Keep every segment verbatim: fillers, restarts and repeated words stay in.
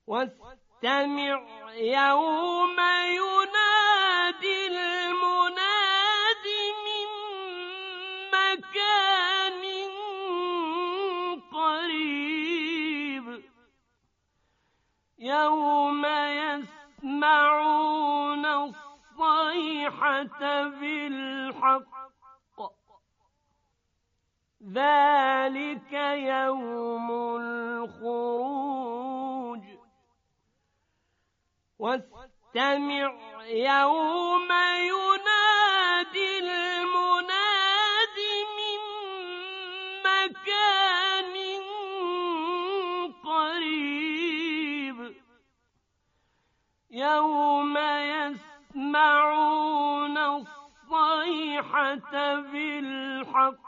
واستمع يوم ينادي المناد من مكان قريب يوم يسمعون الصيحة بالحق ذلك يوم الخروج واستمع يوم ينادي المناد من مكان قريب يوم يسمعون الصيحة بالحق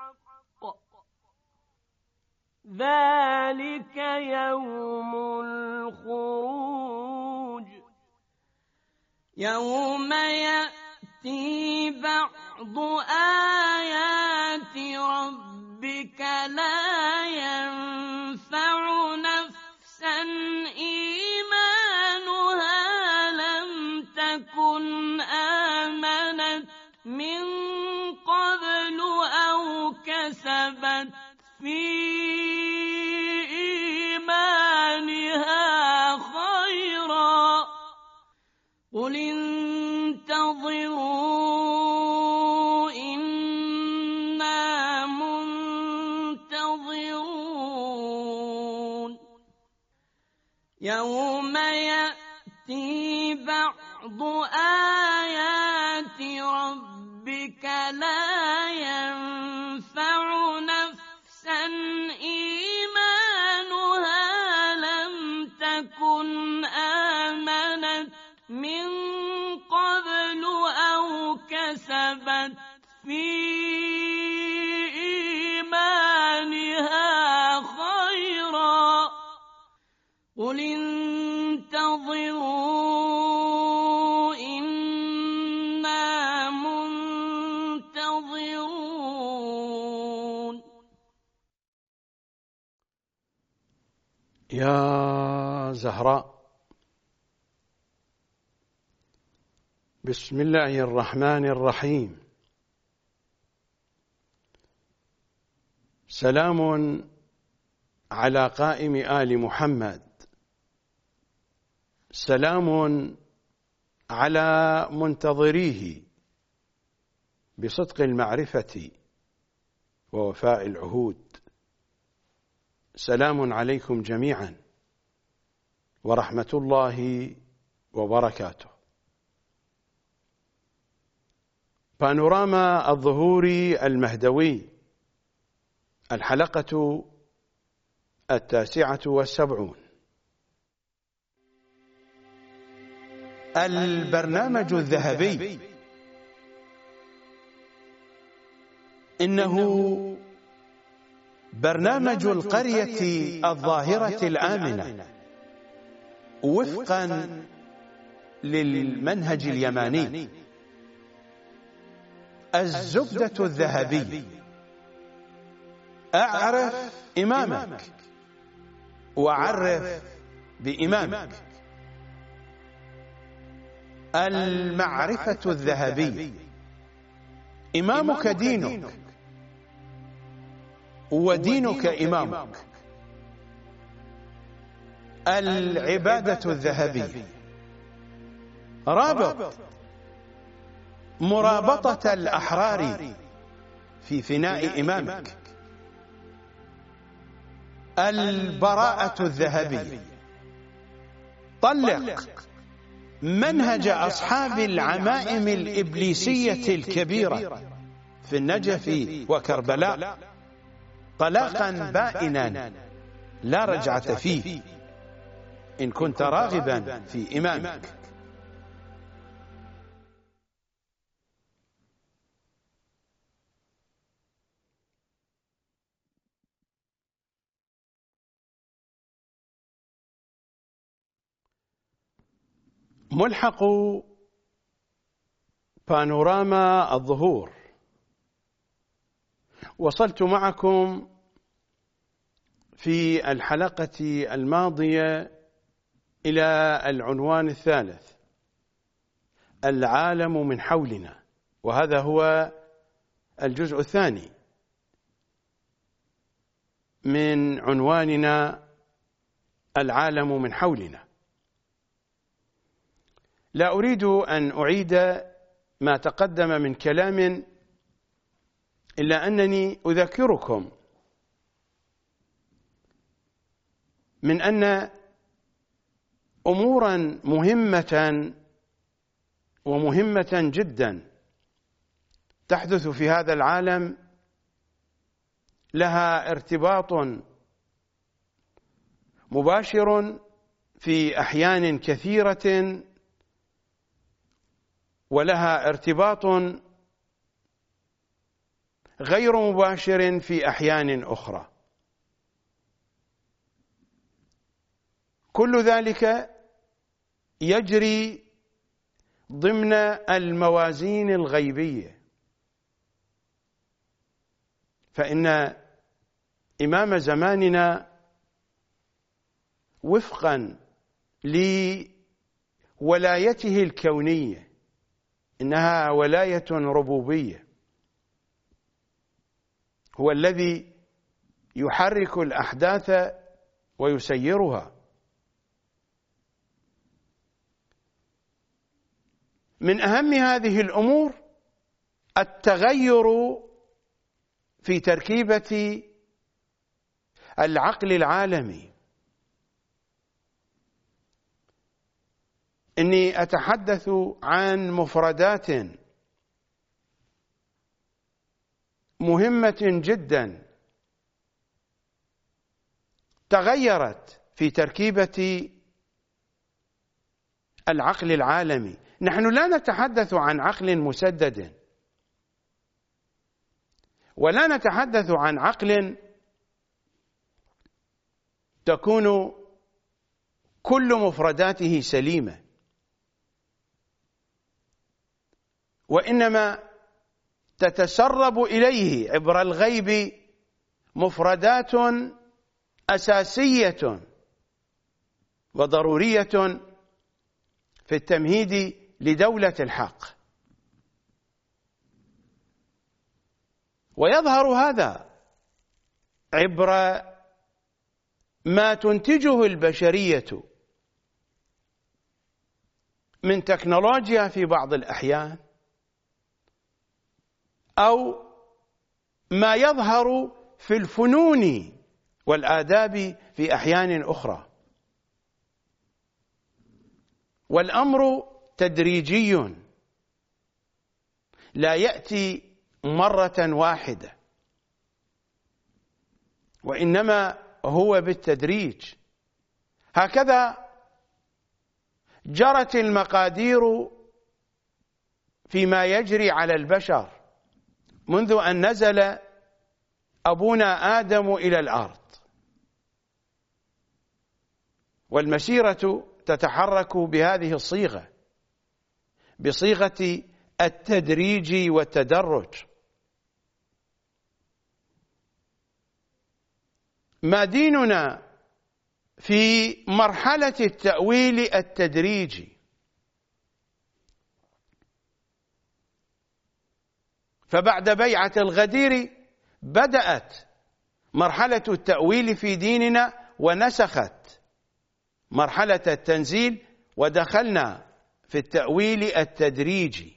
ذلك يوم الخروج يوم يأتي بعض آيات ربك لا ينفع نفسا إيمانها لم تكن آمنت من قبل أو كسبت في قل انتظروا إنا منتظرون يوم يأتي بعض آيات ربك لا ينفع نفسا إيمانها لم تكن آمنت من قبل أو كسبت في إيمانها خيرا قل انتظروا إنا منتظرون. يا زهراء، بسم الله الرحمن الرحيم. سلام على قائم آل محمد، سلام على منتظريه بصدق المعرفة ووفاء العهود. سلام عليكم جميعا ورحمة الله وبركاته. بانوراما الظهور المهدوي، الحلقة التاسعة والسبعون. البرنامج الذهبي، إنه برنامج القرية الظاهرة الآمنة وفقا للمنهج اليماني. الزبدة الذهبي: أعرف إمامك وعرف بإمامك. المعرفة الذهبي: إمامك دينك ودينك إمامك. العبادة الذهبي: رابط مرابطة الأحرار في فناء إمامك. البراءة الذهبي: طلق منهج أصحاب العمائم الإبليسية الكبيرة في النجف وكربلاء طلاقا بائنا لا رجعة فيه إن كنت راغبا في إمامك. ملحق بانوراما الظهور. وصلت معكم في الحلقة الماضية إلى العنوان الثالث: العالم من حولنا، وهذا هو الجزء الثاني من عنواننا العالم من حولنا. لا أريد أن أعيد ما تقدم من كلام، إلا أنني أذكركم من أن أمورا مهمة ومهمة جدا تحدث في هذا العالم لها ارتباط مباشر في أحيان كثيرة، ولها ارتباط غير مباشر في أحيان أخرى. كل ذلك يجري ضمن الموازين الغيبية، فإن إمام زماننا وفقا لولايته الكونية، إنها ولاية ربوبية، هو الذي يحرك الأحداث ويسيرها. من أهم هذه الأمور التغير في تركيبة العقل العالمي. إني أتحدث عن مفردات مهمة جدا تغيرت في تركيبة العقل العالمي. نحن لا نتحدث عن عقل مسدد، ولا نتحدث عن عقل تكون كل مفرداته سليمة، وإنما تتسرب إليه عبر الغيب مفردات أساسية وضرورية في التمهيد لدولة الحق. ويظهر هذا عبر ما تنتجه البشرية من تكنولوجيا في بعض الأحيان، أو ما يظهر في الفنون والآداب في أحيان أخرى. والأمر تدريجي، لا يأتي مرة واحدة، وإنما هو بالتدريج. هكذا جرت المقادير فيما يجري على البشر منذ أن نزل أبونا آدم إلى الأرض، والمسيرة تتحرك بهذه الصيغة، بصيغة التدريج والتدرج. ما ديننا في مرحلة التأويل التدريجي، فبعد بيعة الغدير بدأت مرحلة التأويل في ديننا ونسخت مرحلة التنزيل، ودخلنا في التأويل التدريجي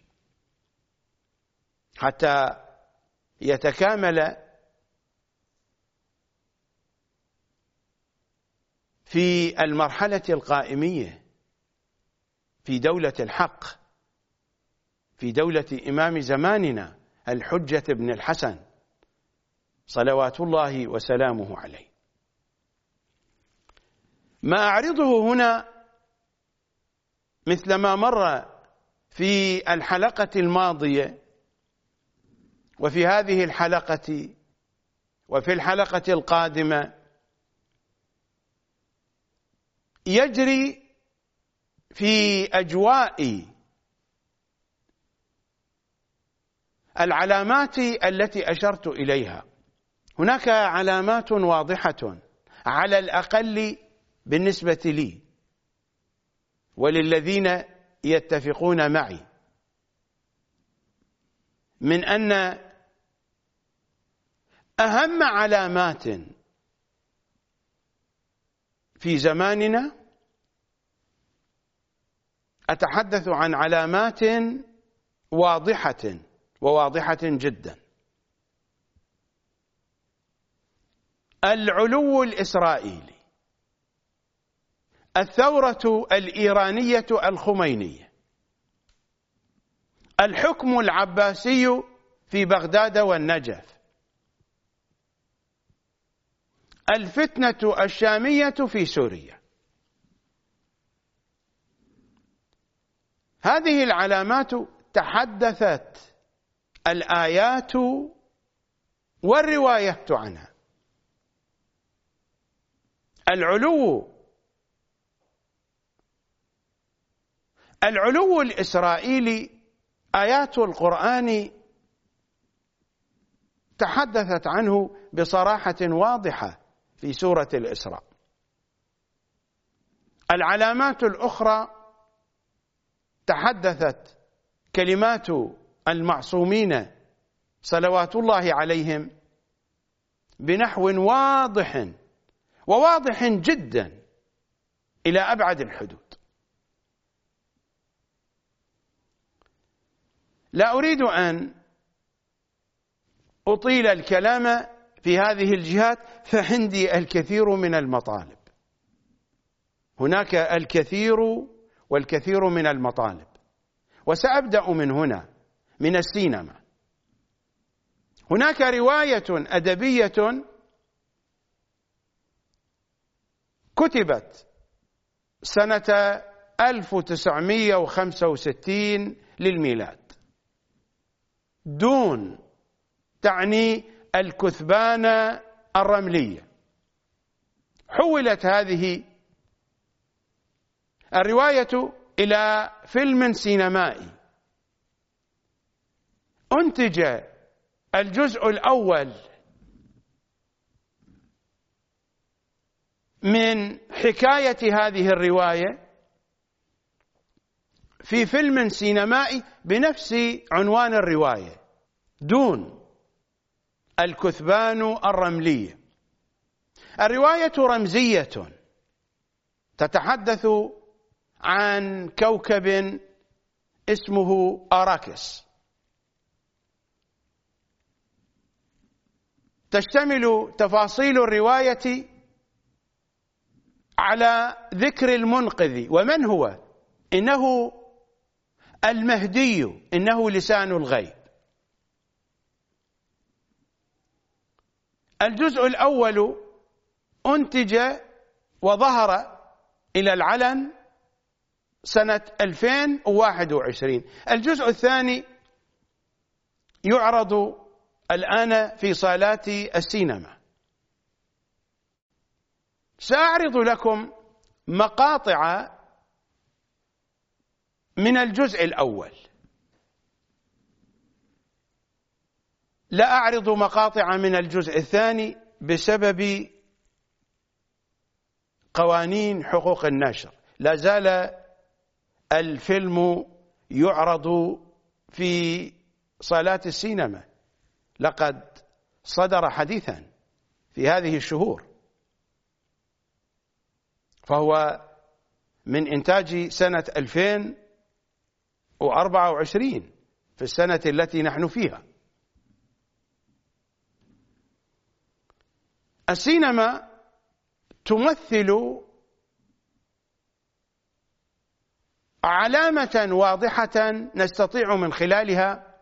حتى يتكامل في المرحلة القائمية في دولة الحق، في دولة إمام زماننا الحجة بن الحسن صلوات الله وسلامه عليه. ما أعرضه هنا مثل ما مر في الحلقة الماضية وفي هذه الحلقة وفي الحلقة القادمة يجري في أجواء العلامات التي أشرت إليها. هناك علامات واضحة على الأقل بالنسبة لي وللذين يتفقون معي من أن أهم علامات في زماننا، أتحدث عن علامات واضحة وواضحة جدا: العلو الإسرائيلي، الثورة الإيرانية الخمينية، الحكم العباسي في بغداد والنجف، الفتنة الشامية في سوريا. هذه العلامات تحدثت الآيات والروايات عنها. العلو العلو الإسرائيلي، آيات القرآن تحدثت عنه بصراحة واضحة في سورة الإسراء. العلامات الأخرى تحدثت كلمات المعصومين صلوات الله عليهم بنحو واضح وواضح جدا إلى أبعد الحدود. لا أريد أن أطيل الكلام في هذه الجهات، فعندي الكثير من المطالب. هناك الكثير والكثير من المطالب، وسأبدأ من هنا، من السينما. هناك رواية أدبية كتبت سنة ألف وتسعمائة وخمسة وستين للميلاد، دون، تعني الكثبان الرملية. حولت هذه الرواية إلى فيلم سينمائي، أنتج الجزء الأول من حكاية هذه الرواية في فيلم سينمائي بنفس عنوان الرواية، دون الكثبان الرملية. الرواية رمزية، تتحدث عن كوكب اسمه أراكس، تشتمل تفاصيل الرواية على ذكر المنقذ. ومن هو؟ إنه المهدي، إنه لسان الغيب. الجزء الأول أنتج وظهر إلى العلن سنة ألفين وواحد وعشرين. الجزء الثاني يعرض الآن في صالات السينما. سأعرض لكم مقاطع من الجزء الأول، لا أعرض مقاطع من الجزء الثاني بسبب قوانين حقوق النشر. لا زال الفيلم يعرض في صالات السينما، لقد صدر حديثا في هذه الشهور، فهو من إنتاج سنة ألفين وأربعة وعشرين، في السنة التي نحن فيها. السينما تمثل علامة واضحة نستطيع من خلالها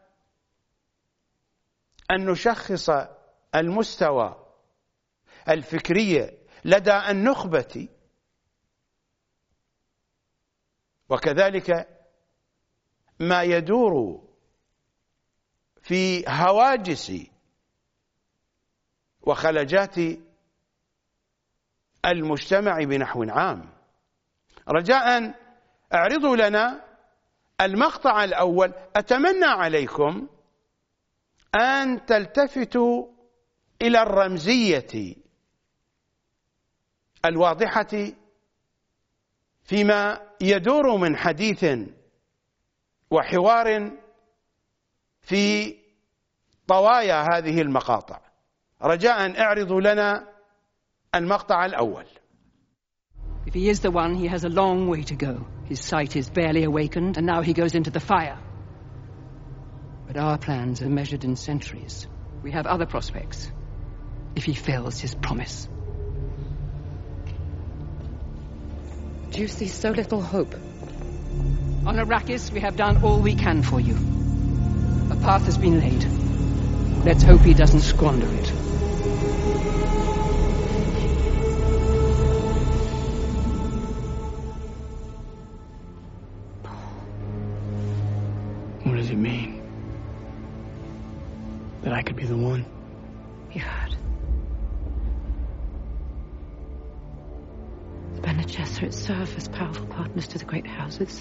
أن نشخص المستوى الفكري لدى النخبة، وكذلك ما يدور في هواجس وخلجات المجتمع بنحو عام. رجاء اعرضوا لنا المقطع الأول. أتمنى عليكم أن تلتفتوا إلى الرمزية الواضحة فيما يدور من حديث وحوار في طوايا هذه المقاطع. رجاء اعرضوا لنا المقطع الأول. If he is the one, he has a long way to go. His sight is barely awakened, and now he goes into the fire. But our plans are measured in centuries. We have other prospects, if he fails his promise. Do you see so little hope? On Arrakis, we have done all we can for you. A path has been laid. Let's hope he doesn't squander it. What does it mean? That I could be the one? You heard. The Bene Gesserit serve as powerful partners to the great houses.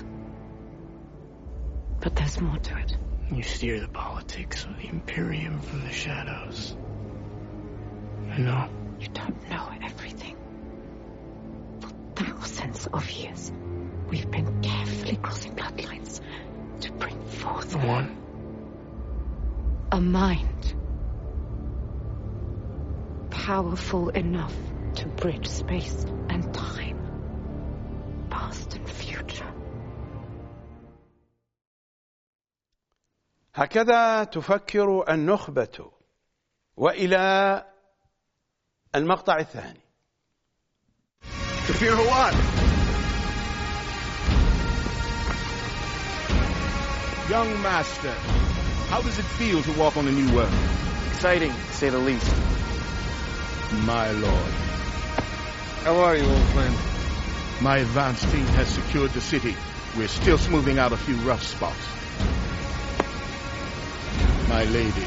But there's more to it. You steer the politics of the Imperium from the shadows. I know. You don't know everything. For thousands of years, we've been carefully crossing bloodlines to bring forth the one. A mind powerful enough to bridge space and time, past and future. هكذا تفكر النخبة. وإلى المقطع الثاني. Kafir Hawat. Young master, how does it feel to walk on a new world? Exciting, to say the least. My lord. How are you, old friend? My advance team has secured the city. We're still smoothing out a few rough spots. My lady.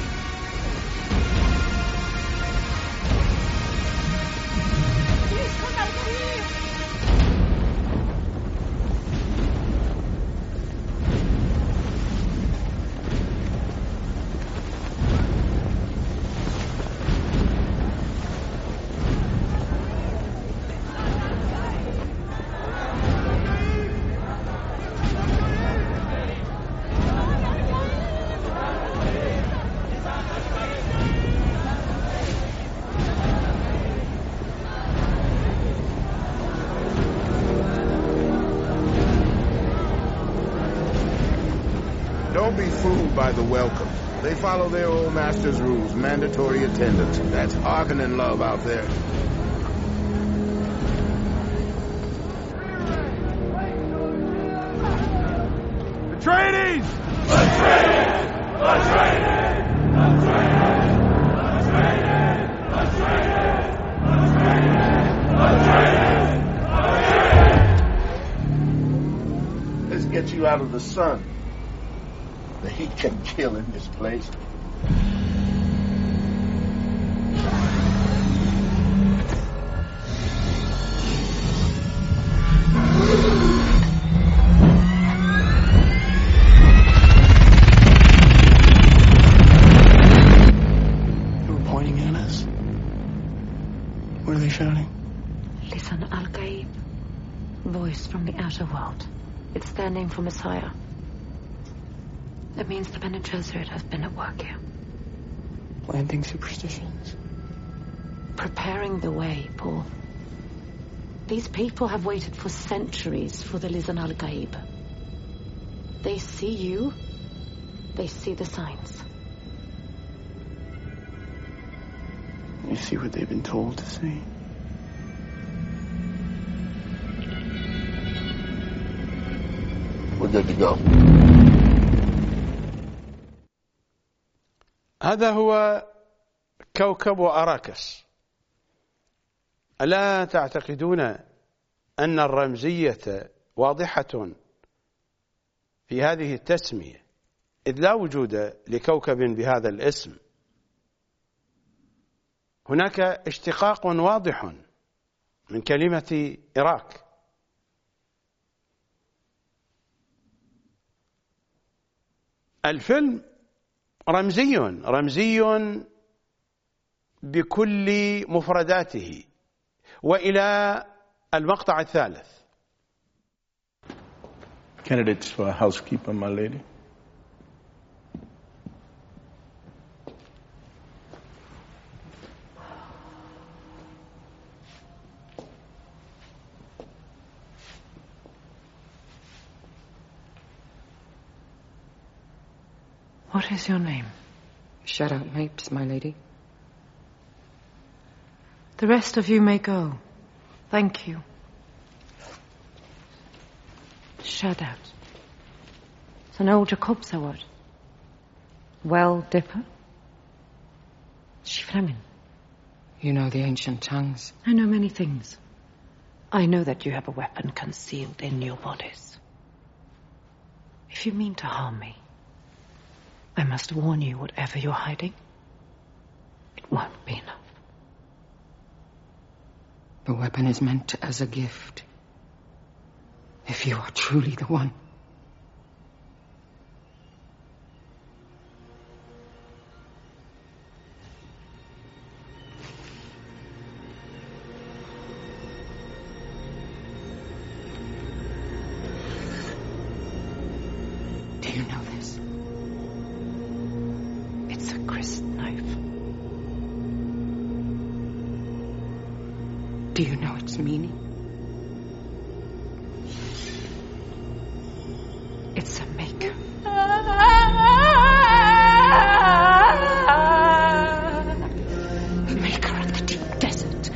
Don't be fooled by the welcome. They follow their old master's rules, mandatory attendance. That's Harkonnen love out there. Atreides! Atreides! Atreides! Atreides! Atreides! Atreides! Atreides! Let's get you out of the sun. The heat can kill in this place. They were pointing at us. What are they shouting? Lisan al-Gaib. Voice from the outer world. It's their name for Messiah. That means the Bene Gesserit has been at work here. Planting superstitions. Preparing the way, Paul. These people have waited for centuries for the Lisan al-Gaib. They see you. They see the signs. You see what they've been told to see. We're good to go. هذا هو كوكب أراكس. ألا تعتقدون أن الرمزية واضحة في هذه التسمية، إذ لا وجود لكوكب بهذا الاسم؟ هناك اشتقاق واضح من كلمة إراك. الفيلم رمزي رمزي بكل مفرداته. وإلى المقطع الثالث. Candidates for a housekeeper, my lady. What is your name? Shadow Mapes, my lady. The rest of you may go. Thank you. Shadows. It's an old Jacobs, or what? Well, Dipper? Is she Fleming? You know the ancient tongues. I know many things. I know that you have a weapon concealed in your bodies. If you mean to harm me, I must warn you, whatever you're hiding, it won't be enough. The weapon is meant as a gift. If you are truly the one. Do you know this? It's a grist knife. Do you know its meaning? It's a maker. The maker of the deep desert.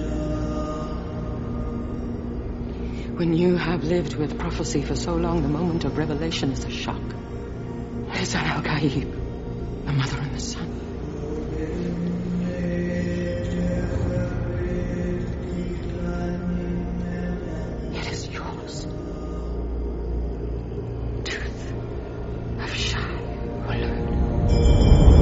When you have lived with prophecy for so long, the moment of revelation is a shock. Lisan al-Gaib, the mother and the son. It is yours. Tooth of Shai Hulud.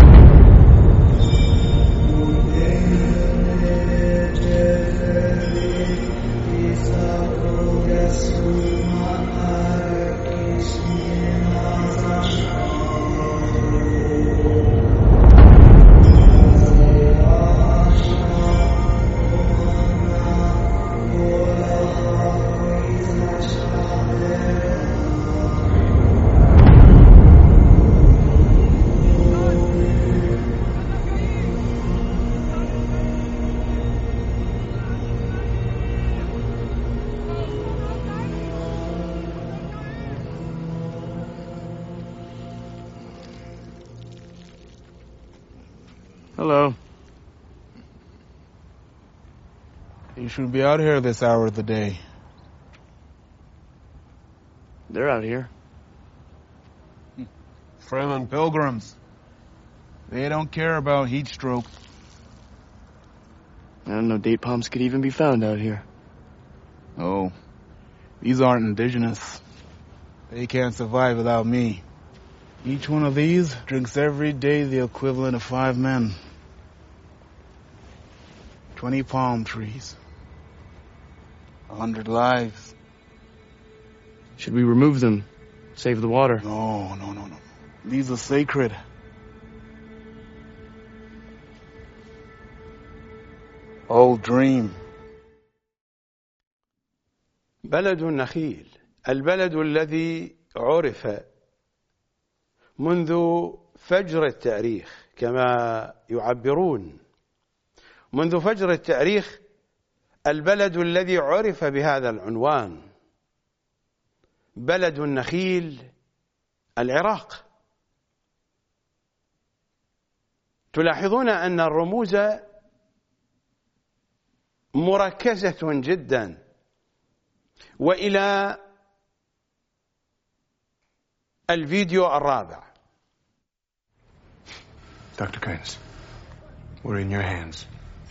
Hello. You should be out here this hour of the day. They're out here. Fremen pilgrims. They don't care about heat stroke. I don't know date palms could even be found out here. Oh, these aren't indigenous. They can't survive without me. Each one of these drinks every day the equivalent of five men. Twenty palm trees. A hundred lives. Should we remove them? Save the water? No, no, no, no. These are sacred. Old dream. بلد النخيل، البلد الذي عرف منذ فجر التاريخ كما يعبرون، منذ فجر التاريخ البلد الذي عرف بهذا العنوان، بلد النخيل، العراق. تلاحظون أن الرموز مركزة جدا. وإلى الفيديو الرابع. Doctor Kynes, we're in your hands.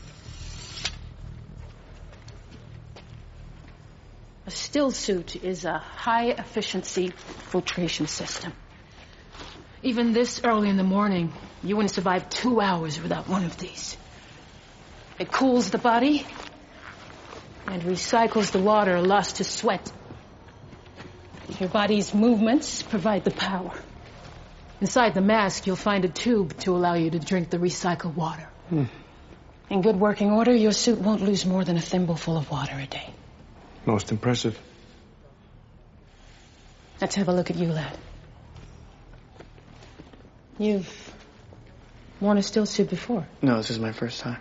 A still suit is a high-efficiency filtration system. Even this early in the morning, you wouldn't survive two hours without one of these. It cools the body and recycles the water lost to sweat. Your body's movements provide the power. Inside the mask, you'll find a tube to allow you to drink the recycled water. Hmm. In good working order, your suit won't lose more than a thimbleful of water a day. Most impressive. Let's have a look at you, lad. You've worn a still suit before. No, this is my first time.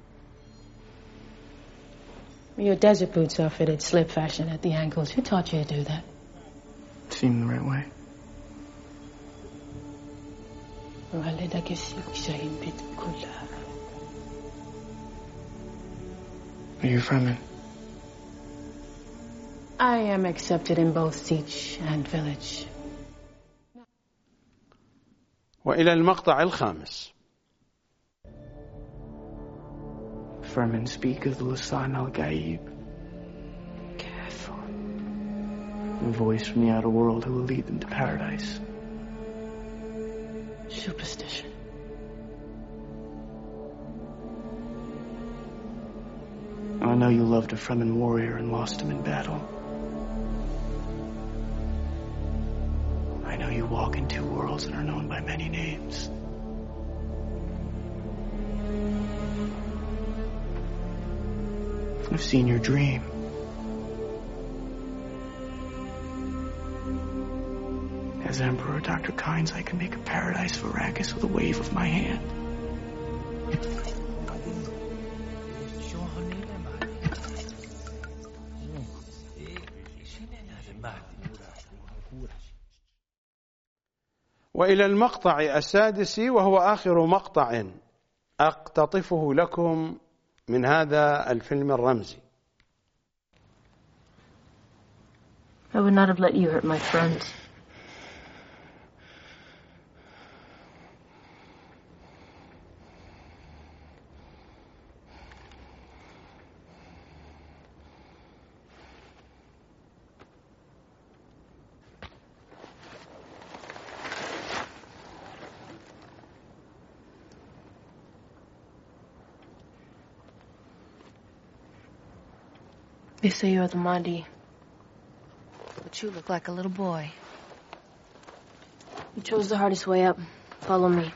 Your desert boots are fitted slip fashion at the ankles. Who taught you to do that? Seemed the right way. Are you Fremen? I am accepted in both siege and village. وإلى المقطع الخامس. Fremen speak of the Lisan al-Gaib. Careful. A voice from the outer world who will lead them to paradise. Superstition. I know you loved a Fremen warrior and lost him in battle. I know you walk in two worlds and are known by many names. I've seen your dream. As Emperor Doctor Kynes, I can make a paradise for Arrakis with a wave of my hand. وإلى المقطع السادس وهو آخر مقطع أقتطفه لكم من هذا الفيلم الرمزي. I would not have let you hurt my friends. They say you're the Mahdi, but you look like a little boy. You chose the hardest way up. Follow me.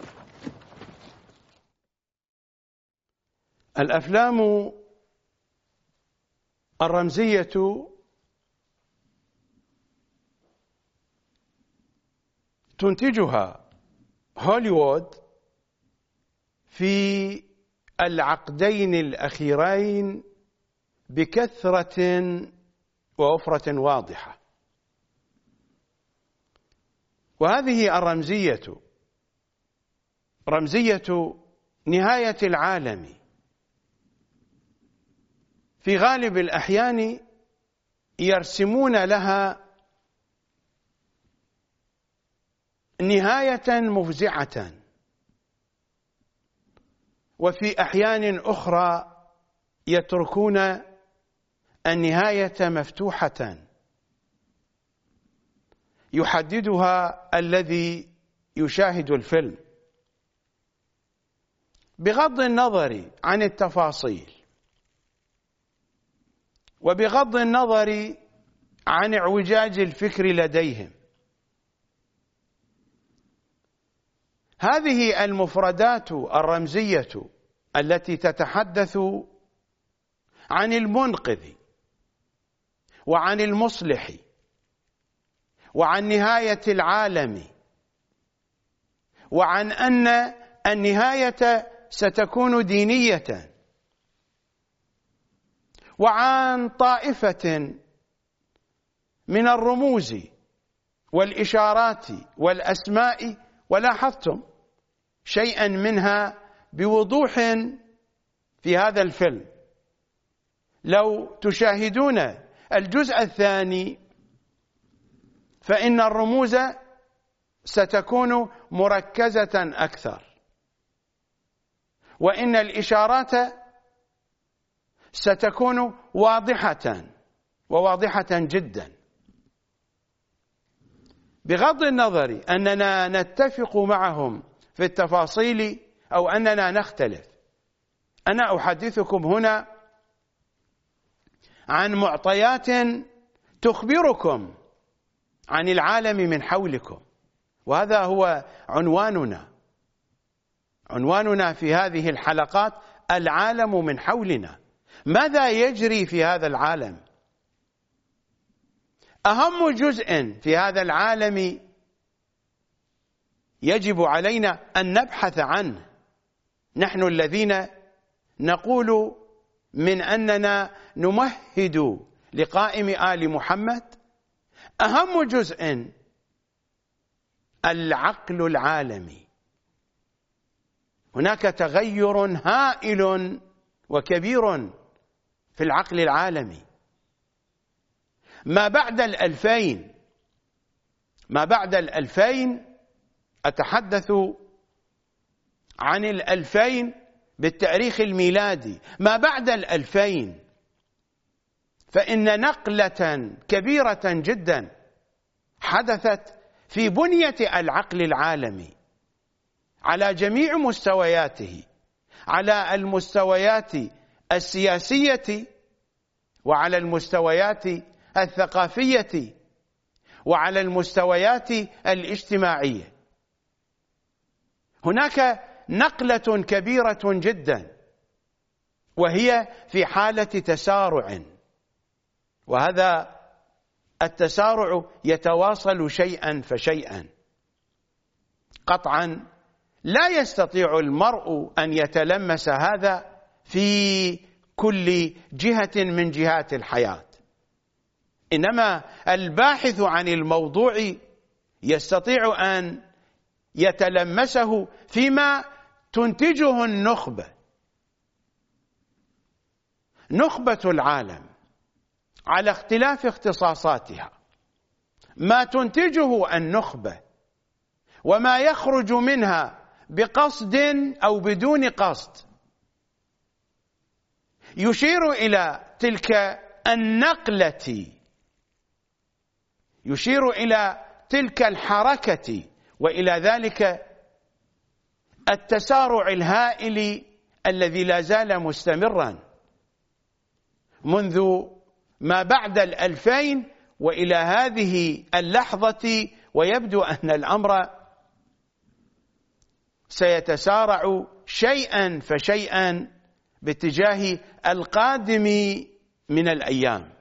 الأفلام الرمزية تنتجها هوليوود في العقدين الأخيرين بكثرة ووفرة واضحة. وهذه الرمزية رمزية نهاية العالم في غالب الأحيان يرسمون لها نهاية مفزعة، وفي أحيان أخرى يتركون النهاية مفتوحة يحددها الذي يشاهد الفيلم بغض النظر عن التفاصيل وبغض النظر عن اعوجاج الفكر لديهم. هذه المفردات الرمزية التي تتحدث عن المنقذ وعن المصلح وعن نهاية العالم وعن أن النهاية ستكون دينية وعن طائفة من الرموز والإشارات والأسماء، ولاحظتم شيئا منها بوضوح في هذا الفيلم. لو تشاهدون الجزء الثاني فإن الرموز ستكون مركزة أكثر، وإن الإشارات ستكون واضحة وواضحة جدا، بغض النظر أننا نتفق معهم في التفاصيل أو أننا نختلف. أنا أحدثكم هنا عن معطيات تخبركم عن العالم من حولكم، وهذا هو عنواننا. عنواننا في هذه الحلقات العالم من حولنا. ماذا يجري في هذا العالم؟ أهم جزء في هذا العالم يجب علينا أن نبحث عنه نحن الذين نقول من أننا نمهد لقائم آل محمد. أهم جزء العقل العالمي. هناك تغير هائل وكبير في العقل العالمي. ما بعد الألفين ما بعد الألفين أتحدث عن الألفين بالتاريخ الميلادي. ما بعد الألفين فإن نقلة كبيرة جدا حدثت في بنية العقل العالمي على جميع مستوياته، على المستويات السياسية وعلى المستويات الثقافية وعلى المستويات الاجتماعية. هناك نقلة كبيرة جدا وهي في حالة تسارع، وهذا التسارع يتواصل شيئا فشيئا. قطعا لا يستطيع المرء أن يتلمس هذا في كل جهة من جهات الحياة، إنما الباحث عن الموضوع يستطيع أن يتلمسه فيما تنتجه النخبة، نخبة العالم على اختلاف اختصاصاتها. ما تنتجه النخبة وما يخرج منها بقصد أو بدون قصد يشير إلى تلك النقلة، يشير إلى تلك الحركة وإلى ذلك التسارع الهائل الذي لا زال مستمرا منذ ما بعد الألفين وإلى هذه اللحظة، ويبدو أن الأمر سيتسارع شيئا فشيئا باتجاه القادم من الأيام.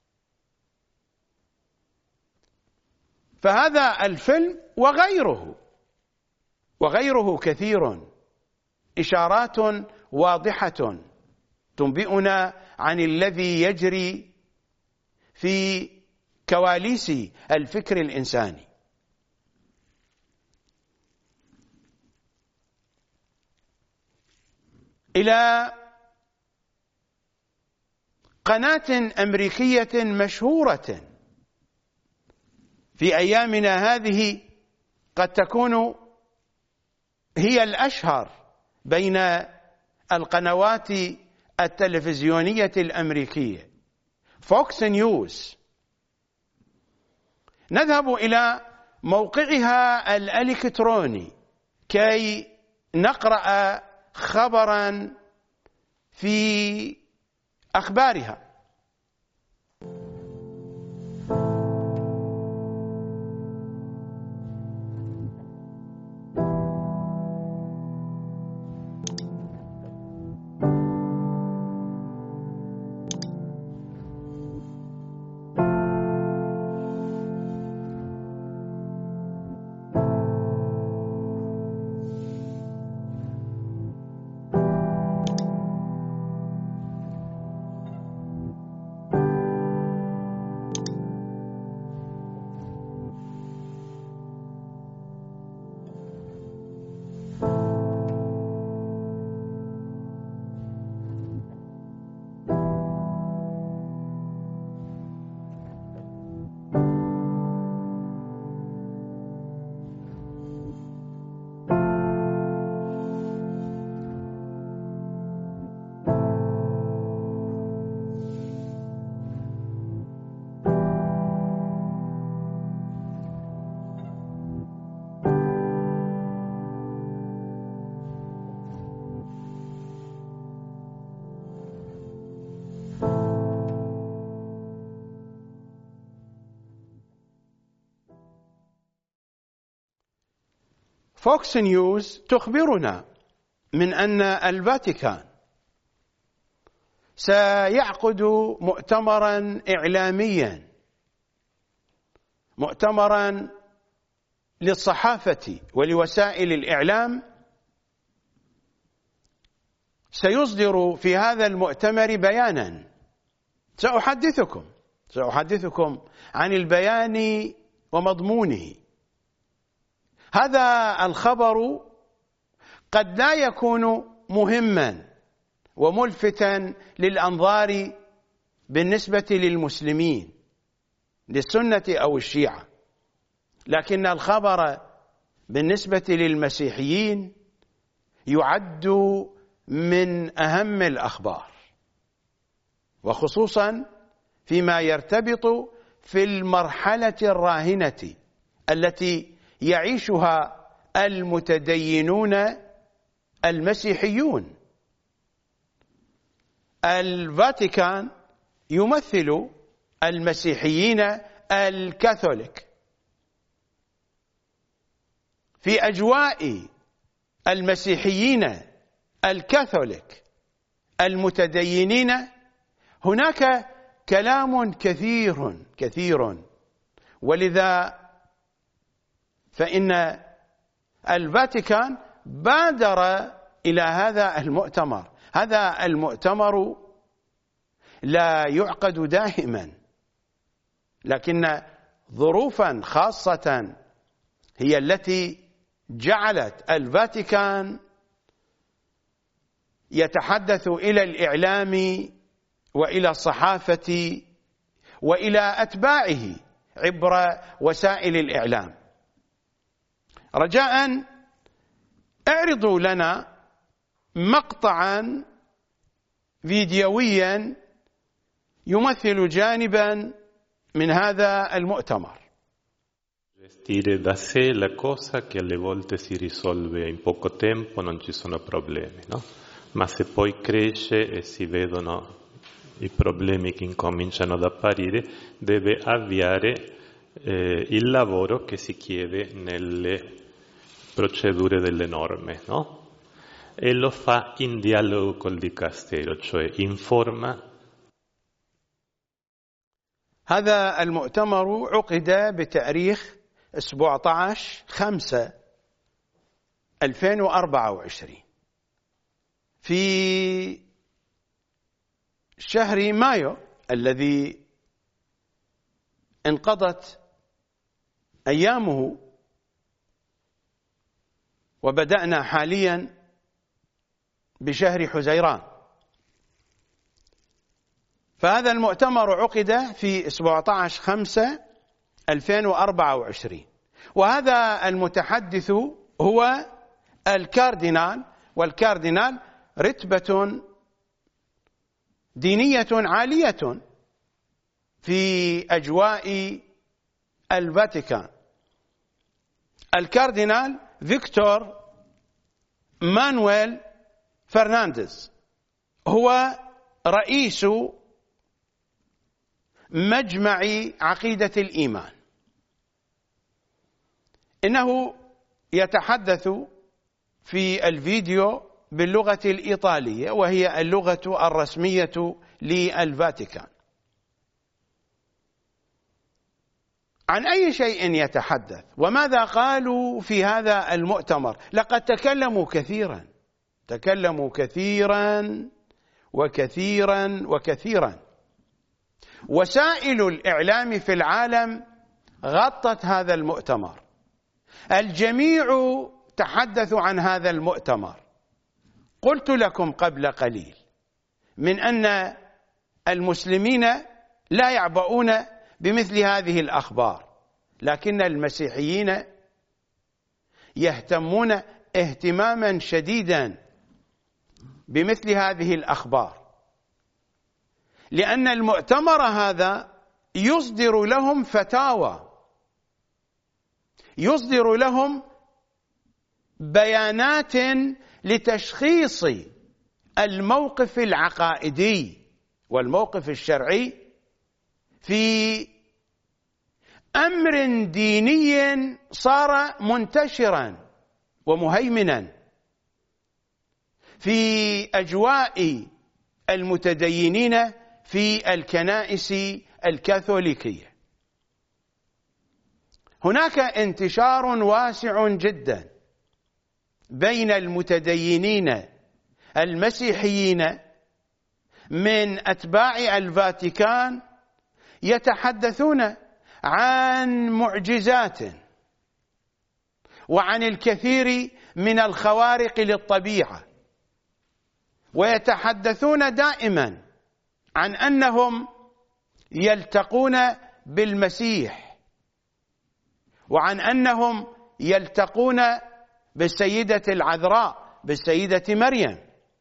فهذا الفيلم وغيره وغيره كثير إشارات واضحة تنبئنا عن الذي يجري في كواليس الفكر الإنساني. إلى قناة أمريكية مشهورة في أيامنا هذه قد تكون هي الأشهر بين القنوات التلفزيونية الأمريكية، فوكس نيوز. نذهب إلى موقعها الإلكتروني كي نقرأ خبرا في أخبارها. فوكس نيوز تخبرنا من أن الفاتيكان سيعقد مؤتمرا إعلاميا مؤتمرا للصحافة ولوسائل الإعلام، سيصدر في هذا المؤتمر بيانا. سأحدثكم سأحدثكم عن البيان ومضمونه. هذا الخبر قد لا يكون مهما وملفتا للأنظار بالنسبة للمسلمين، للسنة أو الشيعة، لكن الخبر بالنسبة للمسيحيين يعد من أهم الأخبار، وخصوصا فيما يرتبط في المرحلة الراهنة التي يعيشها المتدينون المسيحيون. الفاتيكان يمثل المسيحيين الكاثوليك. في أجواء المسيحيين الكاثوليك المتدينين هناك كلام كثير كثير، ولذا فإن الفاتيكان بادر إلى هذا المؤتمر. هذا المؤتمر لا يعقد دائما، لكن ظروفا خاصة هي التي جعلت الفاتيكان يتحدث إلى الإعلام وإلى الصحافة وإلى أتباعه عبر وسائل الإعلام. رجاء اعرضوا لنا مقطعا فيديويا يمثل جانبا من هذا المؤتمر. Gestire da sé la cosa che alle volte si risolve in poco tempo non ci sono problemi, no? Ma se poi cresce e si vedono i problemi che incominciano ad apparire, deve avviare eh, il lavoro che si chiede nelle procedure delle norme, no? E lo fa in dialogo col dicastero, cioè informa. هذا المؤتمر عقد بتاريخ سبعة عشر خمسة ألفين وأربعة وعشرين في شهر مايو الذي انقضت أيامه، وبدأنا حاليا بشهر حزيران. فهذا المؤتمر عقد في سبعة عشر خمسة ألفين وأربعة وعشرين، وهذا المتحدث هو الكاردينال، والكاردينال رتبة دينية عالية في أجواء الفاتيكان. الكاردينال فيكتور مانويل فرنانديز هو رئيس مجمع عقيدة الإيمان. إنه يتحدث في الفيديو باللغة الإيطالية، وهي اللغة الرسمية للفاتيكان. عن أي شيء يتحدث وماذا قالوا في هذا المؤتمر؟ لقد تكلموا كثيرا تكلموا كثيرا وكثيرا وكثيرا. وسائل الإعلام في العالم غطت هذا المؤتمر، الجميع تحدثوا عن هذا المؤتمر. قلت لكم قبل قليل من أن المسلمين لا يعبؤون بمثل هذه الأخبار، لكن المسيحيين يهتمون اهتماما شديدا بمثل هذه الأخبار، لأن المؤتمر هذا يصدر لهم فتاوى، يصدر لهم بيانات لتشخيص الموقف العقائدي والموقف الشرعي في أمر ديني صار منتشرا ومهيمنا في أجواء المتدينين في الكنائس الكاثوليكية. هناك انتشار واسع جدا بين المتدينين المسيحيين من أتباع الفاتيكان يتحدثون عن معجزات وعن الكثير من الخوارق للطبيعة، ويتحدثون دائما عن أنهم يلتقون بالمسيح، وعن أنهم يلتقون بالسيدة العذراء، بالسيدة مريم.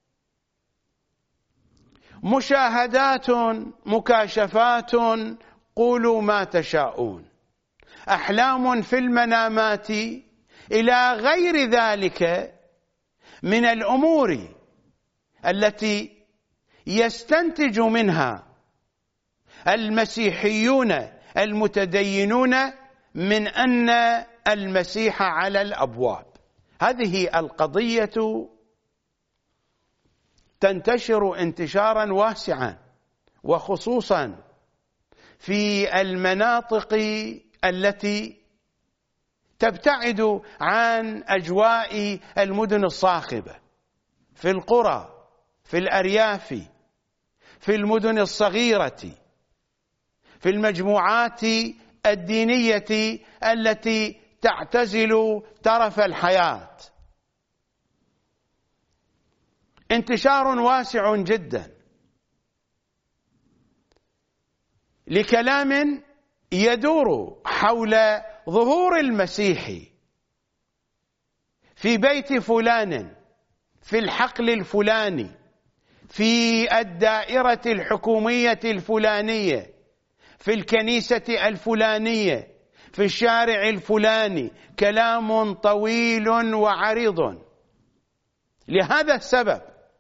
مشاهدات، مكاشفات، قولوا ما تشاءون، أحلام في المنامات، إلى غير ذلك من الأمور التي يستنتج منها المسيحيون المتدينون من أن المسيح على الأبواب. هذه القضية تنتشر انتشارا واسعا، وخصوصا في المناطق التي تبتعد عن أجواء المدن الصاخبة، في القرى، في الأرياف، في المدن الصغيرة، في المجموعات الدينية التي تعتزل ترف الحياة. انتشار واسع جدا لكلام يدور حول ظهور المسيح في بيت فلان، في الحقل الفلاني، في الدائرة الحكومية الفلانية، في الكنيسة الفلانية، في الشارع الفلاني. كلام طويل وعريض. لهذا السبب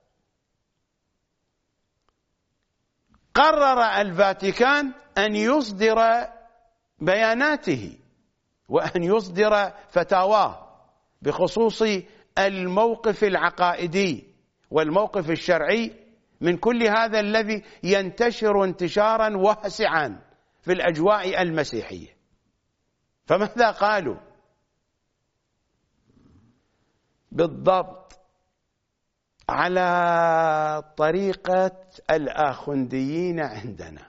قرر الفاتيكان أن يصدر بياناته وأن يصدر فتاواه بخصوص الموقف العقائدي والموقف الشرعي من كل هذا الذي ينتشر انتشارا واسعا في الأجواء المسيحية. فماذا قالوا؟ بالضبط على طريقة الآخونديين عندنا،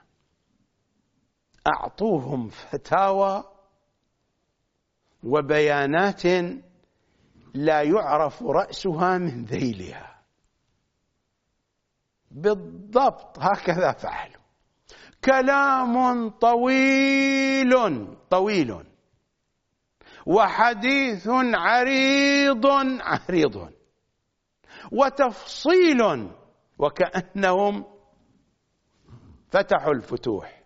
أعطوهم فتاوى وبيانات لا يعرف رأسها من ذيلها. بالضبط هكذا فعلوا. كلام طويل طويل وحديث عريض عريض وتفصيل، وكأنهم فتحوا الفتوح.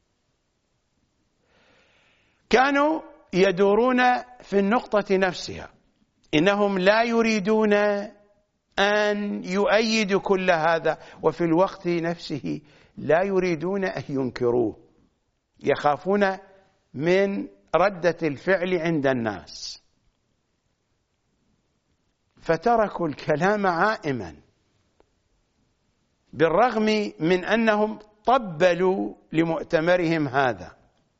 كانوا يدورون في النقطة نفسها، إنهم لا يريدون أن يؤيدوا كل هذا، وفي الوقت نفسه لا يريدون أن ينكروه، يخافون من ردة الفعل عند الناس، فتركوا الكلام عائما بالرغم من أنهم طبلوا لمؤتمرهم هذا،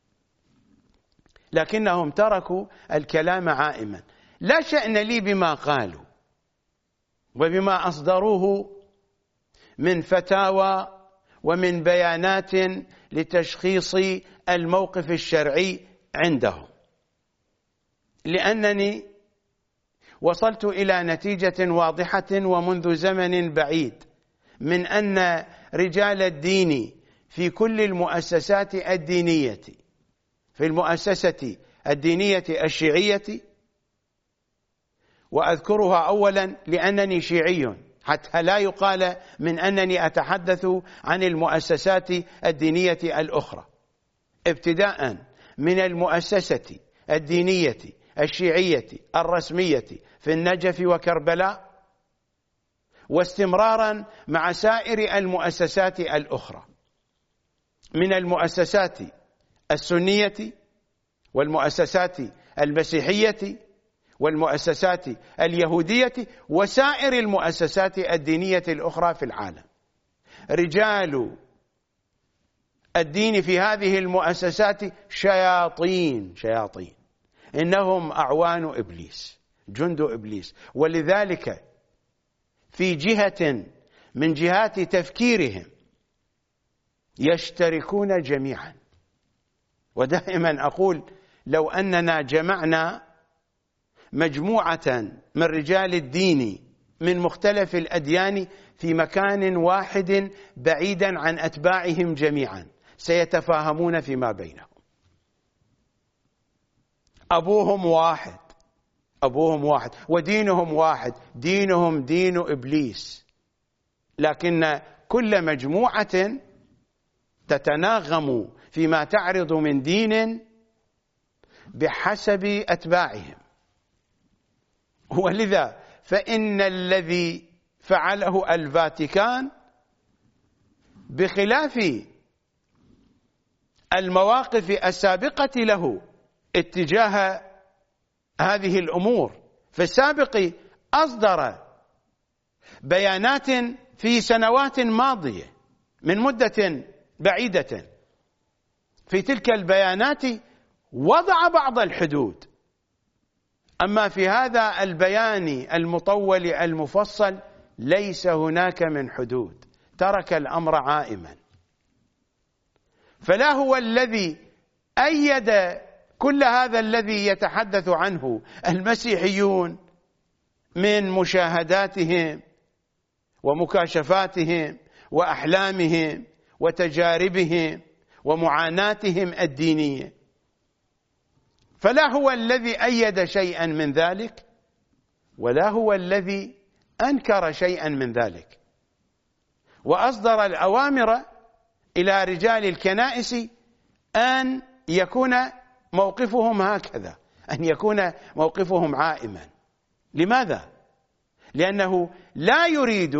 لكنهم تركوا الكلام عائما. لا شأن لي بما قالوا وبما أصدروه من فتاوى ومن بيانات لتشخيص الموقف الشرعي عندهم، لأنني وصلت إلى نتيجة واضحة ومنذ زمن بعيد من أن رجال الدين في كل المؤسسات الدينية، في المؤسسة الدينية الشيعية، وأذكرها أولا لأنني شيعي حتى لا يقال من أنني أتحدث عن المؤسسات الدينية الأخرى، ابتداء من المؤسسة الدينية الشيعية الرسمية في النجف وكربلاء، واستمرارا مع سائر المؤسسات الأخرى من المؤسسات السنية والمؤسسات المسيحية والمؤسسات اليهودية وسائر المؤسسات الدينية الأخرى في العالم. رجال الدين في هذه المؤسسات شياطين شياطين إنهم أعوان إبليس، جند إبليس. ولذلك في جهة من جهات تفكيرهم يشتركون جميعا. ودائما أقول لو أننا جمعنا مجموعة من رجال الدين من مختلف الأديان في مكان واحد بعيدا عن أتباعهم جميعا سيتفاهمون فيما بينهم. أبوهم واحد أبوهم واحد ودينهم واحد، دينهم دين إبليس، لكن كل مجموعة تتناغم فيما تعرض من دين بحسب أتباعهم. ولذا فإن الذي فعله الفاتيكان بخلاف المواقف السابقة له اتجاه هذه الأمور، في السابق أصدر بيانات في سنوات ماضية من مدة بعيدة، في تلك البيانات وضع بعض الحدود، أما في هذا البيان المطول المفصل ليس هناك من حدود، ترك الأمر عائما. فلا هو الذي أيد كل هذا الذي يتحدث عنه المسيحيون من مشاهداتهم ومكاشفاتهم وأحلامهم وتجاربهم ومعاناتهم الدينية، فلا هو الذي أيد شيئا من ذلك ولا هو الذي أنكر شيئا من ذلك، وأصدر الأوامر إلى رجال الكنائس أن يكون موقفهم هكذا، أن يكون موقفهم عائما. لماذا؟ لأنه لا يريد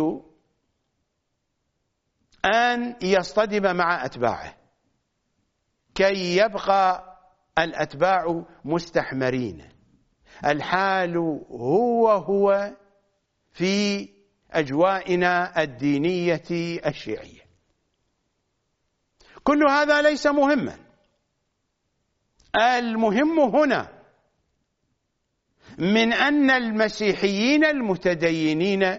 أن يصطدم مع أتباعه كي يبقى الأتباع مستحمرين. الحال هو هو في أجوائنا الدينية الشيعية. كل هذا ليس مهما، المهم هنا من أن المسيحيين المتدينين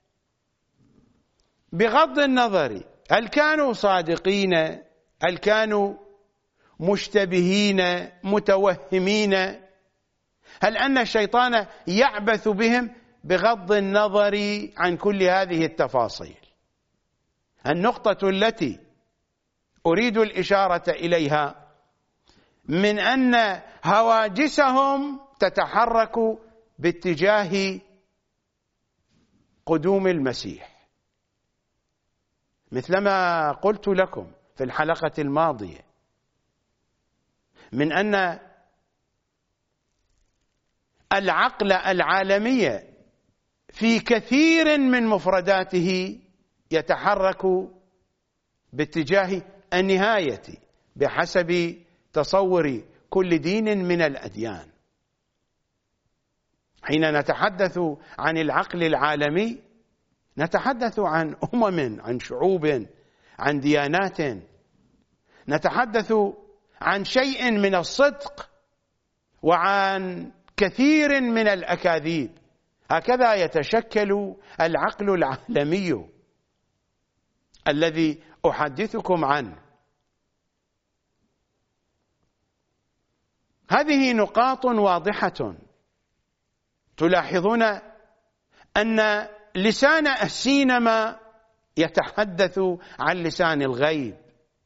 بغض النظر هل كانوا صادقين، هل كانوا مشتبهين متوهمين، هل أن الشيطان يعبث بهم، بغض النظر عن كل هذه التفاصيل، النقطة التي أريد الإشارة إليها من أن هواجسهم تتحرك باتجاه قدوم المسيح، مثلما قلت لكم في الحلقة الماضية من أن العقل العالمي في كثير من مفرداته يتحرك باتجاه النهاية بحسب تصور كل دين من الأديان. حين نتحدث عن العقل العالمي نتحدث عن أمم، عن شعوب، عن ديانات، نتحدث عن شيء من الصدق وعن كثير من الأكاذيب. هكذا يتشكل العقل العالمي الذي أحدثكم عنه. هذه نقاط واضحة. تلاحظون أن لسان السينما يتحدث عن لسان الغيب،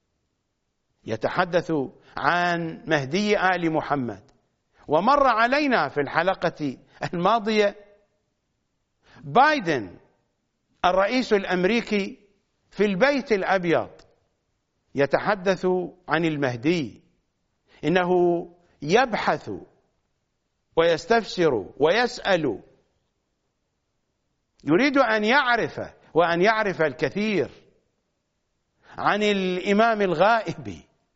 يتحدث عن مهدي آل محمد. ومر علينا في الحلقة الماضية بايدن الرئيس الأمريكي في البيت الأبيض يتحدث عن المهدي، إنه يبحث ويستفسر ويسأل، يريد أن يعرف وأن يعرف الكثير عن الإمام الغائب،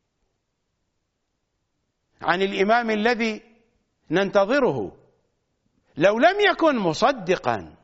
عن الإمام الذي ننتظره. لو لم يكن مصدقا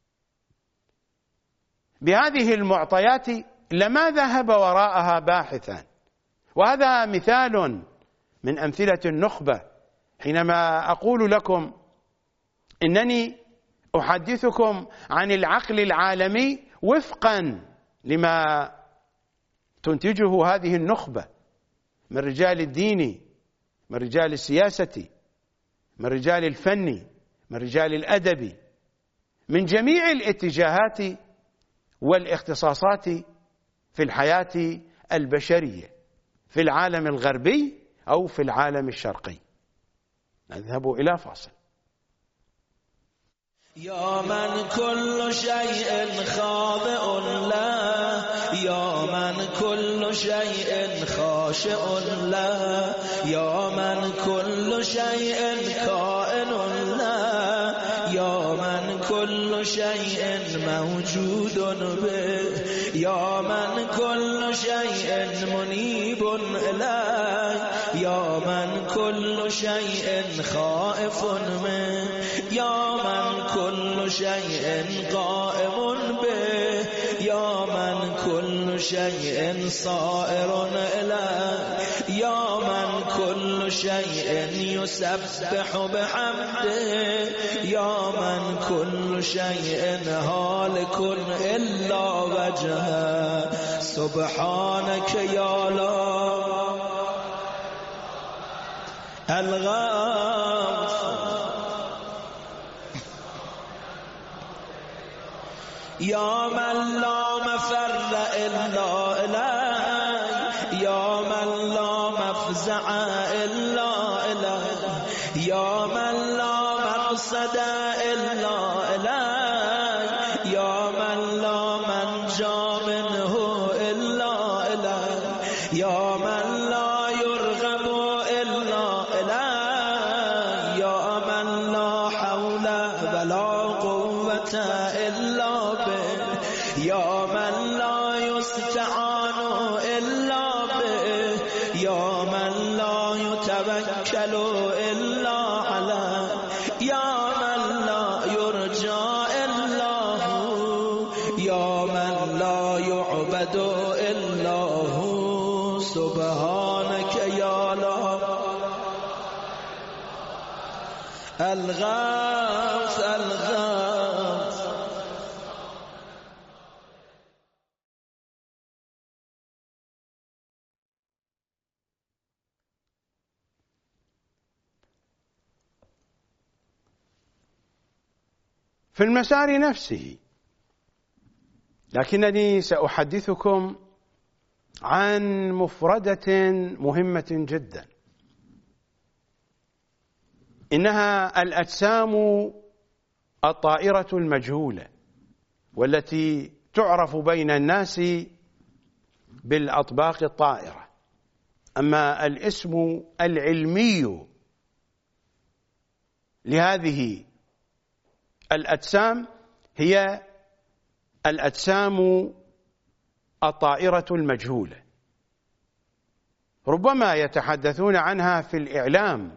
بهذه المعطيات لما ذهب وراءها باحثا. وهذا مثال من أمثلة النخبة حينما أقول لكم إنني أحدثكم عن العقل العالمي وفقا لما تنتجه هذه النخبة من رجال الدين، من رجال السياسة، من رجال الفن، من رجال الأدب، من جميع الاتجاهات والاختصاصات في الحياة البشرية في العالم الغربي أو في العالم الشرقي. نذهب إلى فاصل. يا من كل شيء خاضع له، يا من كل شيء خاشع له، يا من كل شيء كائن له، يا من كل شيء موجود به، يا من كل شيء منيب إليه، يا من كل شيء خائف منه، يا من كل شيء قائم به، يا من كل شيء صائر إليه، يا من كل شيء يسبح بحمده، يا من كل شيء هالك إلا وجهه. سبحانك يا الله الغفور، يا من لا مفر إلا إليه، يا من لا مفزع إلا إليه، يا من لا مرصد إلا إليه، يا من لا منجا منه إلا إليه، يا من لا يرغب إلا إليه، يا من لا حول ولا قوة إلا به، يا من لا يستعان إلا به، يا من لا يتوكل إلا عليه، يا من لا يرجى إلا هو، يا من لا يعبد إلا هو. سبحانك يا الله الغاث الغاث. في المسار نفسه، لكنني سأحدثكم عن مفردة مهمة جدا، إنها الأجسام الطائرة المجهولة، والتي تعرف بين الناس بالأطباق الطائرة. أما الاسم العلمي لهذه الأجسام هي الأجسام الطائرة المجهولة. ربما يتحدثون عنها في الإعلام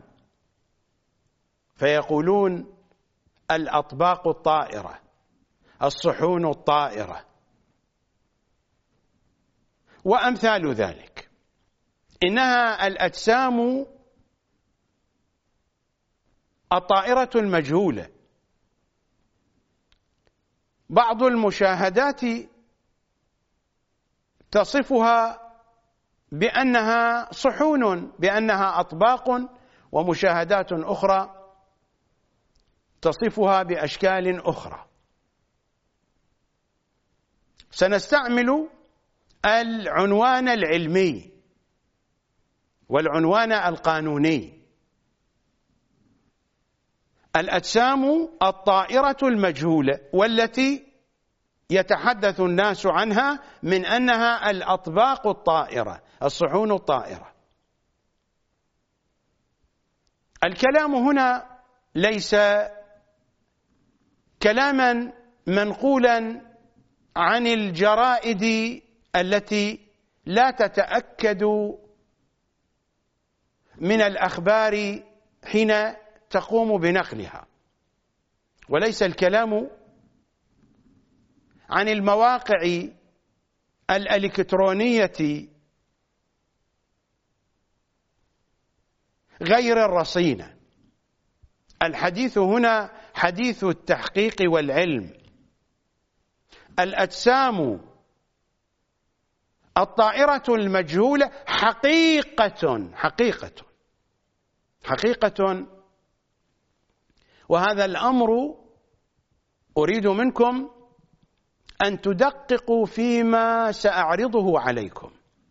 فيقولون الأطباق الطائرة، الصحون الطائرة، وأمثال ذلك. إنها الأجسام الطائرة المجهولة. بعض المشاهدات تصفها بأنها صحون، بأنها أطباق، ومشاهدات أخرى تصفها بأشكال أخرى. سنستعمل العنوان العلمي والعنوان القانوني. الأجسام الطائرة المجهولة، والتي يتحدث الناس عنها من أنها الأطباق الطائرة، الصحون الطائرة. الكلام هنا ليس كلاما منقولا عن الجرائد التي لا تتأكد من الأخبار حين تقوم بنقلها، وليس الكلام عن المواقع الإلكترونية غير الرصينة. الحديث هنا حديث التحقيق والعلم. الأجسام الطائرة المجهولة حقيقة حقيقة حقيقة وهذا الأمر أريد منكم أن تدققوا فيما سأعرضه عليكم.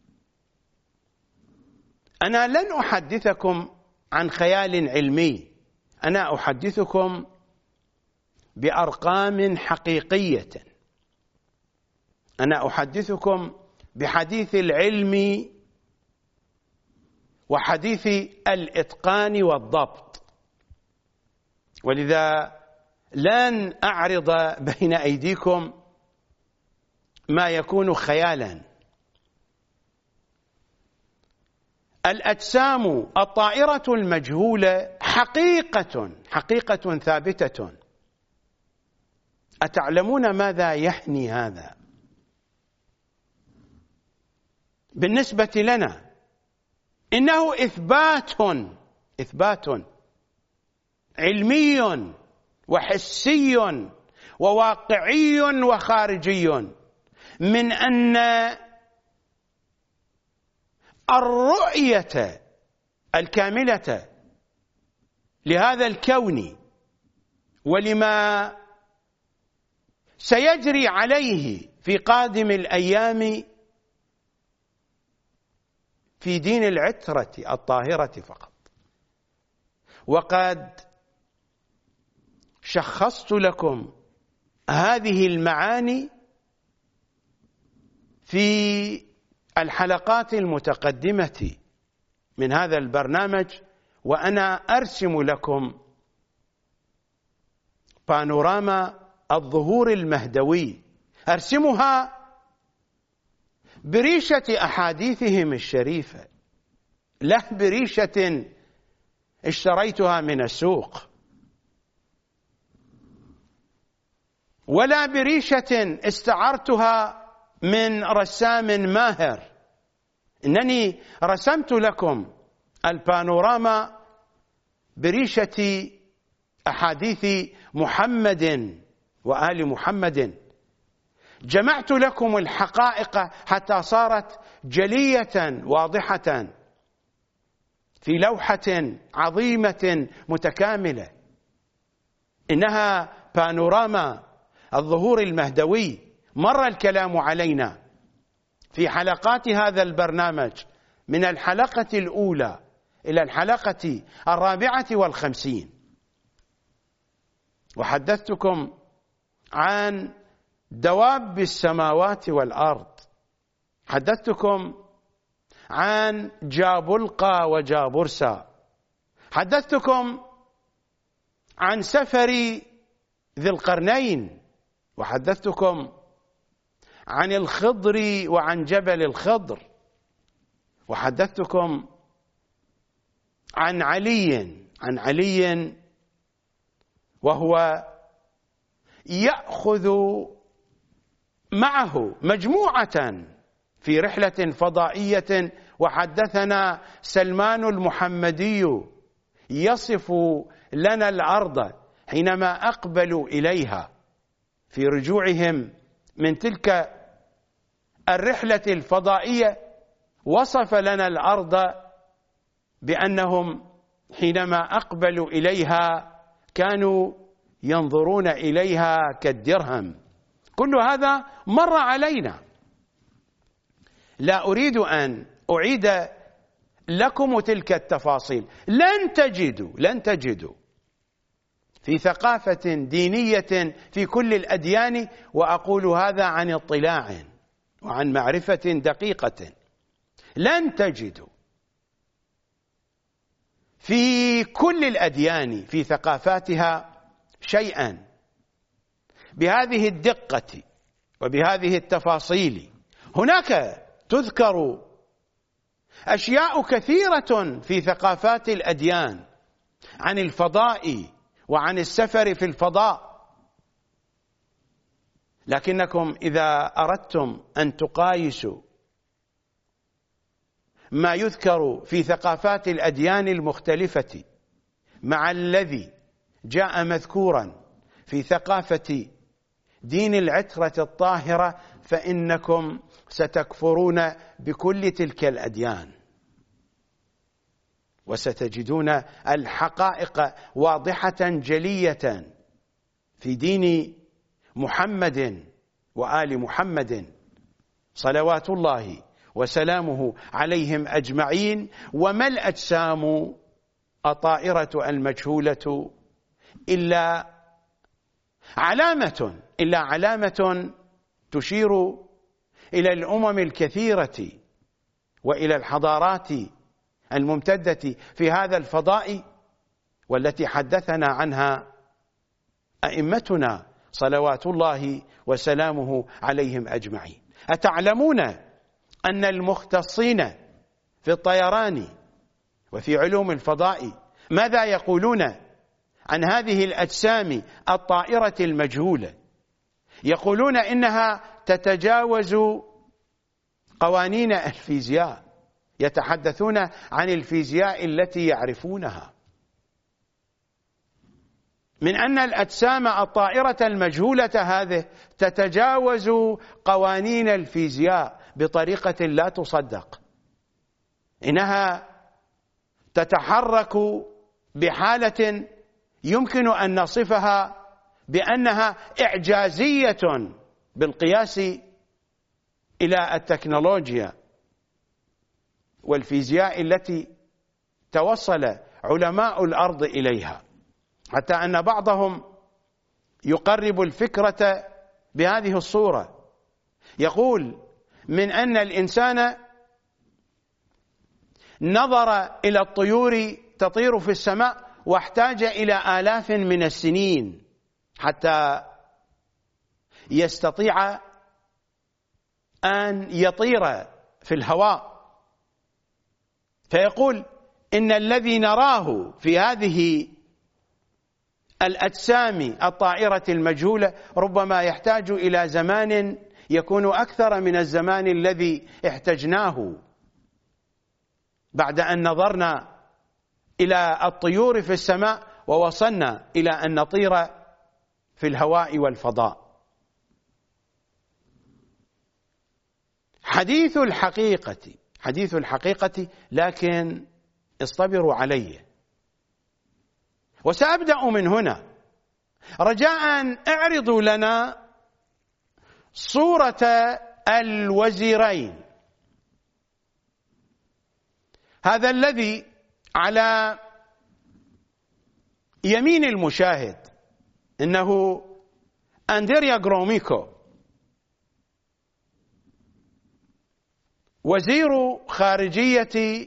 أنا لن أحدثكم عن خيال علمي، أنا أحدثكم بأرقام حقيقية، أنا أحدثكم بحديث العلم وحديث الإتقان والضبط، ولذا لن أعرض بين أيديكم ما يكون خيالا. الأجسام الطائرة المجهولة حقيقة حقيقة ثابتة. أتعلمون ماذا يحني هذا؟ بالنسبة لنا إنه إثبات إثبات علمي وحسي وواقعي وخارجي من أن الرؤية الكاملة لهذا الكون ولما سيجري عليه في قادم الأيام في دين العترة الطاهرة فقط. وقد شخصت لكم هذه المعاني في الحلقات المتقدمة من هذا البرنامج، وأنا أرسم لكم بانوراما الظهور المهدوي، أرسمها بريشة أحاديثهم الشريفة، لا بريشة اشتريتها من السوق، ولا بريشة استعرتها من رسام ماهر. إنني رسمت لكم البانوراما بريشة أحاديث محمد وآل محمد. جمعت لكم الحقائق حتى صارت جلية واضحة في لوحة عظيمة متكاملة. إنها بانوراما الظهور المهدوي. مر الكلام علينا في حلقات هذا البرنامج من الحلقة الأولى إلى الحلقة الرابعة والخمسين، وحدثتكم عن دواب السماوات والأرض، حدثتكم عن جابلقى وجابرسا، حدثتكم عن سفر ذي القرنين، وحدثتكم عن الخضر وعن جبل الخضر، وحدثتكم عن علي عن علي وهو يأخذ معه مجموعة في رحلة فضائية. وحدثنا سلمان المحمدي يصف لنا الأرض حينما أقبلوا إليها في رجوعهم من تلك الرحلة الفضائية، وصف لنا الأرض بأنهم حينما أقبلوا إليها كانوا ينظرون إليها كالدرهم. كل هذا مر علينا، لا أريد أن أعيد لكم تلك التفاصيل. لن تجدوا لن تجدوا في ثقافة دينية في كل الأديان، وأقول هذا عن اطلاع وعن معرفة دقيقة، لن تجدوا في كل الأديان في ثقافاتها شيئا بهذه الدقة وبهذه التفاصيل. هناك تذكر أشياء كثيرة في ثقافات الأديان عن الفضاء وعن السفر في الفضاء، لكنكم إذا أردتم أن تقايسوا ما يذكر في ثقافات الأديان المختلفة مع الذي جاء مذكورا في ثقافة دين العترة الطاهرة فإنكم ستكفرون بكل تلك الأديان وستجدون الحقائق واضحة جلية في دين محمد وآل محمد صلوات الله وسلامه عليهم أجمعين. وما الأجسام الطائرة المجهولة إلا علامة إلا علامة تشير إلى الأمم الكثيرة وإلى الحضارات الممتدة في هذا الفضاء والتي حدثنا عنها أئمتنا صلوات الله وسلامه عليهم أجمعين. أتعلمون أن المختصين في الطيران وفي علوم الفضاء ماذا يقولون عن هذه الأجسام الطائرة المجهولة؟ يقولون إنها تتجاوز قوانين الفيزياء، يتحدثون عن الفيزياء التي يعرفونها، من أن الأجسام الطائرة المجهولة هذه تتجاوز قوانين الفيزياء بطريقة لا تصدق، إنها تتحرك بحالة يمكن أن نصفها بأنها إعجازية بالقياس إلى التكنولوجيا والفيزياء التي توصل علماء الأرض إليها، حتى أن بعضهم يقرب الفكرة بهذه الصورة، يقول من أن الإنسان نظر إلى الطيور تطير في السماء واحتاج إلى آلاف من السنين حتى يستطيع أن يطير في الهواء، فيقول إن الذي نراه في هذه الأجسام الطائرة المجهولة ربما يحتاج إلى زمان يكون أكثر من الزمان الذي احتجناه بعد أن نظرنا إلى الطيور في السماء ووصلنا إلى أن نطير في الهواء والفضاء. حديث الحقيقة حديث الحقيقة لكن اصطبروا علي، وسأبدأ من هنا رجاء اعرضوا لنا صورة الوزيرين، هذا الذي على يمين المشاهد إنه أندريا غروميكو وزير خارجية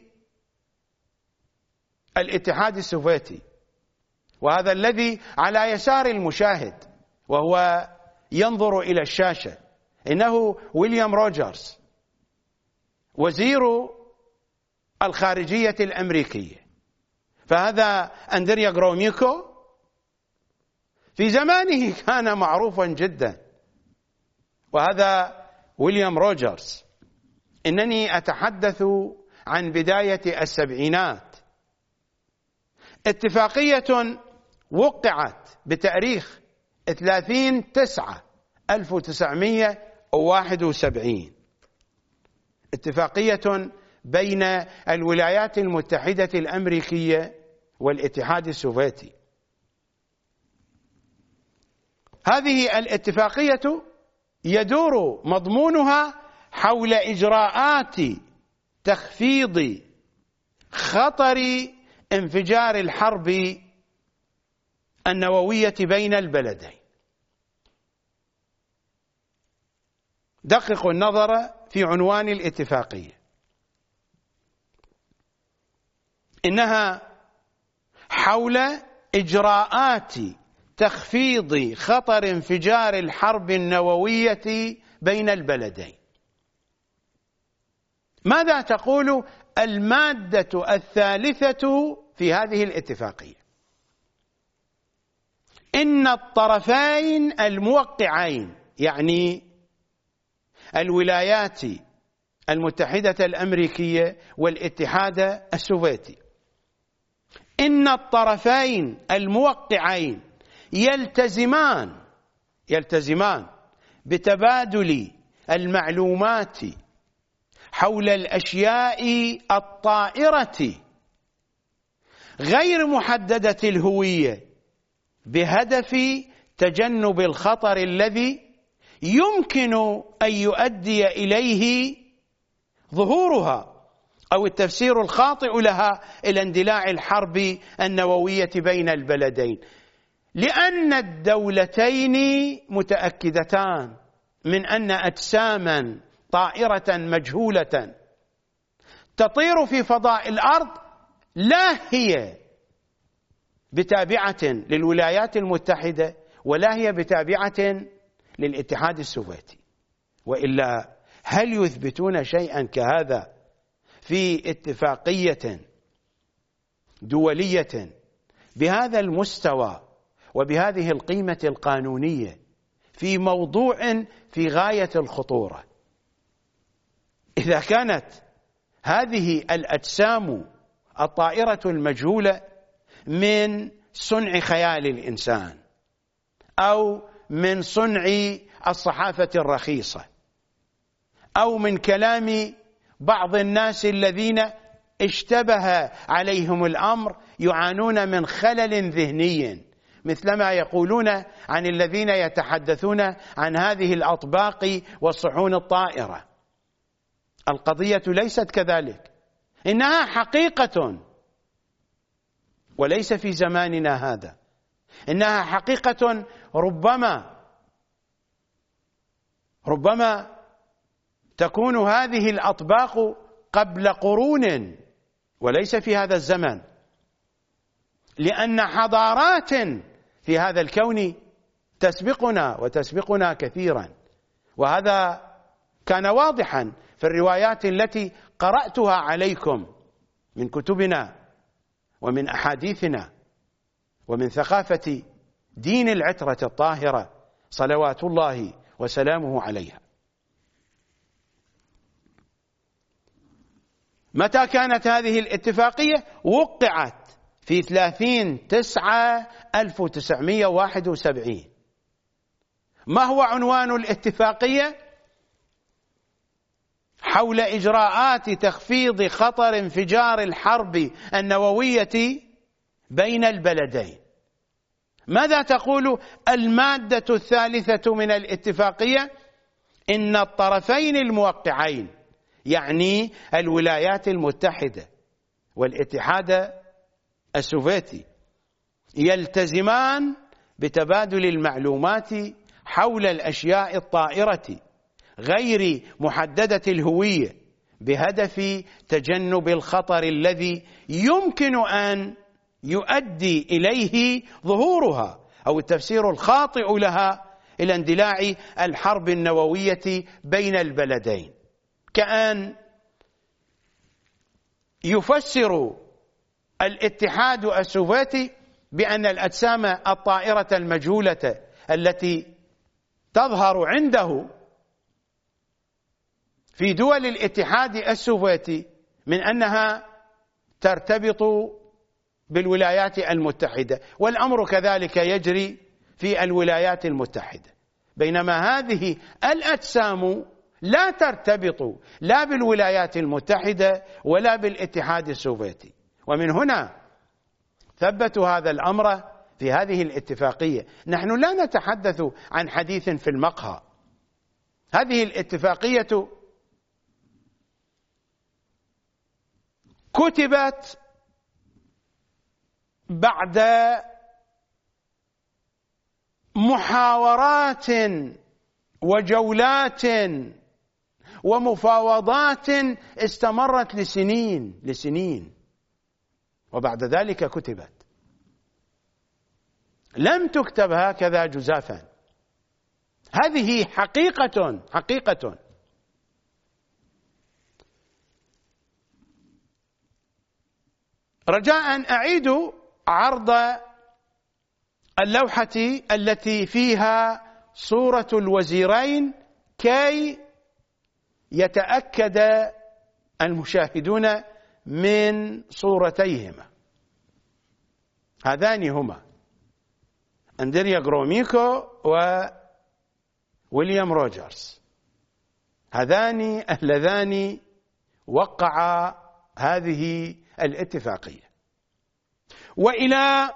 الاتحاد السوفيتي، وهذا الذي على يسار المشاهد وهو ينظر إلى الشاشة إنه ويليام روجرز وزير الخارجية الأمريكية. فهذا أندريا غروميكو في زمانه كان معروفا جدا، وهذا ويليام روجرز. إنني أتحدث عن بداية السبعينات، اتفاقية وقعت بتاريخ ثلاثين تسعة ألف وتسعمئة وواحد وسبعين، اتفاقية بين الولايات المتحدة الأمريكية والاتحاد السوفيتي. هذه الاتفاقية يدور مضمونها حول إجراءات تخفيض خطر انفجار الحرب النووية بين البلدين. دققوا النظر في عنوان الاتفاقية، إنها حول إجراءات تخفيض خطر انفجار الحرب النووية بين البلدين. ماذا تقول المادة الثالثة في هذه الاتفاقية؟ إن الطرفين الموقعين، يعني الولايات المتحدة الأمريكية والاتحاد السوفيتي، إن الطرفين الموقعين يلتزمان يلتزمان بتبادل المعلومات حول الأشياء الطائرة غير محددة الهوية بهدف تجنب الخطر الذي يمكن أن يؤدي إليه ظهورها أو التفسير الخاطئ لها إلى اندلاع الحرب النووية بين البلدين، لأن الدولتين متأكدتان من أن أجساما طائرة مجهولة تطير في فضاء الأرض لا هي بتابعة للولايات المتحدة ولا هي بتابعة للاتحاد السوفيتي. وإلا هل يثبتون شيئا كهذا في اتفاقية دولية بهذا المستوى وبهذه القيمة القانونية في موضوع في غاية الخطورة؟ إذا كانت هذه الأجسام الطائرة المجهولة من صنع خيال الإنسان أو من صنع الصحافة الرخيصة أو من كلام بعض الناس الذين اشتبه عليهم الأمر يعانون من خلل ذهني، مثلما يقولون عن الذين يتحدثون عن هذه الأطباق والصحون الطائرة. القضية ليست كذلك، إنها حقيقة وليس في زماننا هذا، إنها حقيقة ربما ربما تكون هذه الأطباق قبل قرون وليس في هذا الزمن، لأن حضارات في هذا الكون تسبقنا وتسبقنا كثيرا، وهذا كان واضحا في الروايات التي قرأتها عليكم من كتبنا ومن أحاديثنا ومن ثقافة دين العترة الطاهرة صلوات الله وسلامه عليها. متى كانت هذه الاتفاقية؟ وقعت في ثلاثين تسعة ألف وتسعمائة وواحد وسبعين. ما هو عنوان الاتفاقية؟ حول إجراءات تخفيض خطر انفجار الحرب النووية بين البلدين. ماذا تقول المادة الثالثة من الاتفاقية؟ إن الطرفين الموقعين، يعني الولايات المتحدة والاتحاد السوفيتي، يلتزمان بتبادل المعلومات حول الأشياء الطائرة غير محددة الهوية بهدف تجنب الخطر الذي يمكن أن يؤدي إليه ظهورها أو التفسير الخاطئ لها إلى اندلاع الحرب النووية بين البلدين، كأن يفسر الاتحاد السوفيتي بأن الأجسام الطائرة المجهولة التي تظهر عنده في دول الاتحاد السوفيتي من أنها ترتبط بالولايات المتحدة، والأمر كذلك يجري في الولايات المتحدة، بينما هذه الأجسام لا ترتبط لا بالولايات المتحدة ولا بالاتحاد السوفيتي. ومن هنا ثبتوا هذا الأمر في هذه الاتفاقية. نحن لا نتحدث عن حديث في المقهى، هذه الاتفاقية كتبت بعد محاورات وجولات ومفاوضات استمرت لسنين لسنين، وبعد ذلك كتبت. لم تكتب هكذا جزافا، هذه حقيقة حقيقة. رجاء أعيد عرض اللوحة التي فيها صورة الوزيرين كي يتأكد المشاهدون من صورتيهما. هذان هما أندريا غروميكو وويليام روجرز، هذان اللذان وقعا هذه الاتفاقية. وإلى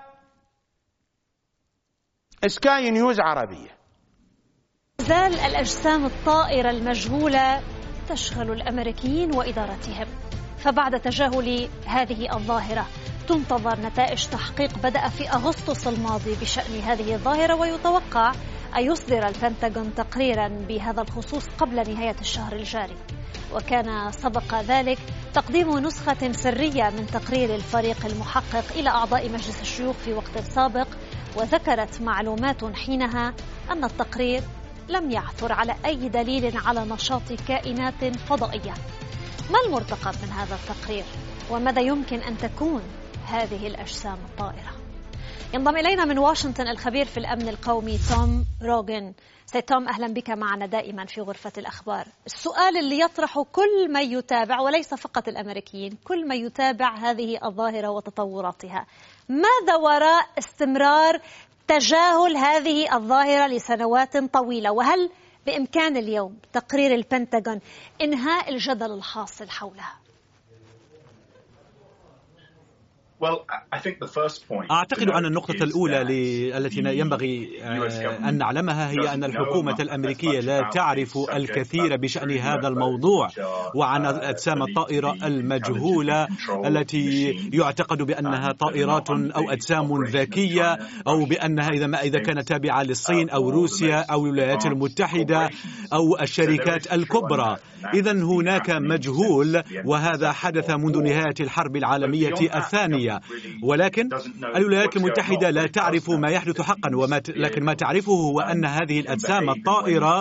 سكاي نيوز عربية. زال الأجسام الطائرة المجهولة تشغل الأمريكيين وإدارتهم، فبعد تجاهل هذه الظاهرة تنتظر نتائج تحقيق بدأ في أغسطس الماضي بشأن هذه الظاهرة، ويتوقع أن يصدر البنتاغون تقريرا بهذا الخصوص قبل نهاية الشهر الجاري. وكان سبق ذلك تقديم نسخة سرية من تقرير الفريق المحقق إلى أعضاء مجلس الشيوخ في وقت سابق، وذكرت معلومات حينها أن التقرير لم يعثر على أي دليل على نشاط كائنات فضائية. ما المرتقب من هذا التقرير؟ وماذا يمكن أن تكون هذه الأجسام الطائرة؟ ينضم إلينا من واشنطن الخبير في الأمن القومي توم روغن. سيد توم، أهلا بك معنا دائما في غرفة الأخبار. السؤال اللي يطرحه كل من يتابع، وليس فقط الأمريكيين، كل من يتابع هذه الظاهرة وتطوراتها، ماذا وراء استمرار تجاهل هذه الظاهرة لسنوات طويلة؟ وهل بإمكان اليوم تقرير البنتاغون إنهاء الجدل الحاصل حولها؟ أعتقد أن النقطة الأولى التي ينبغي أن نعلمها هي أن الحكومة الأمريكية لا تعرف الكثير بشأن هذا الموضوع وعن الأجسام الطائرة المجهولة التي يعتقد بأنها طائرات أو أجسام ذكية، أو بأنها إذا ما إذا كانت تابعة للصين أو روسيا أو الولايات المتحدة أو الشركات الكبرى. إذن هناك مجهول، وهذا حدث منذ نهاية الحرب العالمية الثانية. ولكن الولايات المتحدة لا تعرف ما يحدث حقا، وما لكن ما تعرفه هو أن هذه الأجسام الطائرة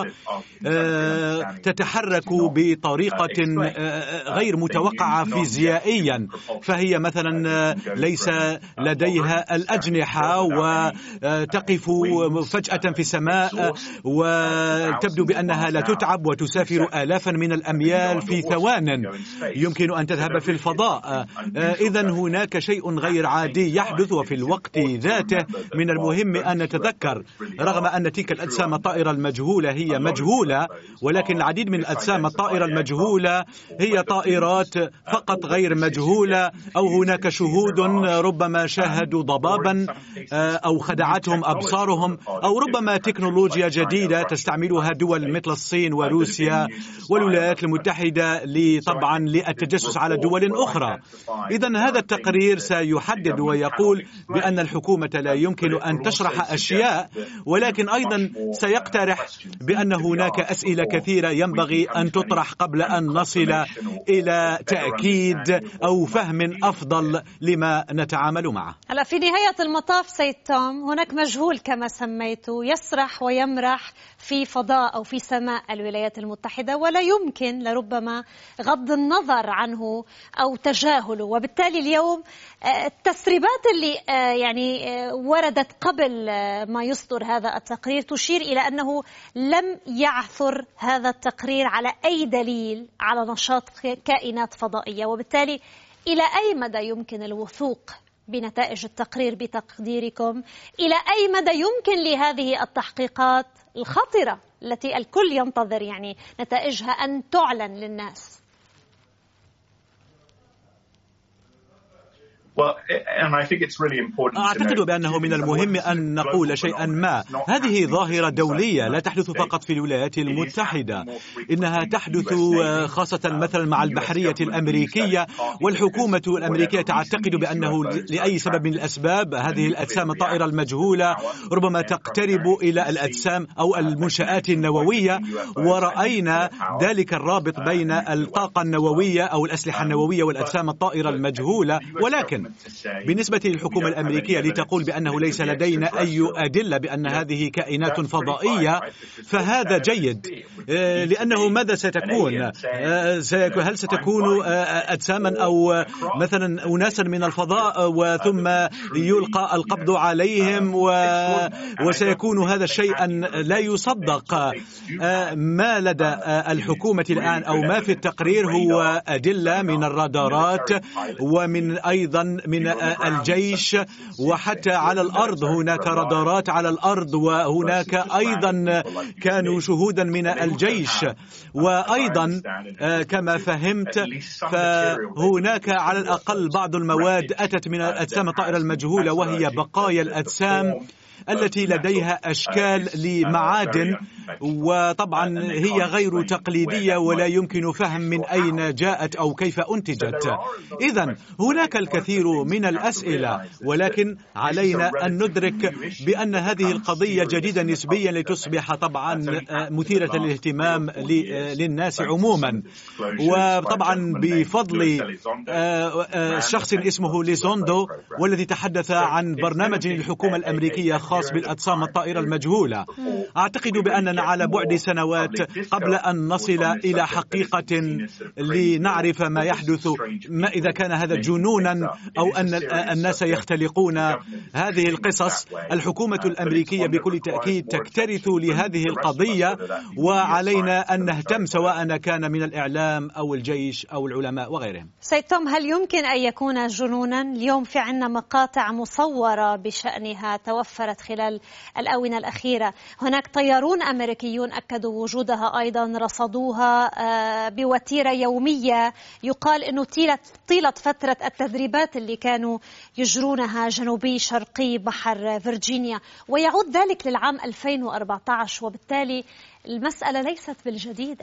تتحرك بطريقة غير متوقعة فيزيائيا، فهي مثلا ليس لديها الأجنحة وتقف فجأة في السماء وتبدو بأنها لا تتعب وتسافر آلافا من الأميال في ثوان، يمكن أن تذهب في الفضاء. إذن هناك شيء غير عادي يحدث، وفي الوقت ذاته من المهم أن نتذكر رغم أن تلك الأجسام الطائرة المجهولة هي مجهولة، ولكن العديد من الأجسام الطائرة المجهولة هي طائرات فقط غير مجهولة، أو هناك شهود ربما شاهدوا ضبابا أو خدعتهم أبصارهم، أو ربما تكنولوجيا جديدة تستعملها دول مثل الصين وروسيا والولايات المتحدة طبعا للتجسس على دول أخرى. إذن هذا التقرير سيحدد ويقول بأن الحكومة لا يمكن أن تشرح أشياء، ولكن أيضا سيقترح بأن هناك أسئلة كثيرة ينبغي أن تطرح قبل أن نصل إلى تأكيد أو فهم أفضل لما نتعامل معه. هلا في نهاية المطاف سيد توم، هناك مجهول كما سميته يسرح ويمرح في فضاء أو في سماء الولايات المتحدة، ولا يمكن لربما غض النظر عنه أو تجاهله. وبالتالي اليوم التسريبات اللي يعني وردت قبل ما يصدر هذا التقرير تشير إلى أنه لم يعثر هذا التقرير على أي دليل على نشاط كائنات فضائية. وبالتالي إلى أي مدى يمكن الوثوق بنتائج التقرير بتقديركم؟ إلى أي مدى يمكن لهذه التحقيقات الخطرة التي الكل ينتظر يعني نتائجها أن تعلن للناس؟ أعتقد بأنه من المهم أن نقول شيئا ما. هذه ظاهرة دولية لا تحدث فقط في الولايات المتحدة، إنها تحدث خاصة مثلا مع البحرية الأمريكية، والحكومة الأمريكية تعتقد بأنه لأي سبب من الأسباب هذه الأجسام الطائرة المجهولة ربما تقترب إلى الأجسام أو المنشآت النووية، ورأينا ذلك الرابط بين الطاقة النووية أو الأسلحة النووية والأجسام الطائرة المجهولة. ولكن بالنسبة للحكومة الأمريكية لتقول بأنه ليس لدينا أي أدلة بأن هذه كائنات فضائية، فهذا جيد، لأنه ماذا ستكون؟ هل ستكون أجساما أو مثلا أناسا من الفضاء وثم يلقى القبض عليهم وسيكون هذا شيئا لا يصدق؟ ما لدى الحكومة الآن أو ما في التقرير هو أدلة من الرادارات ومن أيضا من الجيش، وحتى على الأرض هناك رادارات على الأرض، وهناك أيضا كانوا شهودا من الجيش. وأيضا كما فهمت فهناك على الأقل بعض المواد أتت من الأجسام الطائرة المجهولة، وهي بقايا الأجسام التي لديها أشكال لمعادن، وطبعا هي غير تقليدية ولا يمكن فهم من أين جاءت أو كيف أنتجت. إذن هناك الكثير من الأسئلة، ولكن علينا أن ندرك بأن هذه القضية جديدة نسبيا لتصبح طبعا مثيرة للاهتمام للناس عموما. وطبعا بفضل شخص اسمه ليزوندو، والذي تحدث عن برنامج الحكومة الأمريكية خاص بالأجسام الطائرة المجهولة، أعتقد بأننا على بعد سنوات قبل أن نصل إلى حقيقة لنعرف ما يحدث، ما إذا كان هذا جنونا أو أن الناس يختلقون هذه القصص. الحكومة الأمريكية بكل تأكيد تكترث لهذه القضية، وعلينا أن نهتم سواء كان من الإعلام أو الجيش أو العلماء وغيرهم. سيد توم، هل يمكن أن يكون جنونا؟ اليوم في عنا مقاطع مصورة بشأنها توفرت خلال الآونة الأخيرة. هناك طيارون أمريكيون أكدوا وجودها، أيضا رصدوها بوتيرة يومية. يقال أنه طيلة فترة التدريبات اللي كانوا يجرونها جنوبي شرقي بحر فرجينيا، ويعود ذلك للعام ألفين وأربعة عشر، وبالتالي المسألة ليست بالجديدة.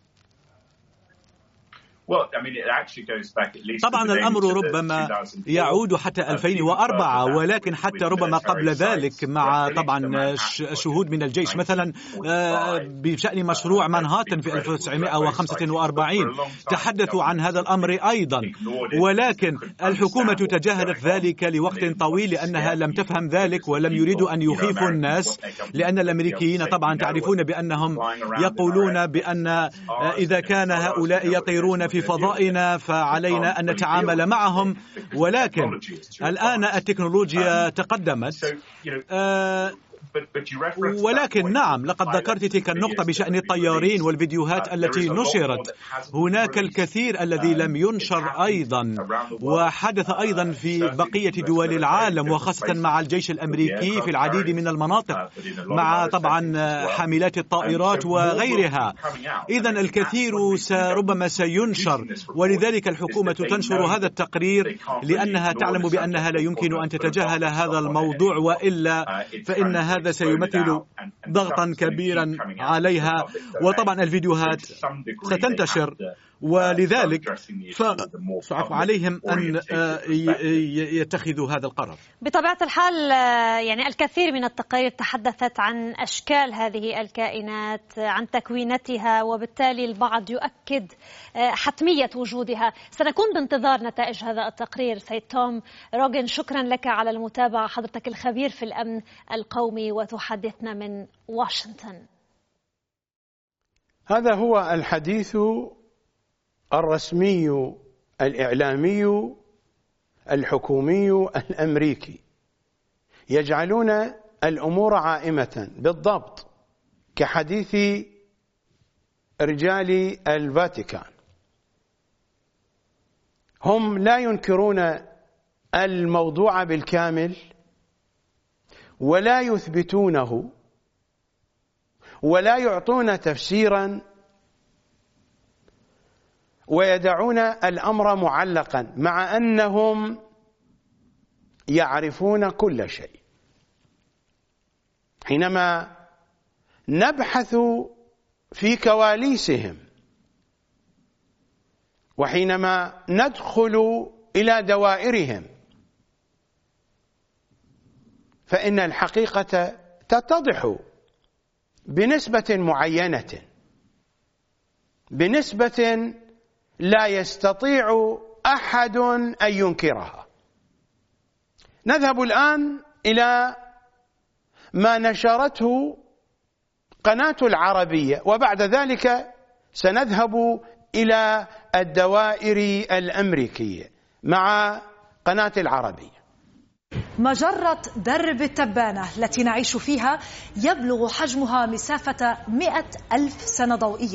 طبعا الأمر ربما يعود حتى ألفين وأربعة، ولكن حتى ربما قبل ذلك مع طبعا شهود من الجيش، مثلا بشأن مشروع مانهاتن في ألف وتسعمائة وخمسة وأربعين تحدثوا عن هذا الأمر أيضا، ولكن الحكومة تجاهلت ذلك لوقت طويل لأنها لم تفهم ذلك ولم يريدوا أن يخيفوا الناس، لأن الأمريكيين طبعا تعرفون بأنهم يقولون بأن إذا كان هؤلاء يطيرون في فضائنا فعلينا أن نتعامل معهم. ولكن الآن التكنولوجيا تقدمت، آه ولكن نعم لقد ذكرت تلك النقطة بشأن الطيارين والفيديوهات التي نشرت. هناك الكثير الذي لم ينشر أيضا، وحدث أيضا في بقية دول العالم، وخاصة مع الجيش الأمريكي في العديد من المناطق، مع طبعا حاملات الطائرات وغيرها. إذن الكثير ربما سينشر، ولذلك الحكومة تنشر هذا التقرير لأنها تعلم بأنها لا يمكن أن تتجاهل هذا الموضوع، وإلا فإن هذا سيمثل ضغطا كبيرا عليها، وطبعا الفيديوهات ستنتشر، ولذلك فعليهم أن يتخذوا هذا القرار. بطبيعة الحال يعني الكثير من التقارير تحدثت عن أشكال هذه الكائنات، عن تكوينتها، وبالتالي البعض يؤكد حتمية وجودها. سنكون بانتظار نتائج هذا التقرير. سيد توم روغن، شكرا لك على المتابعة، حضرتك الخبير في الأمن القومي وتحدثنا من واشنطن. هذا هو الحديث الرسمي الإعلامي الحكومي الأمريكي، يجعلون الأمور عائمة بالضبط كحديث رجال الفاتيكان. هم لا ينكرون الموضوع بالكامل ولا يثبتونه ولا يعطون تفسيرا، ويدعون الأمر معلقا، مع أنهم يعرفون كل شيء. حينما نبحث في كواليسهم، وحينما ندخل إلى دوائرهم، فإن الحقيقة تتضح بنسبة معينة، بنسبة لا يستطيع أحد أن ينكرها. نذهب الآن إلى ما نشرته قناة العربية، وبعد ذلك سنذهب إلى الدوائر الأمريكية مع قناة العربية. مجرة درب التبانة التي نعيش فيها يبلغ حجمها مسافة مئة ألف سنة ضوئية،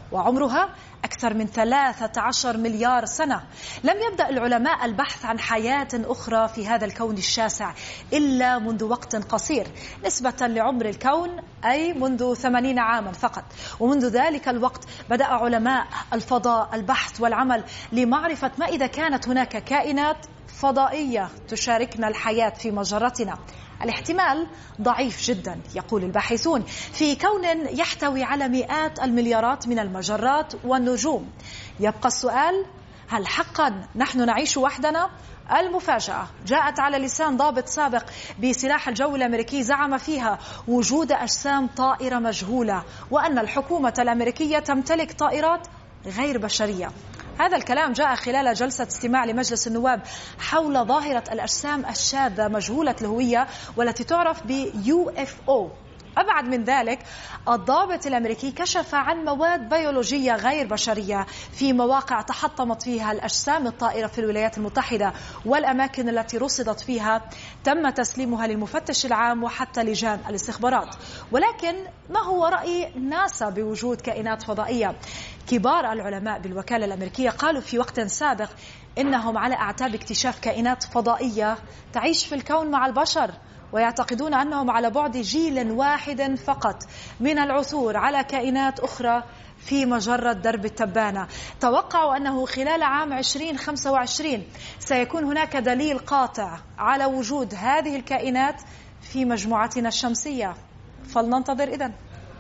وعمرها أكثر من ثلاثة عشر مليار سنة. لم يبدأ العلماء البحث عن حياة أخرى في هذا الكون الشاسع إلا منذ وقت قصير نسبة لعمر الكون، أي منذ ثمانين عاما فقط. ومنذ ذلك الوقت بدأ علماء الفضاء البحث والعمل لمعرفة ما إذا كانت هناك كائنات فضائية تشاركنا الحياة في مجرتنا. الاحتمال ضعيف جدا يقول الباحثون في كون يحتوي على مئات المليارات من المجرات والنجوم. يبقى السؤال: هل حقا نحن نعيش وحدنا؟ المفاجأة جاءت على لسان ضابط سابق بسلاح الجو الأمريكي زعم فيها وجود أجسام طائرة مجهولة وأن الحكومة الأمريكية تمتلك طائرات غير بشرية. هذا الكلام جاء خلال جلسة استماع لمجلس النواب حول ظاهرة الأجسام الشاذة مجهولة الهوية والتي تعرف ب يو إف أو. أبعد من ذلك، الضابط الأمريكي كشف عن مواد بيولوجية غير بشرية في مواقع تحطمت فيها الأجسام الطائرة في الولايات المتحدة، والأماكن التي رصدت فيها تم تسليمها للمفتش العام وحتى لجان الاستخبارات. ولكن ما هو رأي ناسا بوجود كائنات فضائية؟ كبار العلماء بالوكالة الأمريكية قالوا في وقت سابق إنهم على أعتاب اكتشاف كائنات فضائية تعيش في الكون مع البشر، ويعتقدون أنهم على بعد جيل واحد فقط من العثور على كائنات أخرى في مجرة درب التبانة. توقعوا أنه خلال عام عشرين خمسة وعشرين سيكون هناك دليل قاطع على وجود هذه الكائنات في مجموعتنا الشمسية. فلننتظر إذن.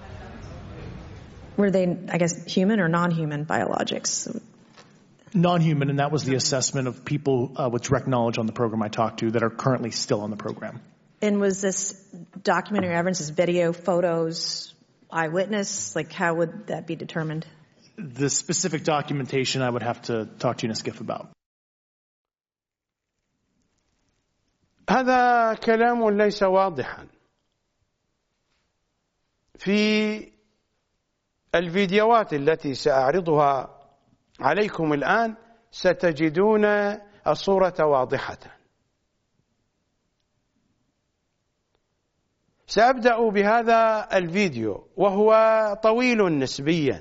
Were they, I guess, human or non-human biologics? Non-human, and that was the assessment of people uh, with direct knowledge on the program I talked to that are currently still on the program. And was this documentary evidence, this video, photos, eyewitness? Like, how would that be determined? The specific documentation I would have to talk to you in a skiff about. هذا كلام ليس واضحا. في الفيديوهات التي سأعرضها عليكم الآن ستجدون الصورة واضحة. سأبدأ بهذا الفيديو وهو طويل نسبيا،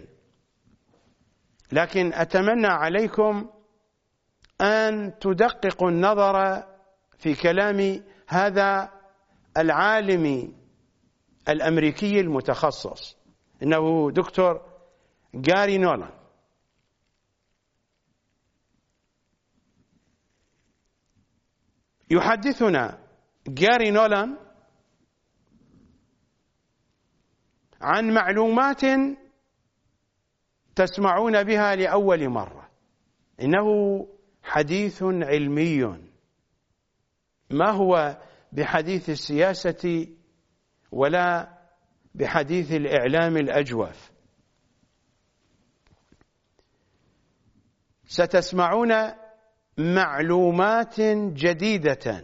لكن أتمنى عليكم أن تدققوا النظر في كلام هذا العالم الأمريكي المتخصص، إنه دكتور جاري نولان. يحدثنا جاري نولان عن معلومات تسمعون بها لأول مرة. إنه حديث علمي، ما هو بحديث السياسة ولا بحديث الإعلام الأجوف. ستسمعون معلومات جديدة،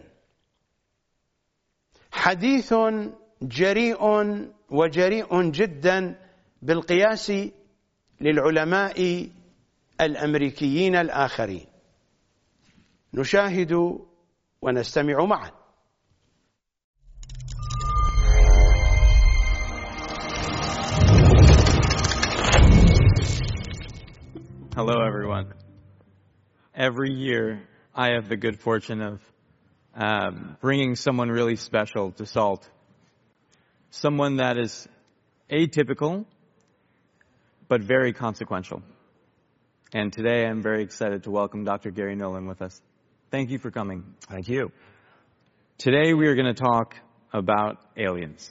حديث جريء وجريء جدا بالقياس للعلماء الأمريكيين الآخرين. نشاهد ونستمع معا. Hello, everyone. Every year, I have the good fortune of um, bringing someone really special to SALT. Someone that is atypical, but very consequential. And today, I'm very excited to welcome Doctor Gary Nolan with us. Thank you for coming. Thank you. Today, we are going to talk about aliens.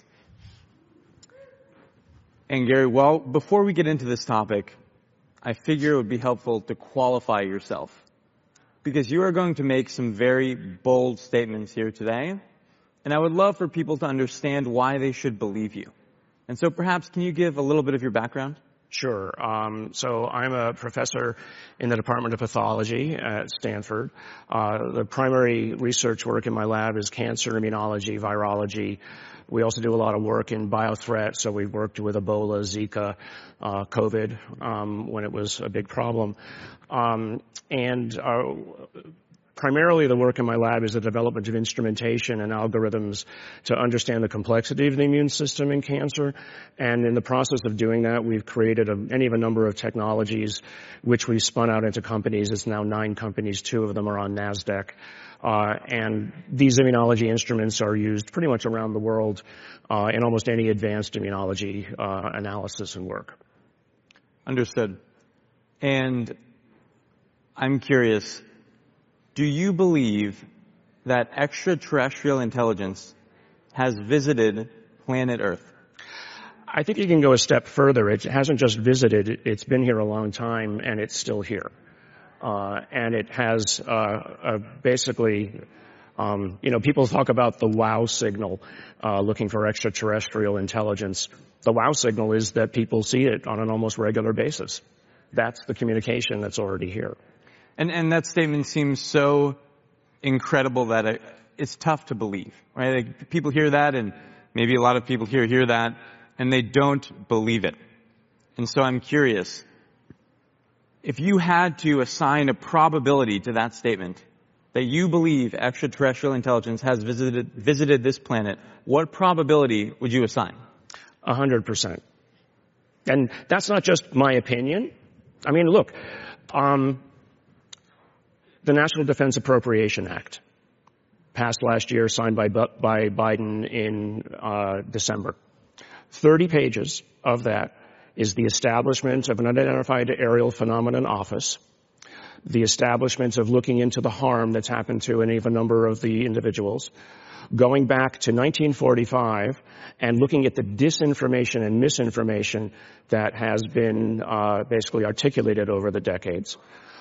And Gary, well, before we get into this topic, I figure it would be helpful to qualify yourself, because you are going to make some very bold statements here today, and I would love for people to understand why they should believe you. And so perhaps can you give a little bit of your background? Sure. Um, so I'm a professor in the Department of Pathology at Stanford. Uh, the primary research work in my lab is cancer immunology, virology. We also do a lot of work in biothreat, so we've worked with Ebola, Zika, uh, COVID, um, when it was a big problem. Um, and uh, Primarily, the work in my lab is the development of instrumentation and algorithms to understand the complexity of the immune system in cancer. And in the process of doing that, we've created a, any of a number of technologies which we've spun out into companies. It's now nine companies. Two of them are on NASDAQ. Uh, and these immunology instruments are used pretty much around the world uh, in almost any advanced immunology uh, analysis and work. Understood. And I'm curious, do you believe that extraterrestrial intelligence has visited planet Earth? I think you can go a step further. It hasn't just visited. It's been here a long time, and it's still here. Uh, and it has uh, uh, basically, um, you know, people talk about the wow signal, uh, looking for extraterrestrial intelligence. The wow signal is that people see it on an almost regular basis. That's the communication that's already here. And, and that statement seems so incredible that it, it's tough to believe, right? Like, people hear that, and maybe a lot of people here hear that, and they don't believe it. And so I'm curious, if you had to assign a probability to that statement, that you believe extraterrestrial intelligence has visited, visited this planet, what probability would you assign? A hundred percent. And that's not just my opinion. I mean, look, um, the National Defense Appropriation Act, passed last year, signed by, by Biden in uh, December. thirty pages of that is the establishment of an unidentified aerial phenomenon office, the establishment of looking into the harm that's happened to any of a number of the individuals, going back to nineteen forty-five and looking at the disinformation and misinformation that has been uh, basically articulated over the decades.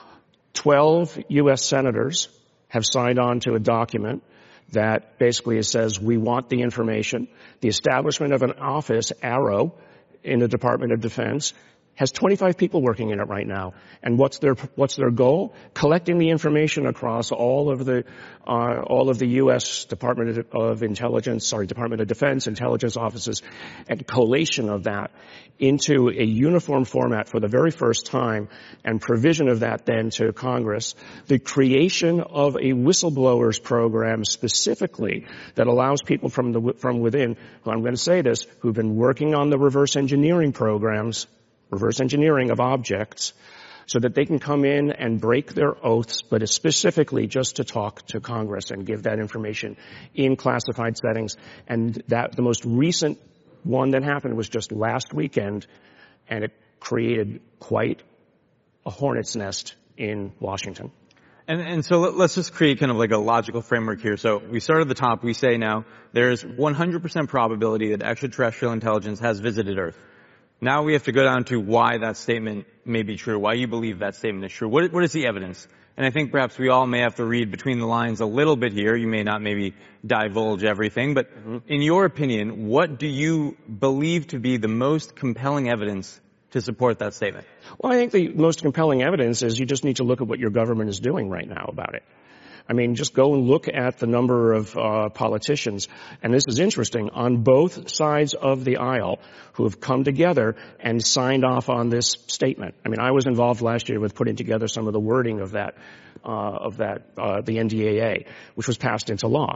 twelve U S senators have signed on to a document that basically says we want the information. The establishment of an office, AARO, in the Department of Defense, has twenty-five people working in it right now. And what's their what's their goal? Collecting the information across all of the uh, all of the U S Department of Intelligence, sorry, Department of Defense intelligence offices, and collation of that into a uniform format for the very first time, and provision of that then to Congress. The creation of a whistleblowers program specifically that allows people from the from within, who I'm going to say this, who've been working on the reverse engineering programs, reverse engineering of objects, so that they can come in and break their oaths, but specifically just to talk to Congress and give that information in classified settings. And that the most recent one that happened was just last weekend, and it created quite a hornet's nest in Washington. And, and so let's just create kind of like a logical framework here. So we start at the top. We say now there's one hundred percent probability that extraterrestrial intelligence has visited Earth. Now we have to go down to why that statement may be true, why you believe that statement is true. What, what is the evidence? And I think perhaps we all may have to read between the lines a little bit here. You may not maybe divulge everything, but mm-hmm. in your opinion, what do you believe to be the most compelling evidence to support that statement? Well, I think the most compelling evidence is you just need to look at what your government is doing right now about it. I mean, just go and look at the number of uh, politicians, and this is interesting, on both sides of the aisle who have come together and signed off on this statement. I mean, I was involved last year with putting together some of the wording of that, uh, of that, uh, the N D A A, which was passed into law.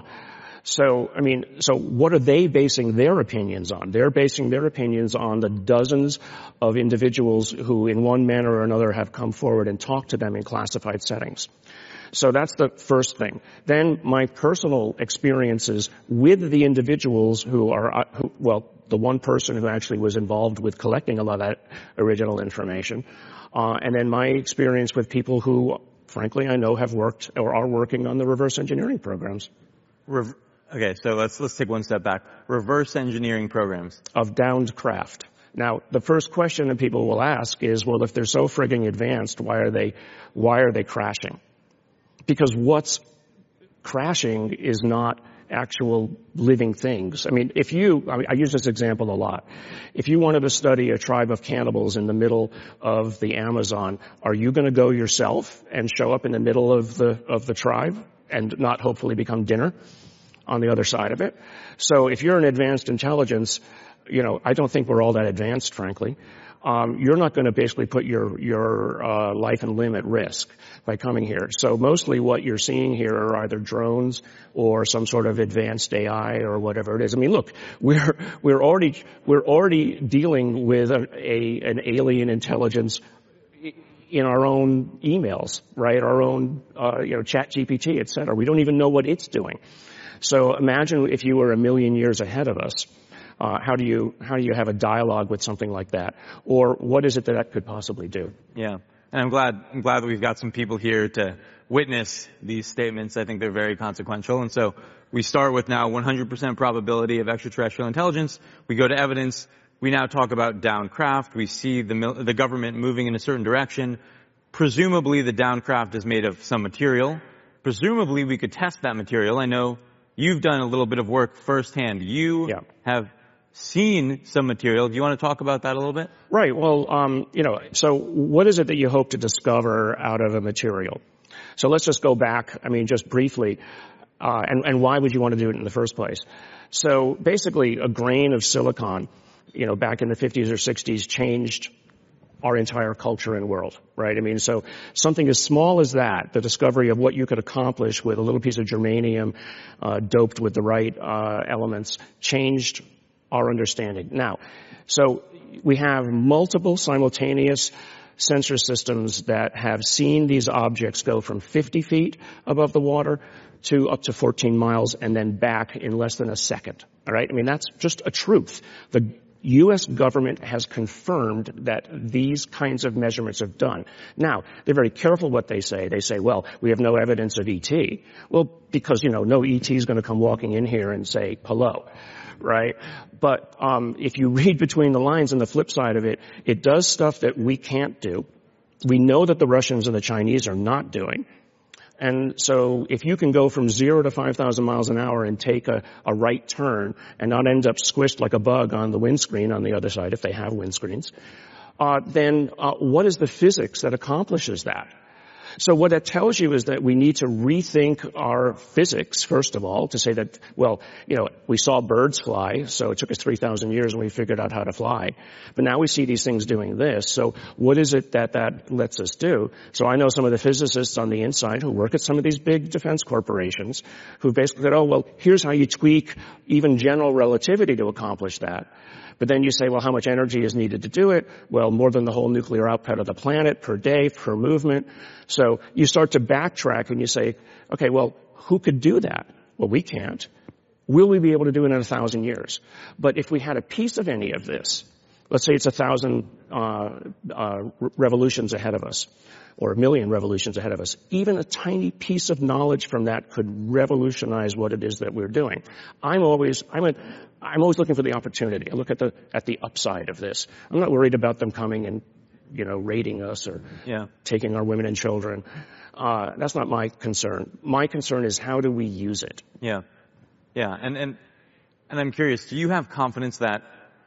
So, I mean, so what are they basing their opinions on? They're basing their opinions on the dozens of individuals who in one manner or another have come forward and talked to them in classified settings. So that's the first thing. Then my personal experiences with the individuals who are, who, well, the one person who actually was involved with collecting a lot of that original information. Uh, and then my experience with people who, frankly, I know have worked or are working on the reverse engineering programs. Re- okay, so let's, let's take one step back. Reverse engineering programs. Of downed craft. Now, the first question that people will ask is, well, if they're so frigging advanced, why are they, why are they crashing? Because what's crashing is not actual living things. I mean, if you, I mean, I use this example a lot. If you wanted to study a tribe of cannibals in the middle of the Amazon, are you going to go yourself and show up in the middle of the, of the tribe and not hopefully become dinner? on the other side of it. So if you're an advanced intelligence, you know, I don't think we're all that advanced, frankly. Um, you're not going to basically put your your uh, life and limb at risk by coming here. So mostly what you're seeing here are either drones or some sort of advanced A I or whatever it is. I mean, look, we're we're already we're already dealing with a, a an alien intelligence in our own emails, right? Our own uh, you know, Chat G P T, et cetera. We don't even know what it's doing. So imagine if you were a million years ahead of us. Uh, how do you how do you have a dialogue with something like that, or what is it that that could possibly do? Yeah, and I'm glad I'm glad that we've got some people here to witness these statements. I think they're very consequential, and so we start with now one hundred percent probability of extraterrestrial intelligence. We go to evidence. We now talk about downcraft. We see the the government moving in a certain direction. Presumably, the downcraft is made of some material. Presumably, we could test that material. I know you've done a little bit of work firsthand. You yeah. have seen some material. Do you want to talk about that a little bit? Right. Well, um, you know, so what is it that you hope to discover out of a material? So let's just go back, I mean, just briefly, uh, and, and why would you want to do it in the first place? So basically, a grain of silicon, you know, back in the fifties or sixties changed our entire culture and world, right? I mean, so something as small as that, the discovery of what you could accomplish with a little piece of germanium uh, doped with the right uh, elements changed our understanding. Now, so we have multiple simultaneous sensor systems that have seen these objects go from fifty feet above the water to up to fourteen miles and then back in less than a second. All right? I mean, that's just a truth. The U S government has confirmed that these kinds of measurements have done. Now, they're very careful what they say. They say, well, we have no evidence of E T. Well, because, you know, no E T is going to come walking in here and say, hello. Right? But um if you read between the lines on the flip side of it, it does stuff that we can't do. We know that the Russians and the Chinese are not doing. And so if you can go from zero to five thousand miles an hour and take a, a right turn and not end up squished like a bug on the windscreen on the other side, if they have windscreens, uh, then uh, what is the physics that accomplishes that? So what that tells you is that we need to rethink our physics, first of all, to say that, well, you know, we saw birds fly, so it took us three thousand years and we figured out how to fly. But now we see these things doing this. So what is it that that lets us do? So I know some of the physicists on the inside who work at some of these big defense corporations who basically said, oh, well, here's how you tweak even general relativity to accomplish that. But then you say, well, how much energy is needed to do it? Well, more than the whole nuclear output of the planet per day, per movement. So you start to backtrack and you say, okay, well, who could do that? Well, we can't. Will we be able to do it in a thousand years? But if we had a piece of any of this, let's say it's a thousand uh, uh, revolutions ahead of us, or a million revolutions ahead of us, even a tiny piece of knowledge from that could revolutionize what it is that we're doing. I'm always, I'm a, I'm always looking for the opportunity. I look at the, at the upside of this. I'm not worried about them coming and, you know, raiding us or yeah. taking our women and children. Uh, that's not my concern. My concern is how do we use it? Yeah. Yeah. And, and, and I'm curious, do you have confidence that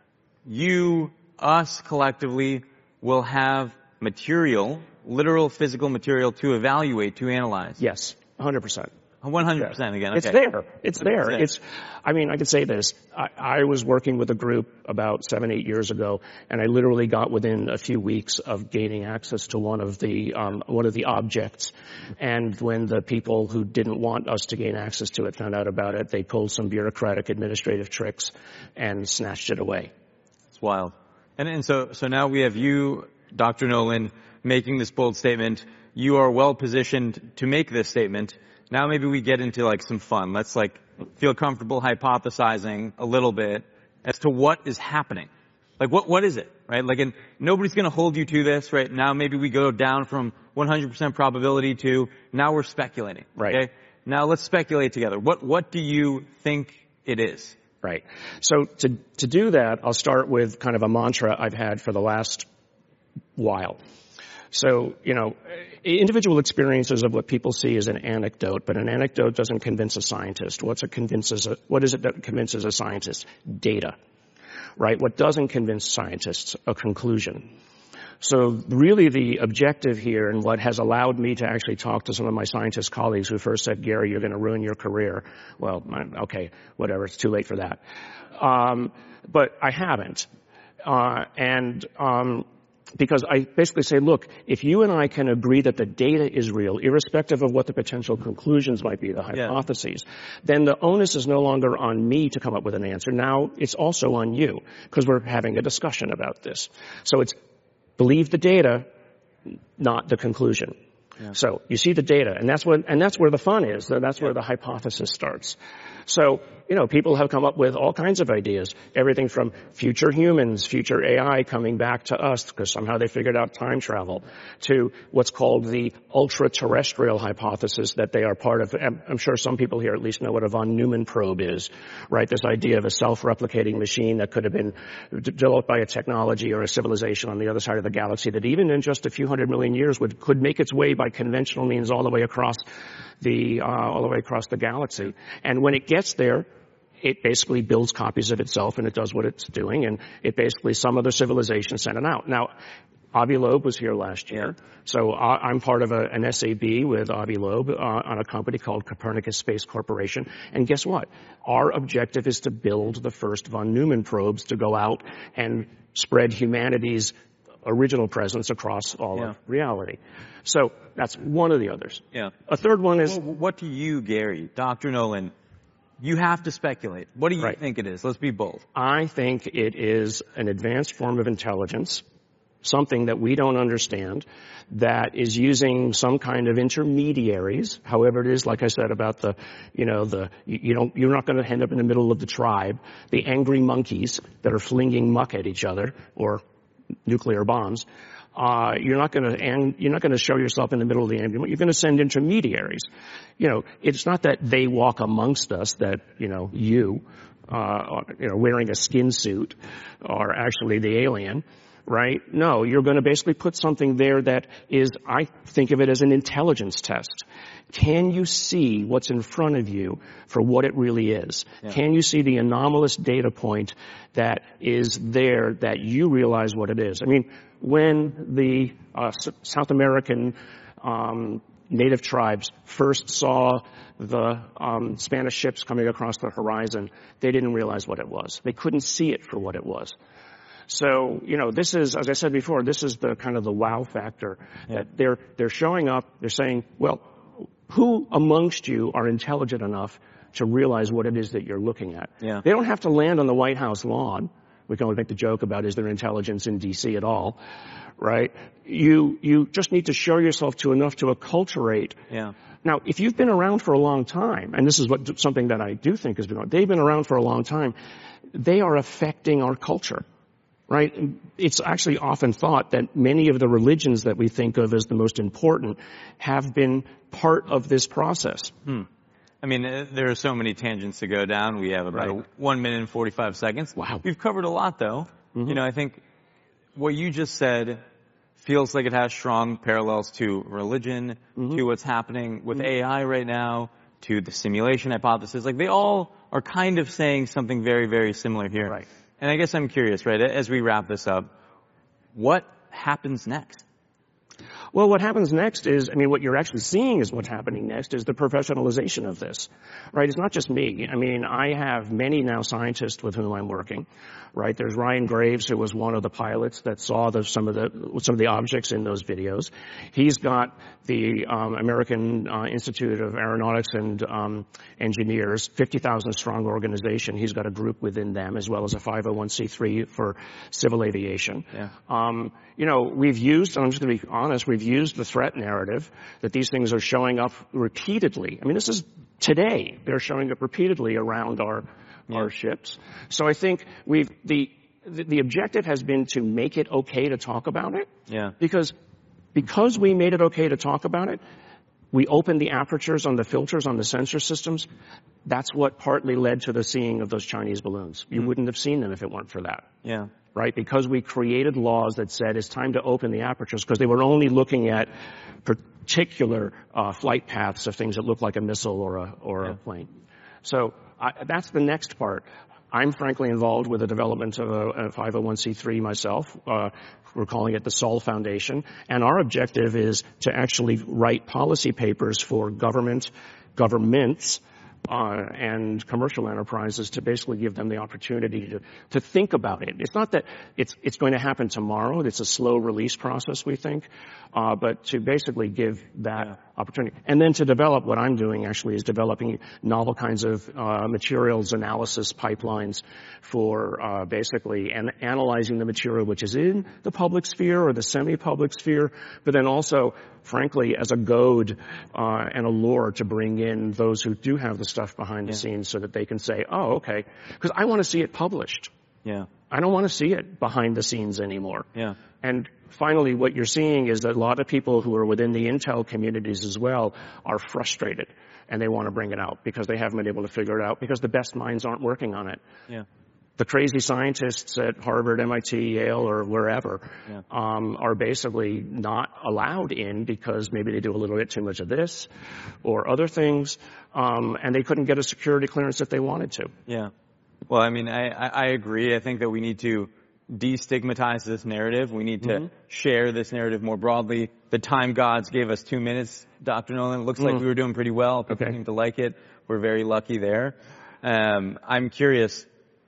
you, us collectively will have material, literal physical material to evaluate, to analyze? Yes, one hundred percent. one hundred percent again. Okay. It's there. It's there. It's, I mean, I could say this. I, I was working with a group about seven, eight years ago, and I literally got within a few weeks of gaining access to one of the, um, one of the objects. And when the people who didn't want us to gain access to it found out about it, they pulled some bureaucratic administrative tricks and snatched it away. It's wild. And, and so, so now we have you, Doctor Nolan, making this bold statement. You are well positioned to make this statement. Now maybe we get into like some fun. Let's like feel comfortable hypothesizing a little bit as to what is happening. Like what, what is it, right? Like, and nobody's going to hold you to this, right? Now maybe we go down from one hundred percent probability to now we're speculating. Right. Okay? Now let's speculate together. What, what do you think it is? Right. So to, to do that, I'll start with kind of a mantra I've had for the last while. So, you know, individual experiences of what people see is an anecdote, but an anecdote doesn't convince a scientist. What's it convinces a, what is it that convinces a scientist? Data. Right? What doesn't convince scientists? A conclusion. So really the objective here, and what has allowed me to actually talk to some of my scientist colleagues who first said, Gary, you're going to ruin your career. Well, okay, whatever, it's too late for that. Um, but I haven't. Uh, and um, because I basically say, look, if you and I can agree that the data is real, irrespective of what the potential conclusions might be, the hypotheses, yeah. then the onus is no longer on me to come up with an answer. Now it's also on you, because we're having a discussion about this. So it's believe the data, not the conclusion. Yeah. So you see the data, and that's what, and that's where the fun is. That's where the hypothesis starts. So, you know, people have come up with all kinds of ideas. Everything from future humans, future A I coming back to us because somehow they figured out time travel, to what's called the ultra-terrestrial hypothesis that they are part of. I'm sure some people here at least know what a von Neumann probe is, right? This idea of a self-replicating machine that could have been developed by a technology or a civilization on the other side of the galaxy that even in just a few hundred million years would, could make its way by conventional means all the way across the, uh, all the way across the galaxy. And when it gets there, it basically builds copies of itself and it does what it's doing, and it basically, some other civilization sent it out. Now, Avi Loeb was here last year, so I'm part of a, an S A B with Avi Loeb uh, on a company called Copernicus Space Corporation, and guess what? Our objective is to build the first von Neumann probes to go out and spread humanity's original presence across all yeah. of reality. So that's one of the others. Yeah. A third one is... Well, what do you, Gary, Doctor Nolan, you have to speculate. What do you right. think it is? Let's be bold. I think it is an advanced form of intelligence, something that we don't understand, that is using some kind of intermediaries, however it is, like I said about the, you know, the, you don't, you're not going to end up in the middle of the tribe, the angry monkeys that are flinging muck at each other, or nuclear bombs. Uh, you're not going to, and you're not going to show yourself in the middle of the ambulance. You're going to send intermediaries. You know, it's not that they walk amongst us, that, you know, you, uh, you know, wearing a skin suit are actually the alien, right? No, you're going to basically put something there that is, I think of it as an intelligence test. Can you see what's in front of you for what it really is? Yeah. Can you see the anomalous data point that is there that you realize what it is? I mean, when the uh, South American um, native tribes first saw the um, Spanish ships coming across the horizon, they didn't realize what it was. They couldn't see it for what it was. So, you know, this is, as I said before, this is the kind of the wow factor. Yeah. That they're, they're showing up, they're saying, well, who amongst you are intelligent enough to realize what it is that you're looking at? Yeah. They don't have to land on the White House lawn. We can always make the joke about, is there intelligence in D C at all, right? You, you just need to show yourself to enough to acculturate. Yeah. Now, if you've been around for a long time, and this is what, something that I do think has been, they've been around for a long time, they are affecting our culture. Right? It's actually often thought that many of the religions that we think of as the most important have been part of this process. Hmm. I mean, there are so many tangents to go down. We have about right. a one minute and forty-five seconds. Wow. We've covered a lot, though. Mm-hmm. You know, I think what you just said feels like it has strong parallels to religion, mm-hmm. to what's happening with mm-hmm. A I right now, to the simulation hypothesis. Like, they all are kind of saying something very, very similar here. Right. And I guess I'm curious, right, as we wrap this up, what happens next? Well, what happens next is, I mean, what you're actually seeing is what's happening next is the professionalization of this, right? It's not just me. I mean, I have many now scientists with whom I'm working, right? There's Ryan Graves, who was one of the pilots that saw the, some of the some of the objects in those videos. He's got the um, American uh, Institute of Aeronautics and um, Engineers, fifty thousand strong organization. He's got a group within them, as well as a five oh one c three for civil aviation. Yeah. Um, you know, we've used, and I'm just going to be honest, we've used the threat narrative that these things are showing up repeatedly. I mean, this is today. They're showing up repeatedly around our yeah. our ships. So I think we've the, the the objective has been to make it okay to talk about it. Yeah. Because because we made it okay to talk about it, we opened the apertures on the filters on the sensor systems. That's what partly led to the seeing of those Chinese balloons. You mm-hmm. wouldn't have seen them if it weren't for that. Yeah. Right? Because we created laws that said it's time to open the apertures, because they were only looking at particular uh, flight paths of things that look like a missile or a or yeah. a plane. So I, that's the next part. I'm frankly involved with the development of a, a five oh one c three myself. Uh, we're calling it the Sol Foundation. And our objective is to actually write policy papers for government, governments, Uh, and commercial enterprises to basically give them the opportunity to, to think about it. It's not that it's, it's going to happen tomorrow. It's a slow release process, we think, uh, but to basically give that yeah. opportunity. And then to develop, what I'm doing actually is developing novel kinds of uh, materials analysis pipelines for uh, basically an- analyzing the material which is in the public sphere or the semi-public sphere, but then also, frankly, as a goad uh, and a lure to bring in those who do have the stuff behind the yeah. scenes so that they can say, oh, okay, because I want to see it published. Yeah. I don't want to see it behind the scenes anymore. Yeah. And finally, what you're seeing is that a lot of people who are within the Intel communities as well are frustrated, and they want to bring it out because they haven't been able to figure it out because the best minds aren't working on it. Yeah. The crazy scientists at Harvard, M I T, Yale, or wherever yeah. um, are basically not allowed in because maybe they do a little bit too much of this or other things, um, and they couldn't get a security clearance if they wanted to. Yeah. Well, I mean, I, I agree. I think that we need to destigmatize this narrative. We need to mm-hmm. share this narrative more broadly. The time gods gave us two minutes, Doctor Nolan. It looks mm-hmm. like we were doing pretty well. People okay. seem to like it. We're very lucky there. Um, I'm curious,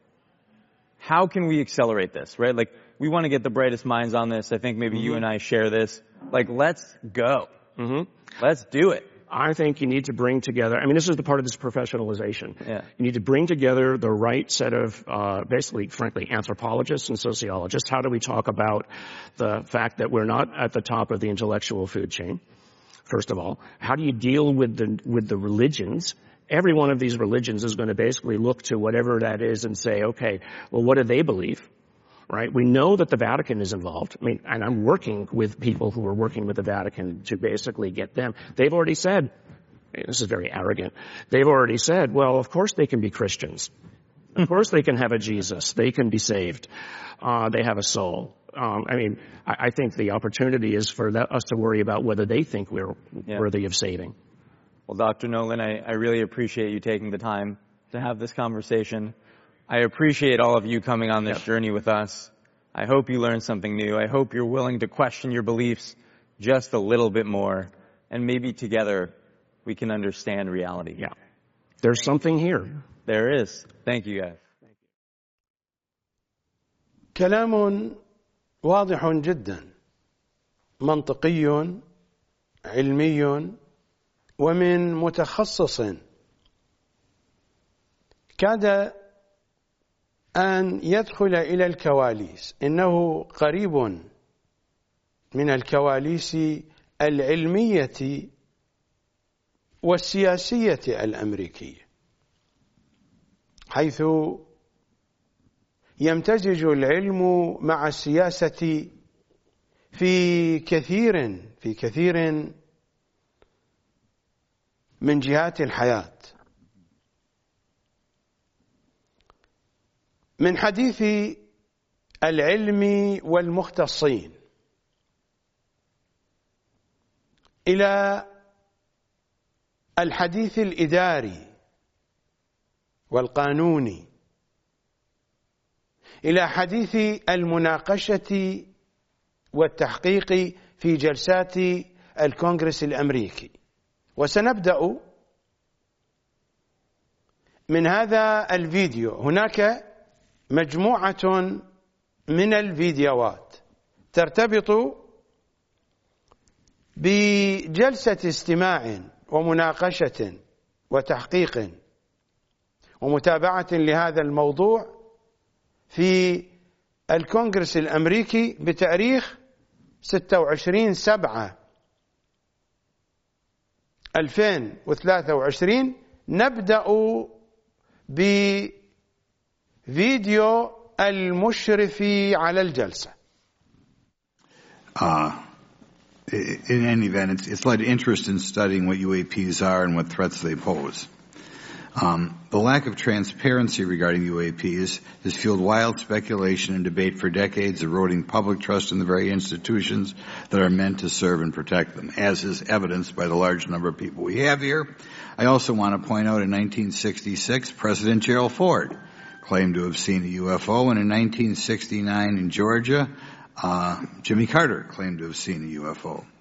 how can we accelerate this, right? Like, we want to get the brightest minds on this. I think maybe mm-hmm. you and I share this. Like, let's go. Mm-hmm. Let's do it. I think you need to bring together, I mean, this is the part of this professionalization. Yeah. You need to bring together the right set of, uh, basically, frankly, anthropologists and sociologists. How do we talk about the fact that we're not at the top of the intellectual food chain, first of all? How do you deal with the, with the religions? Every one of these religions is going to basically look to whatever that is and say, okay, well, what do they believe? Right? We know that the Vatican is involved. I mean, and I'm working with people who are working with the Vatican to basically get them. They've already said, this is very arrogant, they've already said, well, of course they can be Christians. Of course they can have a Jesus. They can be saved. Uh, they have a soul. Um, I mean, I, I think the opportunity is for that, us to worry about whether they think we're yeah. worthy of saving. Well, Doctor Nolan, I, I really appreciate you taking the time to have this conversation. I appreciate all of you coming on this yep. journey with us. I hope you learned something new. I hope you're willing to question your beliefs just a little bit more. And maybe together we can understand reality. Yeah. There's something here. There is. Thank you, guys. كلام واضح جدا، منطقي، علمي، ومن متخصص كاد أن يدخل إلى الكواليس. إنه قريب من الكواليس العلمية والسياسية الأمريكية، حيث يمتزج العلم مع السياسة في كثير في كثير من جهات الحياة. من حديث العلم والمختصين إلى الحديث الإداري والقانوني، إلى حديث المناقشة والتحقيق في جلسات الكونغرس الأمريكي. وسنبدأ من هذا الفيديو. هناك مجموعة من الفيديوهات ترتبط بجلسة استماع ومناقشة وتحقيق ومتابعة لهذا الموضوع في الكونغرس الأمريكي بتاريخ ستة وعشرين سبعة ألفين وثلاثة وعشرين. نبدأ بفيديو المشرف على الجلسة. Uh, in any event, it's, it's led interest in studying what U A Ps are and what threats they pose. Um, the lack of transparency regarding U A Ps has fueled wild speculation and debate for decades, eroding public trust in the very institutions that are meant to serve and protect them, as is evidenced by the large number of people we have here. I also want to point out in nineteen sixty-six, President Gerald Ford claimed to have seen a U F O, and in nineteen sixty-nine in Georgia, uh, Jimmy Carter claimed to have seen a U F O.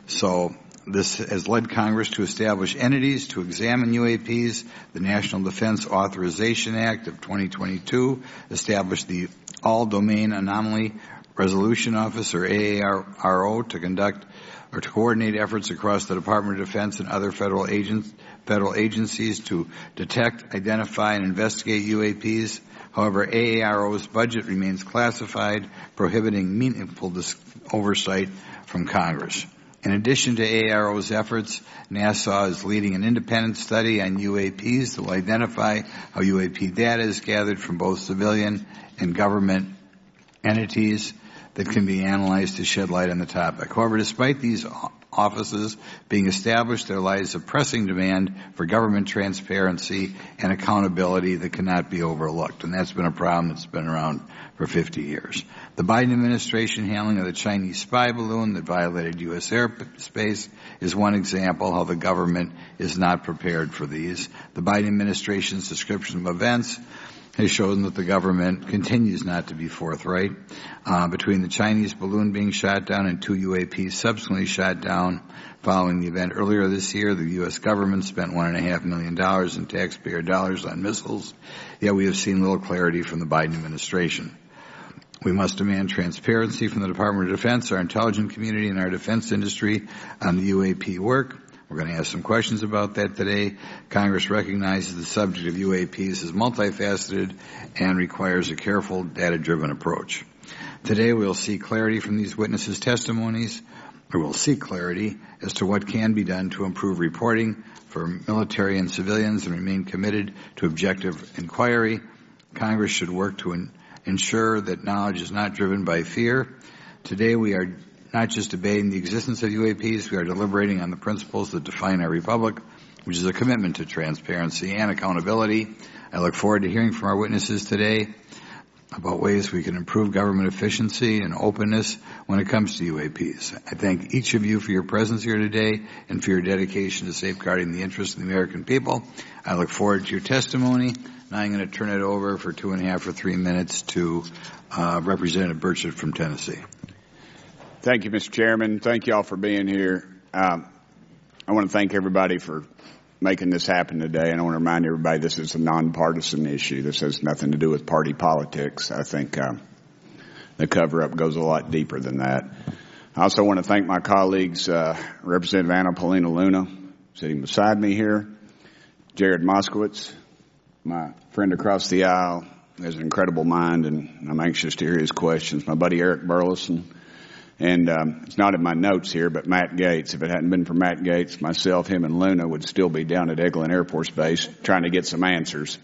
So this has led Congress to establish entities to examine U A Ps. The National Defense Authorization Act of twenty twenty-two established the All-Domain Anomaly Resolution Office, or A A R O, to conduct or to coordinate efforts across the Department of Defense and other federal agents, federal agencies to detect, identify, and investigate U A Ps. However, A A R O's budget remains classified, prohibiting meaningful dis- oversight from Congress. In addition to A A R O's efforts, NASA is leading an independent study on U A Ps that will identify how U A P data is gathered from both civilian and government entities that can be analyzed to shed light on the topic. However, despite these offices being established, there lies a pressing demand for government transparency and accountability that cannot be overlooked. And that's been a problem that's been around for fifty years. The Biden administration handling of the Chinese spy balloon that violated U S airspace is one example how the government is not prepared for these. The Biden administration's description of events has shown that the government continues not to be forthright. Uh, between the Chinese balloon being shot down and two U A Ps subsequently shot down following the event earlier this year, the U S government spent one and a half million dollars in taxpayer dollars on missiles, yet we have seen little clarity from the Biden administration. We must demand transparency from the Department of Defense, our intelligence community, and our defense industry on the U A P work. We're going to ask some questions about that today. Congress recognizes the subject of U A Ps is multifaceted and requires a careful, data-driven approach. Today we'll see clarity from these witnesses' testimonies, or we'll seek clarity as to what can be done to improve reporting for military and civilians and remain committed to objective inquiry. Congress should work to in, ensure that knowledge is not driven by fear. Today we are not just debating the existence of U A Ps, we are deliberating on the principles that define our republic, which is a commitment to transparency and accountability. I look forward to hearing from our witnesses today about ways we can improve government efficiency and openness when it comes to U A Ps. I thank each of you for your presence here today and for your dedication to safeguarding the interests of the American people. I look forward to your testimony. Now I'm going to turn it over for two and a half or three minutes to uh, Representative Burchett from Tennessee. Thank you, Mister Chairman. Thank you all for being here. Um, I want to thank everybody for making this happen today, and I want to remind everybody this is a nonpartisan issue. This has nothing to do with party politics. I think um, the cover-up goes a lot deeper than that. I also want to thank my colleagues, uh, Representative Anna Paulina Luna, sitting beside me here, Jared Moskowitz, my friend across the aisle, has an incredible mind, and I'm anxious to hear his questions, my buddy Eric Burleson. And um, it's not in my notes here, but Matt Gaetz. If it hadn't been for Matt Gaetz, myself, him, and Luna would still be down at Eglin Air Force Base trying to get some answers.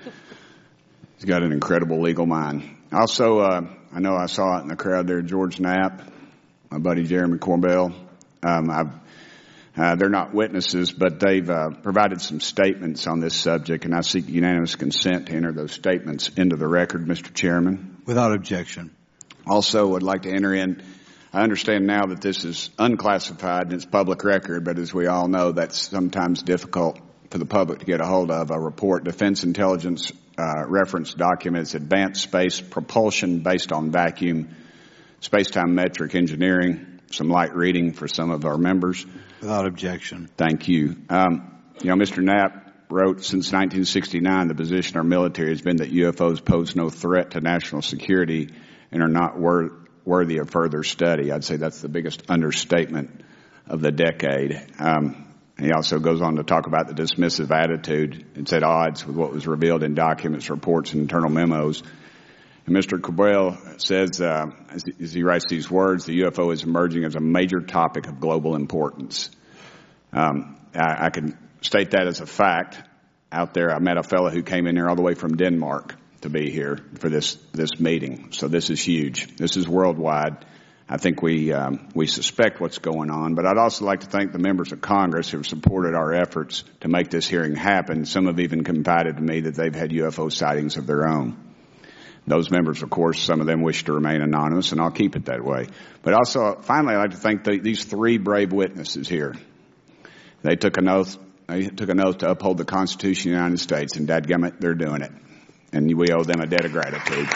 He's got an incredible legal mind. Also, uh, I know I saw it in the crowd there, George Knapp, my buddy Jeremy Corbell. Um, I've, uh, they're not witnesses, but they've uh, provided some statements on this subject, and I seek unanimous consent to enter those statements into the record, Mister Chairman. Without objection. Also, I'd like to enter in. I understand now that this is unclassified and it's public record, but as we all know, that's sometimes difficult for the public to get a hold of. A report, Defense Intelligence uh, Reference Documents, Advanced Space Propulsion Based on Vacuum, Space-Time Metric Engineering, some light reading for some of our members. Without objection. Thank you. Um, you know, Mister Knapp wrote, since nineteen sixty-nine, the position of our military has been that U F Os pose no threat to national security and are not worth worthy of further study. I'd say that's the biggest understatement of the decade. Um, he also goes on to talk about the dismissive attitude. It's at odds with what was revealed in documents, reports, and internal memos. And Mister Cabral says, uh, as, as he writes these words, the U F O is emerging as a major topic of global importance. Um, I, I can state that as a fact. Out there, I met a fellow who came in here all the way from Denmark to be here for this this meeting. So this is huge. This is worldwide. I think we um, we suspect what's going on, but I'd also like to thank the members of Congress who have supported our efforts to make this hearing happen. Some have even confided to me that they've had U F O sightings of their own. Those members, of course, some of them wish to remain anonymous, and I'll keep it that way. But also, finally, I'd like to thank the, these three brave witnesses here. They took an oath. They took an oath to uphold the Constitution of the United States, and dadgummit, they're doing it. and we owe them a debt of gratitude.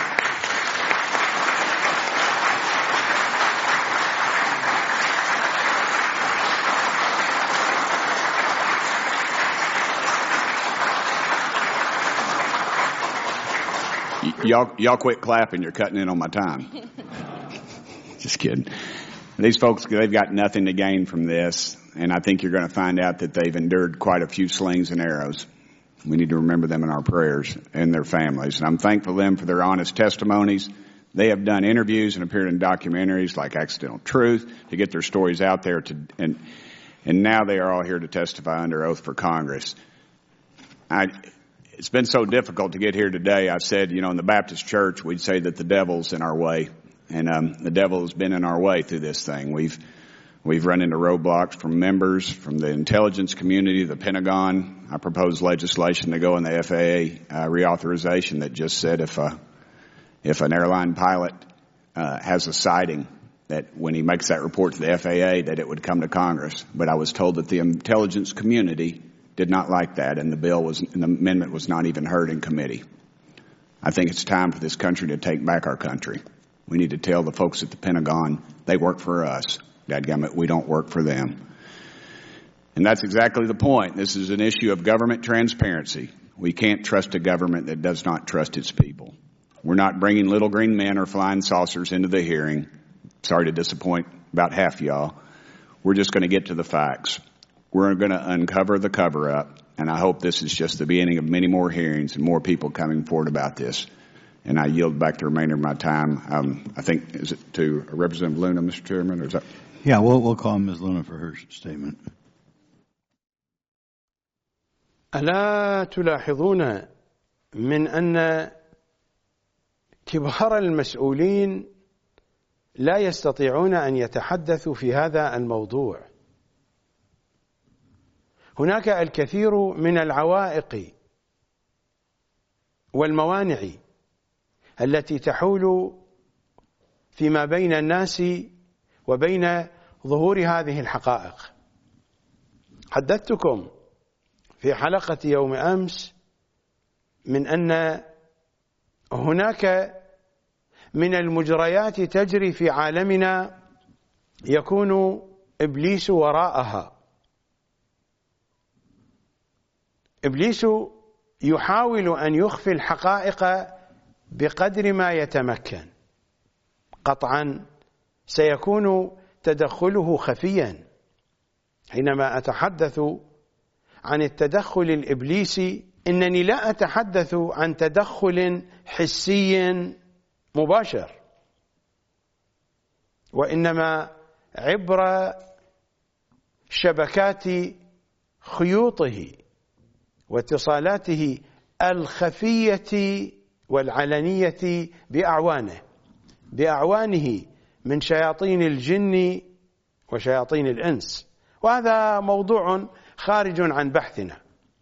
Y'all, y'all quit clapping. You're cutting in on my time. Just kidding. These folks, they've got nothing to gain from this, and I think you're going to find out that they've endured quite a few slings and arrows. We need to remember them in our prayers and their families. And I'm thankful to them for their honest testimonies. They have done interviews and appeared in documentaries like Accidental Truth to get their stories out there. To, and, and now they are all here to testify under oath for Congress. I... It's been so difficult to get here today. I said, you know, in the Baptist church, we'd say that the devil's in our way. And um, the devil has been in our way through this thing. We've we've run into roadblocks from members, from the intelligence community, the Pentagon. I proposed legislation to go in the F A A uh, reauthorization that just said if, a, if an airline pilot uh, has a sighting, that when he makes that report to the F A A, that it would come to Congress. But I was told that the intelligence community did not like that, and the bill was, and the amendment was not even heard in committee. I think it's time for this country to take back our country. We need to tell the folks at the Pentagon they work for us. Dadgummit, we don't work for them. And that's exactly the point. This is an issue of government transparency. We can't trust a government that does not trust its people. We're not bringing little green men or flying saucers into the hearing. Sorry to disappoint about half y'all. We're just going to get to the facts. We're going to uncover the cover-up, and I hope this is just the beginning of many more hearings and more people coming forward about this. And I yield back the remainder of my time. Um, I think, is it to Representative Luna, Mister Chairman? Or is that? Yeah, we'll, we'll call Miz Luna for her statement. ألا تلاحظون من أن كبار المسؤولين لا يستطيعون أن يتحدثوا في هذا الموضوع؟ هناك الكثير من العوائق والموانع التي تحول فيما بين الناس وبين ظهور هذه الحقائق. حدثتكم في حلقة يوم أمس من أن هناك من المجريات تجري في عالمنا يكون إبليس وراءها. إبليس يحاول أن يخفي الحقائق بقدر ما يتمكن. قطعا سيكون تدخله خفيا. حينما أتحدث عن التدخل الإبليسي إنني لا أتحدث عن تدخل حسي مباشر، وإنما عبر شبكات خيوطه واتصالاته الخفية والعلنية بأعوانه بأعوانه من شياطين الجن وشياطين الإنس. وهذا موضوع خارج عن بحثنا.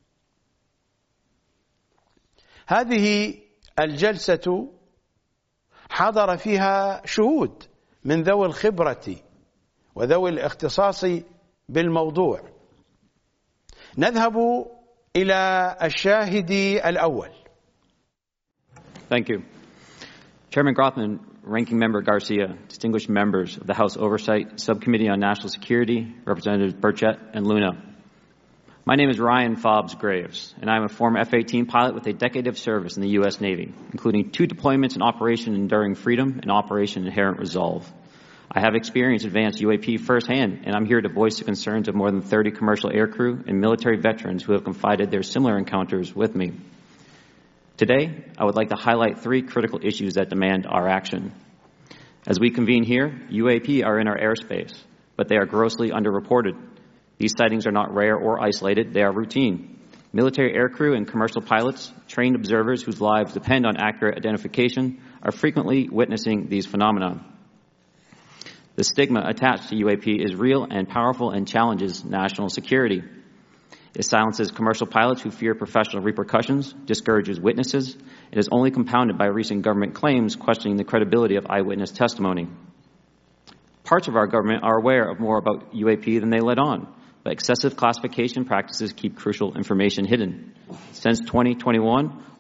هذه الجلسة حضر فيها شهود من ذوي الخبرة وذوي الاختصاص بالموضوع. نذهب إلى الشاهد الأول. Thank you. Chairman Grothman, Ranking Member Garcia, distinguished members of the House Oversight Subcommittee on National Security, Representatives Burchett and Luna. My name is Ryan Fobbs Graves, and I am a former F eighteen pilot with a decade of service in the U S Navy, including two deployments in Operation Enduring Freedom and Operation Inherent Resolve. I have experienced advanced U A P firsthand, and I'm here to voice the concerns of more than thirty commercial aircrew and military veterans who have confided their similar encounters with me. Today, I would like to highlight three critical issues that demand our action. As we convene here, U A P are in our airspace, but they are grossly underreported. These sightings are not rare or isolated, they are routine. Military aircrew and commercial pilots, trained observers whose lives depend on accurate identification, are frequently witnessing these phenomena. The stigma attached to U A P is real and powerful and challenges national security. It silences commercial pilots who fear professional repercussions, discourages witnesses, and is only compounded by recent government claims questioning the credibility of eyewitness testimony. Parts of our government are aware of more about U A P than they let on, but excessive classification practices keep crucial information hidden. Since twenty twenty-one,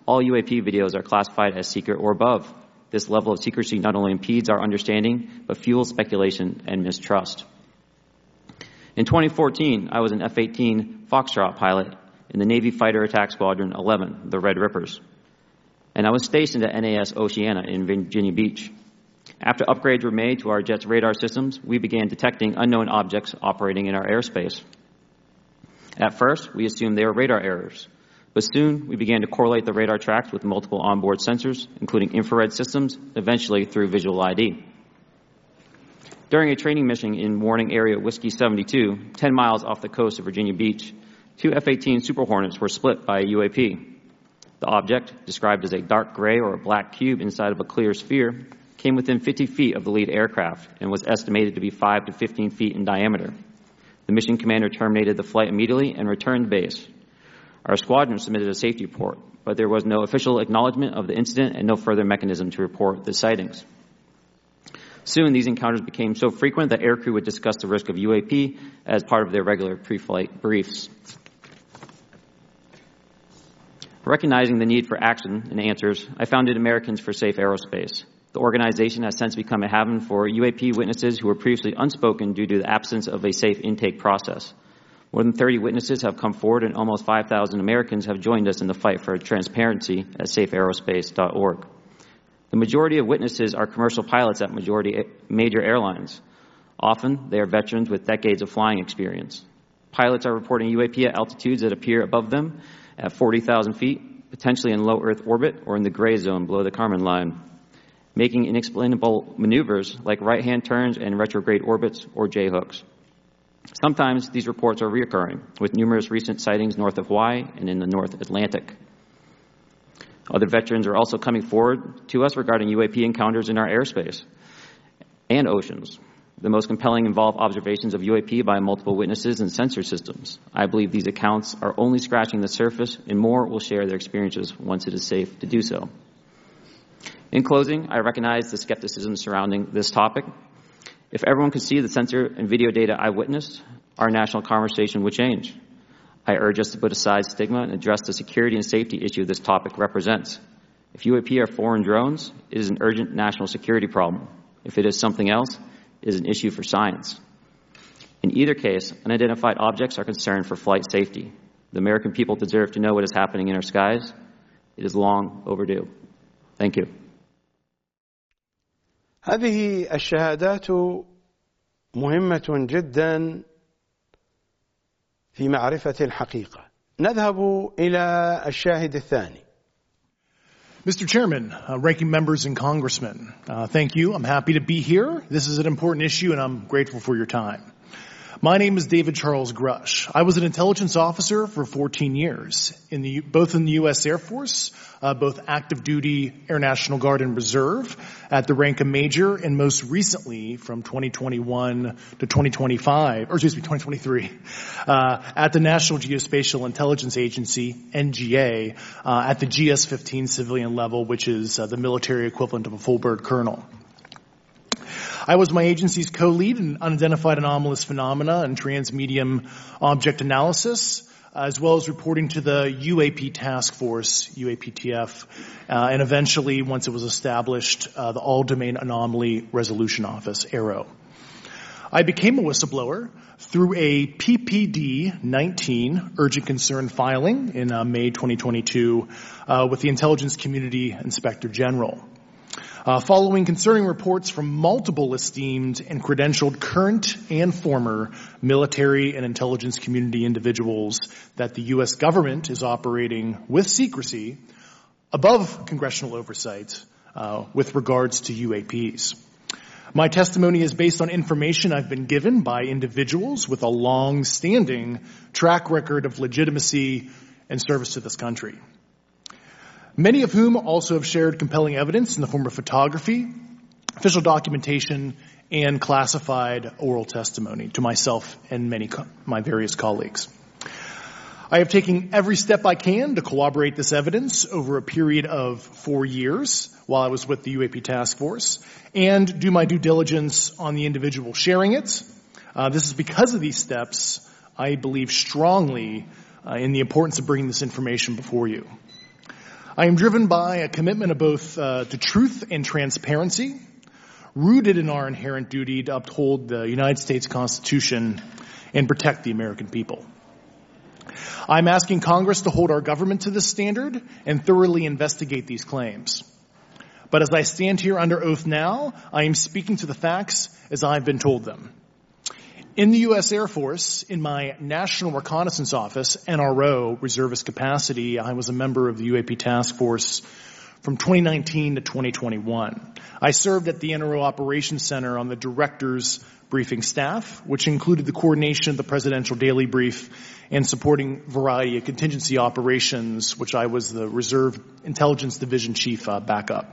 all U A P videos are classified as secret or above. This level of secrecy not only impedes our understanding, but fuels speculation and mistrust. In twenty fourteen, I was an F eighteen Foxtrot pilot in the Navy Fighter Attack Squadron eleven, the Red Rippers, and I was stationed at N A S Oceana in Virginia Beach. After upgrades were made to our jet's radar systems, we began detecting unknown objects operating in our airspace. At first, we assumed they were radar errors, but soon we began to correlate the radar tracks with multiple onboard sensors, including infrared systems, eventually through visual I D. During a training mission in Warning Area Whiskey seventy-two, ten miles off the coast of Virginia Beach, two F eighteen Super Hornets were split by a U A P. The object, described as a dark gray or a black cube inside of a clear sphere, came within fifty feet of the lead aircraft and was estimated to be five to fifteen feet in diameter. The mission commander terminated the flight immediately and returned to base. Our squadron submitted a safety report, but there was no official acknowledgement of the incident and no further mechanism to report the sightings. Soon, these encounters became so frequent that aircrew would discuss the risk of U A P as part of their regular pre-flight briefs. Recognizing the need for action and answers, I founded Americans for Safe Aerospace. The organization has since become a haven for U A P witnesses who were previously unspoken due to the absence of a safe intake process. More than thirty witnesses have come forward, and almost five thousand Americans have joined us in the fight for transparency at safe aerospace dot org. The majority of witnesses are commercial pilots at majority major airlines. Often, they are veterans with decades of flying experience. Pilots are reporting U A P at altitudes that appear above them at forty thousand feet, potentially in low Earth orbit or in the gray zone below the Kármán line, making inexplainable maneuvers like right-hand turns and retrograde orbits or J-hooks. Sometimes these reports are reoccurring, with numerous recent sightings north of Hawaii and in the North Atlantic. Other veterans are also coming forward to us regarding U A P encounters in our airspace and oceans. The most compelling involve observations of U A P by multiple witnesses and sensor systems. I believe these accounts are only scratching the surface, and more will share their experiences once it is safe to do so. In closing, I recognize the skepticism surrounding this topic. If everyone could see the sensor and video data I witnessed, our national conversation would change. I urge us to put aside stigma and address the security and safety issue this topic represents. If U A P are foreign drones, it is an urgent national security problem. If it is something else, it is an issue for science. In either case, unidentified objects are concerned for flight safety. The American people deserve to know what is happening in our skies. It is long overdue. Thank you. هذه الشهادات مهمة جدا في معرفة الحقيقة. نذهب إلى الشاهد الثاني. Mister Chairman, uh, ranking members and congressmen, uh, thank you. I'm happy to be here. This is an important issue, and I'm grateful for your time. My name is David Charles Grush. I was an intelligence officer for fourteen years, in the, both in the U S Air Force, uh, both active duty, Air National Guard, and Reserve, at the rank of major, and most recently from twenty twenty-one to twenty twenty-five, or excuse me, twenty twenty-three, uh, at the National Geospatial Intelligence Agency, N G A, uh, at the G S fifteen civilian level, which is uh, the military equivalent of a full bird colonel. I was my agency's co-lead in unidentified anomalous phenomena and transmedium object analysis, as well as reporting to the U A P task force, U A P T F, uh, and eventually, once it was established, uh, the All-Domain Anomaly Resolution Office, AARO. I became a whistleblower through a P P D nineteen urgent concern filing in uh, May twenty twenty-two uh, with the Intelligence Community Inspector General. Uh, following concerning reports from multiple esteemed and credentialed current and former military and intelligence community individuals that the U S government is operating with secrecy above congressional oversight uh, with regards to U A Ps. My testimony is based on information I've been given by individuals with a long-standing track record of legitimacy and service to this country, many of whom also have shared compelling evidence in the form of photography, official documentation, and classified oral testimony to myself and many co- my various colleagues. I have taken every step I can to corroborate this evidence over a period of four years while I was with the U A P Task Force and do my due diligence on the individual sharing it. Uh, this is because of these steps, I believe strongly uh, in the importance of bringing this information before you. I am driven by a commitment of both uh, to truth and transparency, rooted in our inherent duty to uphold the United States Constitution and protect the American people. I'm asking Congress to hold our government to this standard and thoroughly investigate these claims. But as I stand here under oath now, I am speaking to the facts as I've been told them. In the U S Air Force, in my National Reconnaissance Office, N R O, reservist capacity, I was a member of the U A P Task Force from twenty nineteen to twenty twenty-one. I served at the N R O Operations Center on the Director's Briefing Staff, which included the coordination of the Presidential Daily Brief and supporting variety of contingency operations, which I was the Reserve Intelligence Division Chief uh, backup.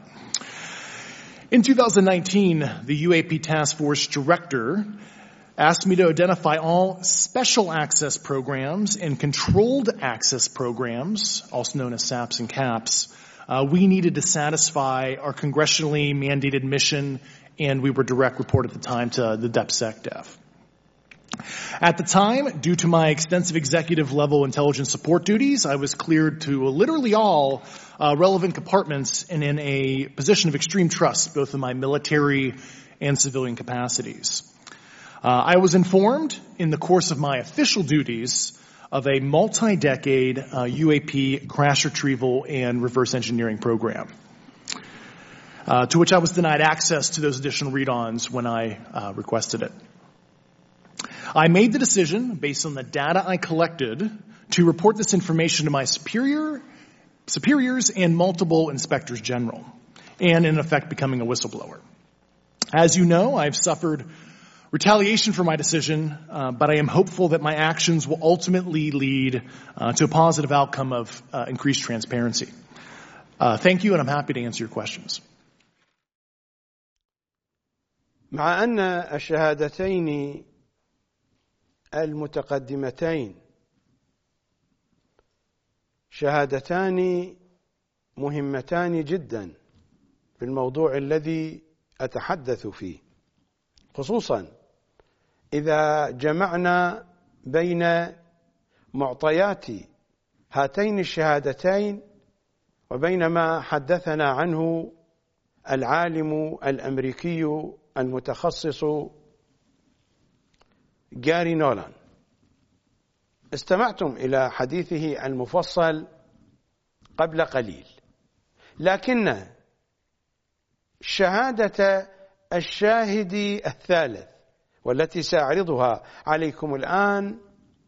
In two thousand nineteen, the U A P Task Force Director asked me to identify all special access programs and controlled access programs, also known as SAPs and CAPS, uh, we needed to satisfy our congressionally mandated mission, and we were direct report at the time to the DepSecDef. At the time, due to my extensive executive level intelligence support duties, I was cleared to literally all uh, relevant compartments and in a position of extreme trust, both in my military and civilian capacities. Uh, I was informed in the course of my official duties of a multi-decade uh, U A P crash retrieval and reverse engineering program, uh, to which I was denied access to those additional read-ons when I uh, requested it. I made the decision, based on the data I collected, to report this information to my superior, superiors and multiple inspectors general, and in effect becoming a whistleblower. As you know, I've suffered retaliation for my decision, uh, but I am hopeful that my actions will ultimately lead uh, to a positive outcome of uh, increased transparency. Uh, thank you, and I'm happy to answer your questions. مع أن الشهادتين المتقدمتين شهادتان مهمتان جدا في الموضوع الذي أتحدث فيه، خصوصا إذا جمعنا بين معطيات هاتين الشهادتين وبين ما حدثنا عنه العالم الأمريكي المتخصص جاري نولان. استمعتم إلى حديثه المفصل قبل قليل، لكن شهادة الشاهد الثالث والتي سأعرضها عليكم الآن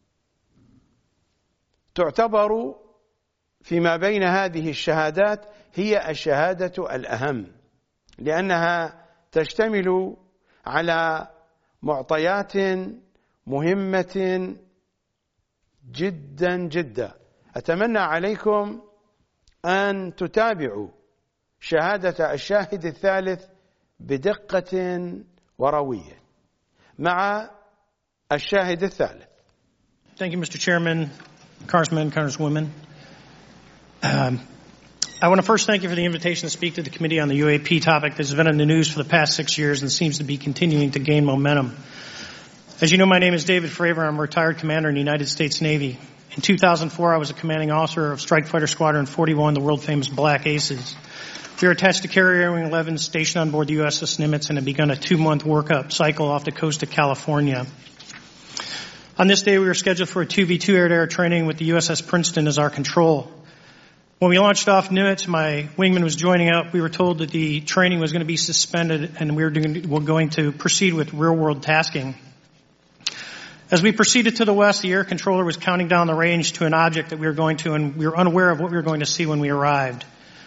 تعتبر فيما بين هذه الشهادات هي الشهادة الأهم، لأنها تشتمل على معطيات مهمة جدا جدا. أتمنى عليكم أن تتابعوا شهادة الشاهد الثالث بدقة وروية. مع الشاهد الثالث. Thank you, Mister Chairman, Congressmen, Congresswomen. Um, I want to first thank you for the invitation to speak to the committee on the U A P topic that has been in the news for the past six years and seems to be continuing to gain momentum. As you know, my name is David Fravor. I'm a retired commander in the United States Navy. In two thousand four, I was a commanding officer of Strike Fighter Squadron forty-one, the world-famous Black Aces. We were attached to Carrier Wing eleven, stationed on board the U S S Nimitz, and had begun a two-month workup cycle off the coast of California. On this day, we were scheduled for a two v two air-to-air training with the U S S Princeton as our control. When we launched off Nimitz, my wingman was joining up. We were told that the training was going to be suspended and we were, doing, were going to proceed with real-world tasking. As we proceeded to the west, the air controller was counting down the range to an object that we were going to, and we were unaware of what we were going to see when we arrived.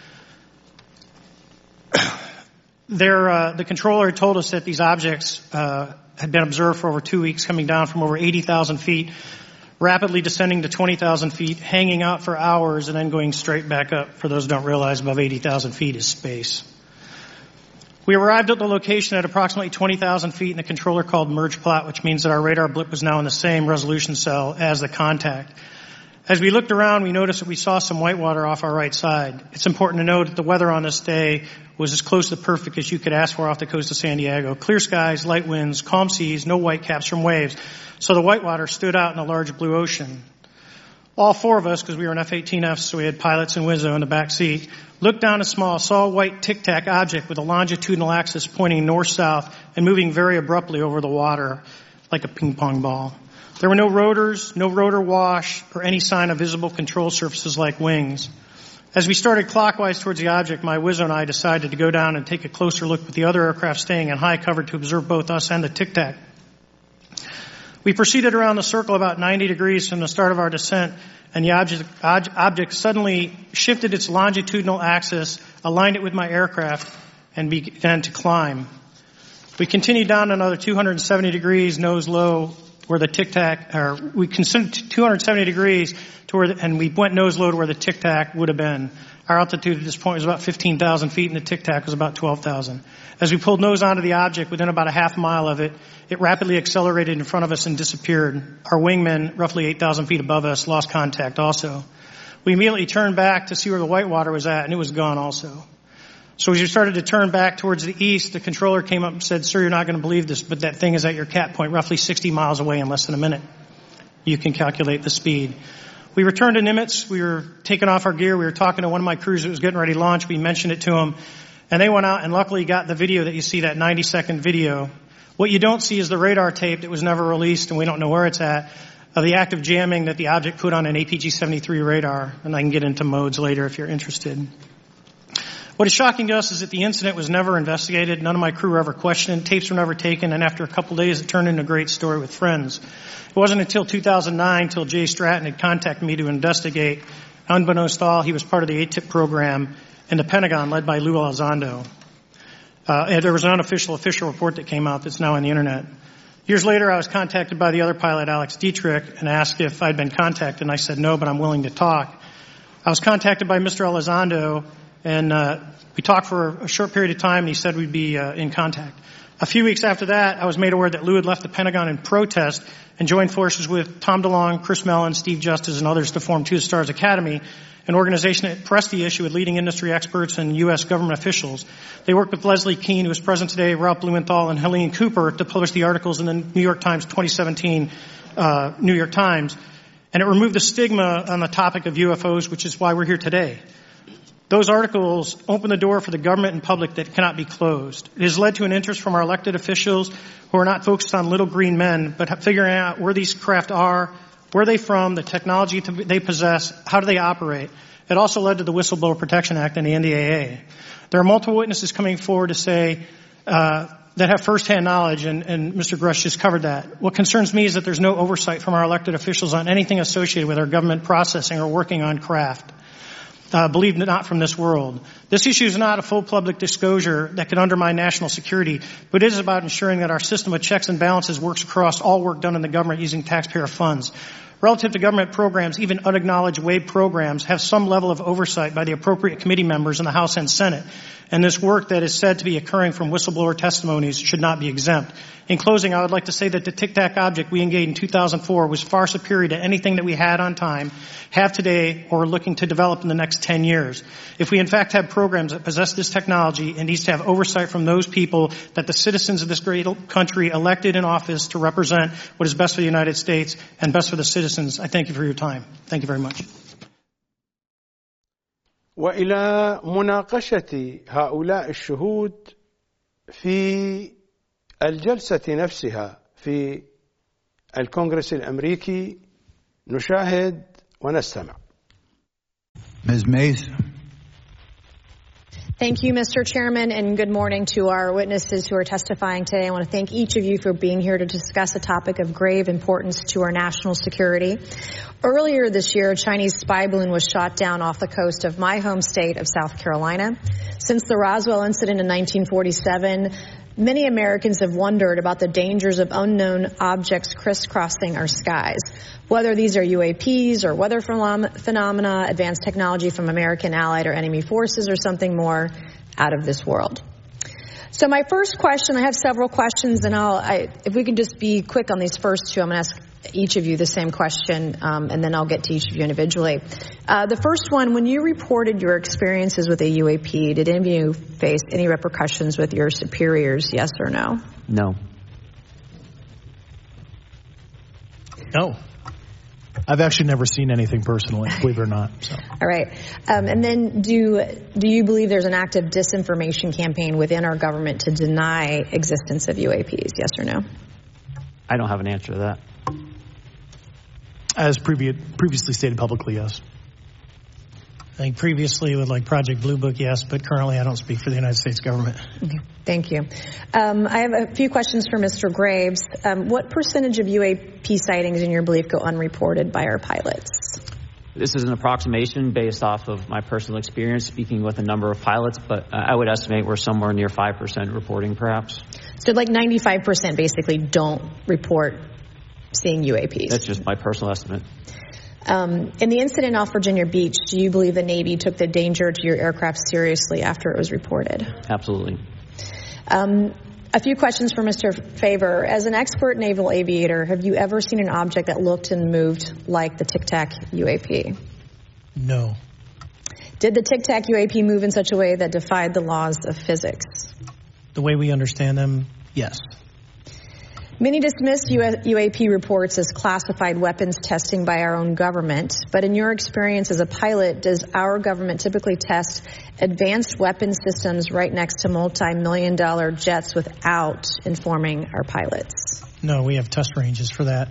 There, uh, the controller had told us that these objects uh, had been observed for over two weeks, coming down from over eighty thousand feet, rapidly descending to twenty thousand feet, hanging out for hours, and then going straight back up. For those who don't realize, above eighty thousand feet is space. We arrived at the location at approximately twenty thousand feet, and the controller called merge plot, which means that our radar blip was now in the same resolution cell as the contact. As we looked around, we noticed that we saw some whitewater off our right side. It's important to note that the weather on this day was as close to perfect as you could ask for off the coast of San Diego. Clear skies, light winds, calm seas, no whitecaps from waves. So the whitewater stood out in a large blue ocean. All four of us, because we were in F eighteen Fs, so we had pilots and Wizzo in the back seat, looked down a small, saw a white tic-tac object with a longitudinal axis pointing north-south and moving very abruptly over the water like a ping-pong ball. There were no rotors, no rotor wash, or any sign of visible control surfaces like wings. As we started clockwise towards the object, my Wizzo and I decided to go down and take a closer look with the other aircraft staying in high cover to observe both us and the tic-tac. We proceeded around the circle about ninety degrees from the start of our descent, and the object, object suddenly shifted its longitudinal axis, aligned it with my aircraft, and began to climb. We continued down another two hundred seventy degrees, nose low, where the tic-tac, or we considered two hundred seventy degrees to where, the, and we went nose low to where the tic-tac would have been. Our altitude at this point was about fifteen thousand feet, and the tic-tac was about twelve thousand. As we pulled nose onto the object, within about a half mile of it, it rapidly accelerated in front of us and disappeared. Our wingmen, roughly eight thousand feet above us, lost contact also. We immediately turned back to see where the whitewater was at, and it was gone also. So as we started to turn back towards the east, the controller came up and said, "Sir, you're not going to believe this, but that thing is at your cap point roughly sixty miles away in less than a minute. You can calculate the speed." We returned to Nimitz. We were taking off our gear. We were talking to one of my crews that was getting ready to launch. We mentioned it to them, and they went out and luckily got the video that you see, that ninety second video. What you don't see is the radar tape that was never released, and we don't know where it's at, of the active jamming that the object put on an A P G seventy-three radar, and I can get into modes later if you're interested. What is shocking to us is that the incident was never investigated. None of my crew were ever questioned. Tapes were never taken. And after a couple days, it turned into a great story with friends. It wasn't until two thousand nine until Jay Stratton had contacted me to investigate. Unbeknownst to all, he was part of the A T I P program in the Pentagon led by Lou Elizondo. Uh, and there was an unofficial official report that came out that's now on the internet. Years later, I was contacted by the other pilot, Alex Dietrich, and asked if I'd been contacted. And I said no, but I'm willing to talk. I was contacted by Mister Elizondo, and uh, we talked for a short period of time, and he said we'd be uh, in contact. A few weeks after that, I was made aware that Lou had left the Pentagon in protest and joined forces with Tom DeLonge, Chris Mellon, Steve Justice, and others to form Two Stars Academy, an organization that pressed the issue with leading industry experts and U S government officials. They worked with Leslie Kean, who is present today, Ralph Blumenthal, and Helene Cooper to publish the articles in the New York Times twenty seventeen uh, New York Times. And it removed the stigma on the topic of U F Os, which is why we're here today. Those articles open the door for the government and public that cannot be closed. It has led to an interest from our elected officials who are not focused on little green men, but figuring out where these craft are, where they're from, the technology they possess, how do they operate. It also led to the Whistleblower Protection Act and the N D A A. There are multiple witnesses coming forward to say uh, that have firsthand knowledge, and, and Mister Grush just covered that. What concerns me is that there's no oversight from our elected officials on anything associated with our government processing or working on craft. Uh, believe it not from this world. This issue is not a full public disclosure that could undermine national security, but it is about ensuring that our system of checks and balances works across all work done in the government using taxpayer funds. Relative to government programs, even unacknowledged wave programs have some level of oversight by the appropriate committee members in the House and Senate. And this work that is said to be occurring from whistleblower testimonies should not be exempt. In closing, I would like to say that the Tic-Tac object we engaged in two thousand four was far superior to anything that we had on time, have today, or are looking to develop in the next ten years. If we in fact have programs that possess this technology, it needs to have oversight from those people that the citizens of this great country elected in office to represent what is best for the United States and best for the citizens. I thank you for your time. Thank you very much. وإلى مناقشة هؤلاء الشهود في الجلسة نفسها في الكونغرس الأمريكي نشاهد ونستمع. Miz Mays. Thank you, Mister Chairman, and good morning to our witnesses who are testifying today. I want to thank each of you for being here to discuss a topic of grave importance to our national security. Earlier this year, a Chinese spy balloon was shot down off the coast of my home state of South Carolina. Since the Roswell incident in nineteen forty-seven, many Americans have wondered about the dangers of unknown objects crisscrossing our skies. Whether these are U A Ps or weather phenomena, advanced technology from American allied or enemy forces, or something more out of this world. So my first question, I have several questions, and I'll, I, if we can just be quick on these first two, I'm going to ask each of you the same question, um, and then I'll get to each of you individually. Uh, the first one, when you reported your experiences with a U A P, did any of you face any repercussions with your superiors, yes or no? No. No. I've actually never seen anything personally, believe it or not. So. All right. Um, and then do do you believe there's an active disinformation campaign within our government to deny existence of U A Ps, yes or no? I don't have an answer to that. As previ- previously stated publicly, yes. I think previously with like Project Blue Book, yes, but currently I don't speak for the United States government. Okay, thank you. Um, I have a few questions for Mister Graves. Um, what percentage of U A P sightings, in your belief, go unreported by our pilots? This is an approximation based off of my personal experience speaking with a number of pilots, but I would estimate we're somewhere near five percent reporting, perhaps. So like ninety-five percent basically don't report seeing U A Ps. That's just my personal estimate. Um, in the incident off Virginia Beach, do you believe the Navy took the danger to your aircraft seriously after it was reported? Absolutely. Um, a few questions for Mister Favor. As an expert naval aviator, have you ever seen an object that looked and moved like the Tic Tac U A P? No. Did the Tic Tac U A P move in such a way that defied the laws of physics? The way we understand them, yes. Many dismiss U A P reports as classified weapons testing by our own government, but in your experience as a pilot, does our government typically test advanced weapon systems right next to multi-million dollar jets without informing our pilots? No, we have test ranges for that.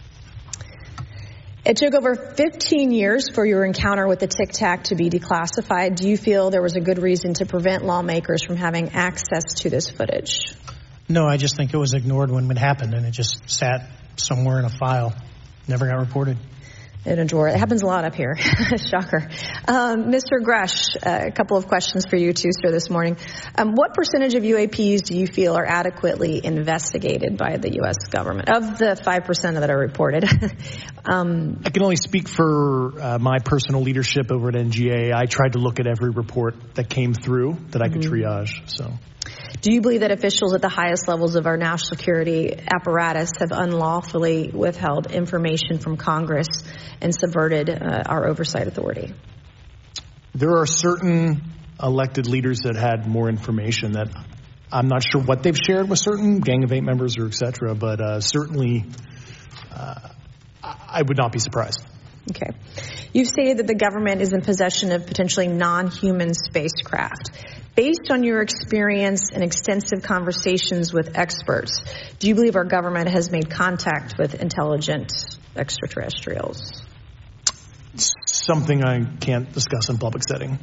It took over fifteen years for your encounter with the Tic Tac to be declassified. Do you feel there was a good reason to prevent lawmakers from having access to this footage? No, I just think it was ignored when it happened, and it just sat somewhere in a file. Never got reported. In a drawer. It happens a lot up here. Shocker. Um, Mister Grush, uh, a couple of questions for you too, sir, this morning. Um, what percentage of U A Ps do you feel are adequately investigated by the U S government? Of the five percent that are reported. um, I can only speak for uh, my personal leadership over at N G A. I tried to look at every report that came through that I could mm-hmm. triage. So. Do you believe that officials at the highest levels of our national security apparatus have unlawfully withheld information from Congress and subverted uh, our oversight authority? There are certain elected leaders that had more information that I'm not sure what they've shared with certain Gang of Eight members or et cetera, but uh, certainly uh, I would not be surprised. Okay. You've stated that the government is in possession of potentially non-human spacecraft. Based on your experience and extensive conversations with experts, do you believe our government has made contact with intelligent extraterrestrials? Something I can't discuss in public setting.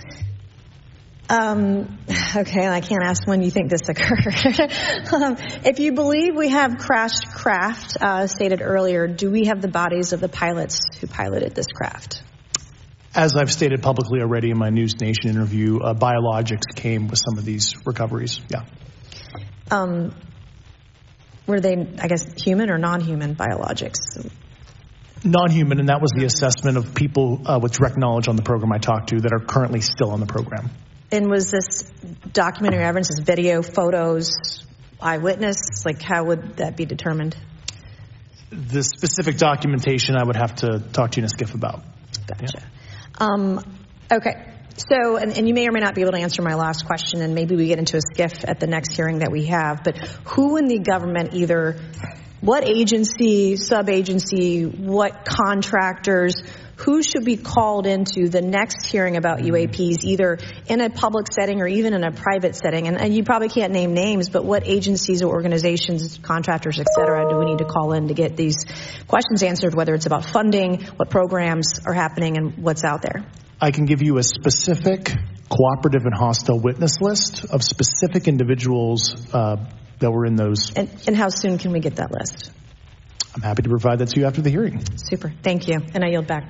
Um, okay, I can't ask when you think this occurred. um, if you believe we have crashed craft, uh, stated earlier, do we have the bodies of the pilots who piloted this craft? As I've stated publicly already in my News Nation interview, uh, biologics came with some of these recoveries. Yeah. Um, were they, I guess, human or non-human biologics? Non-human, and that was the assessment of people uh, with direct knowledge on the program I talked to that are currently still on the program. And was this documentary evidence, this video, photos, eyewitness? Like, how would that be determined? The specific documentation I would have to talk to you in a skiff about. Gotcha. Yeah. Um, okay. So, and, and you may or may not be able to answer my last question, and maybe we get into a skiff at the next hearing that we have, but who in the government, either what agency, sub-agency, what contractors, who should be called into the next hearing about U A Ps, either in a public setting or even in a private setting? And, and you probably can't name names, but what agencies or organizations, contractors, et cetera, do we need to call in to get these questions answered, whether it's about funding, what programs are happening, and what's out there? I can give you a specific cooperative and hostile witness list of specific individuals uh, that were in those. And, and how soon can we get that list? I'm happy to provide that to you after the hearing. Super. Thank you. And I yield back.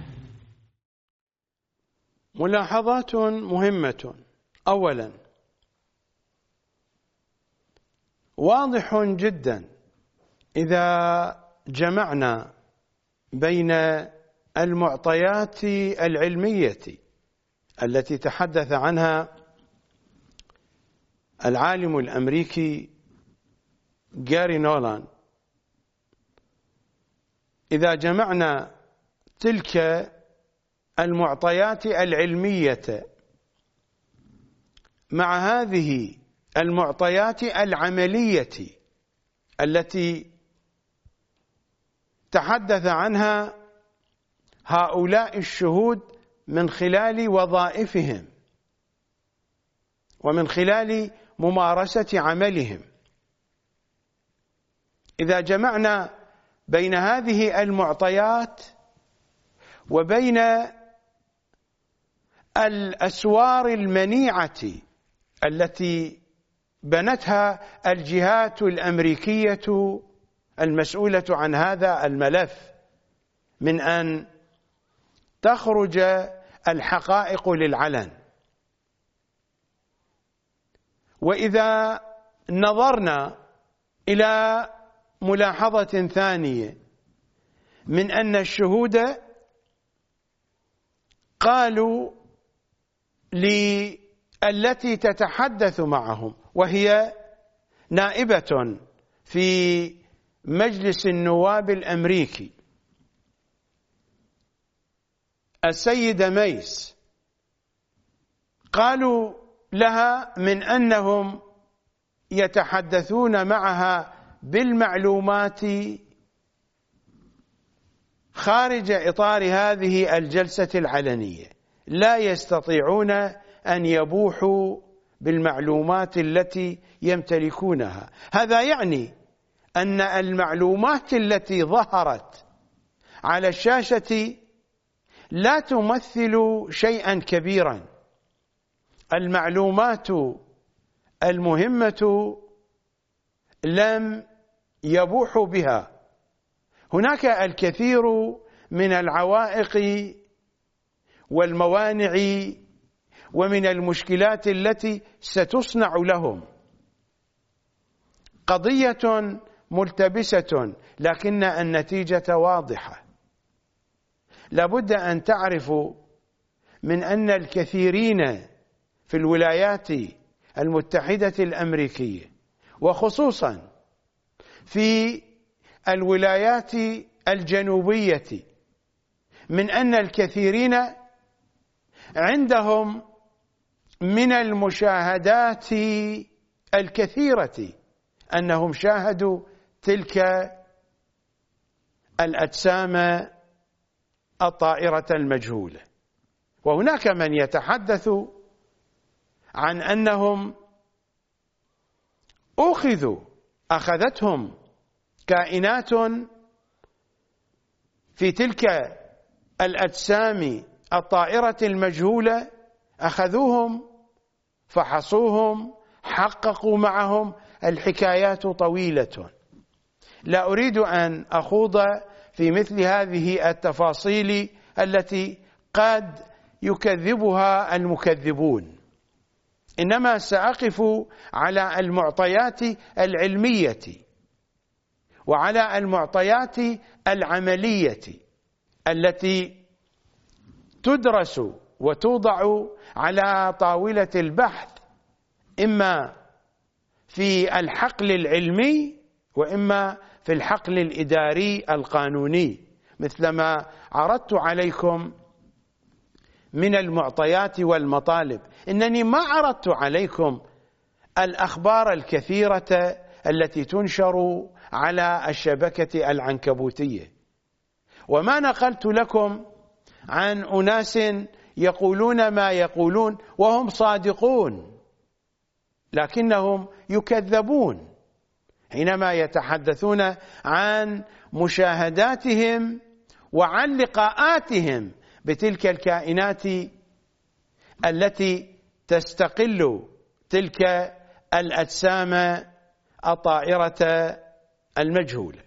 ملاحظات مهمة. أولا، واضح جدا إذا جمعنا بين المعطيات العلمية التي تحدث عنها العالم الأمريكي جاري نولان، إذا جمعنا تلك المعطيات العلمية مع هذه المعطيات العملية التي تحدث عنها هؤلاء الشهود من خلال وظائفهم ومن خلال ممارسة عملهم. إذا جمعنا بين هذه المعطيات وبين الأسوار المنيعة التي بنتها الجهات الأمريكية المسؤولة عن هذا الملف من أن تخرج الحقائق للعلن، وإذا نظرنا إلى ملاحظة ثانية من أن الشهود قالوا للتي تتحدث معهم وهي نائبة في مجلس النواب الأمريكي السيدة ميس، قالوا لها من أنهم يتحدثون معها بالمعلومات خارج إطار هذه الجلسة العلنية، لا يستطيعون أن يبوحوا بالمعلومات التي يمتلكونها. هذا يعني أن المعلومات التي ظهرت على الشاشة لا تمثل شيئا كبيرا. المعلومات المهمة لم يبوحوا بها. هناك الكثير من العوائق والموانع ومن المشكلات التي ستصنع لهم. قضية ملتبسة لكن النتيجة واضحة. لابد أن تعرفوا من أن الكثيرين في الولايات المتحدة الأمريكية وخصوصا في الولايات الجنوبية من أن الكثيرين عندهم من المشاهدات الكثيرة أنهم شاهدوا تلك الأجسام الطائرة المجهولة. وهناك من يتحدث عن أنهم أخذوا أخذتهم كائنات في تلك الأجسام الطائرة المجهولة، أخذوهم فحصوهم حققوا معهم. الحكايات طويلة، لا أريد أن أخوض في مثل هذه التفاصيل التي قد يكذبها المكذبون، إنما سأقف على المعطيات العلمية وعلى المعطيات العملية التي تدرس وتوضع على طاولة البحث، إما في الحقل العلمي وإما في الحقل الإداري القانوني، مثلما عرضت عليكم من المعطيات والمطالب. إنني ما عرضت عليكم الأخبار الكثيرة التي تنشر على الشبكة العنكبوتية، وما نقلت لكم عن أناس يقولون ما يقولون وهم صادقون لكنهم يكذبون حينما يتحدثون عن مشاهداتهم وعن لقاءاتهم بتلك الكائنات التي تستقل تلك الأجسام الطائرة المجهولة.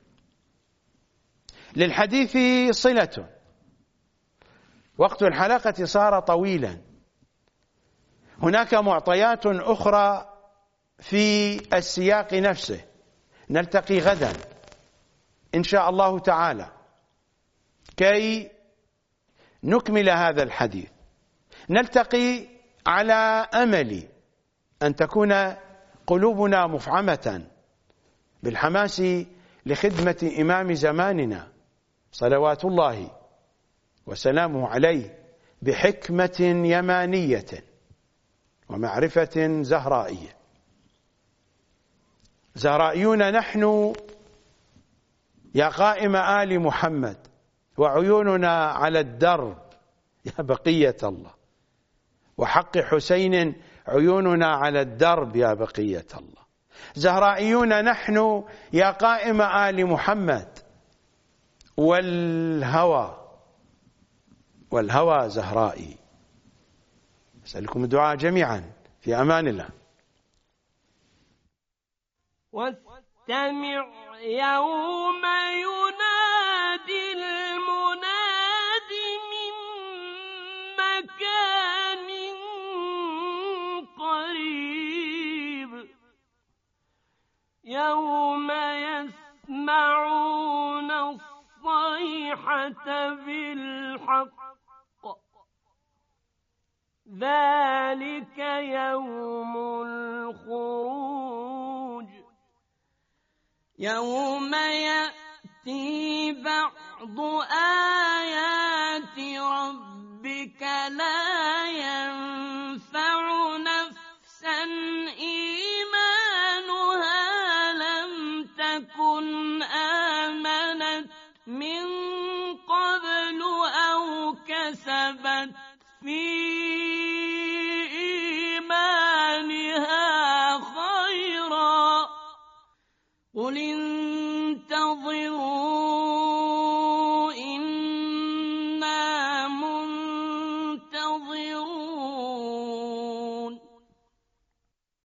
للحديث صلة، وقت الحلقة صار طويلا. هناك معطيات أخرى في السياق نفسه. نلتقي غدا إن شاء الله تعالى كي نكمل هذا الحديث. نلتقي على أمل أن تكون قلوبنا مفعمة بالحماس لخدمة إمام زماننا صلوات الله وسلامه عليه بحكمة يمانية ومعرفة زهرائية. زهرائيون نحن يا قائم آل محمد وعيوننا على الدرب يا بقية الله، وحق حسين عيوننا على الدرب يا بقية الله. زهرائيون نحن يا قائم آل محمد، والهوى والهوى زهرائي. أسألكم الدعاء جميعا، في أمان الله. واستمع يوم ينادي المناد من مكان قريب، يوم يسمعون الصيحة بالحق، ذلك يوم الخروج، يوم يأتي بعض آيات ربك لا ينفع نفسا إيمانها لم تكن آمنت من قبل أو كسبت في إيمانها خيرا، قل انتظروا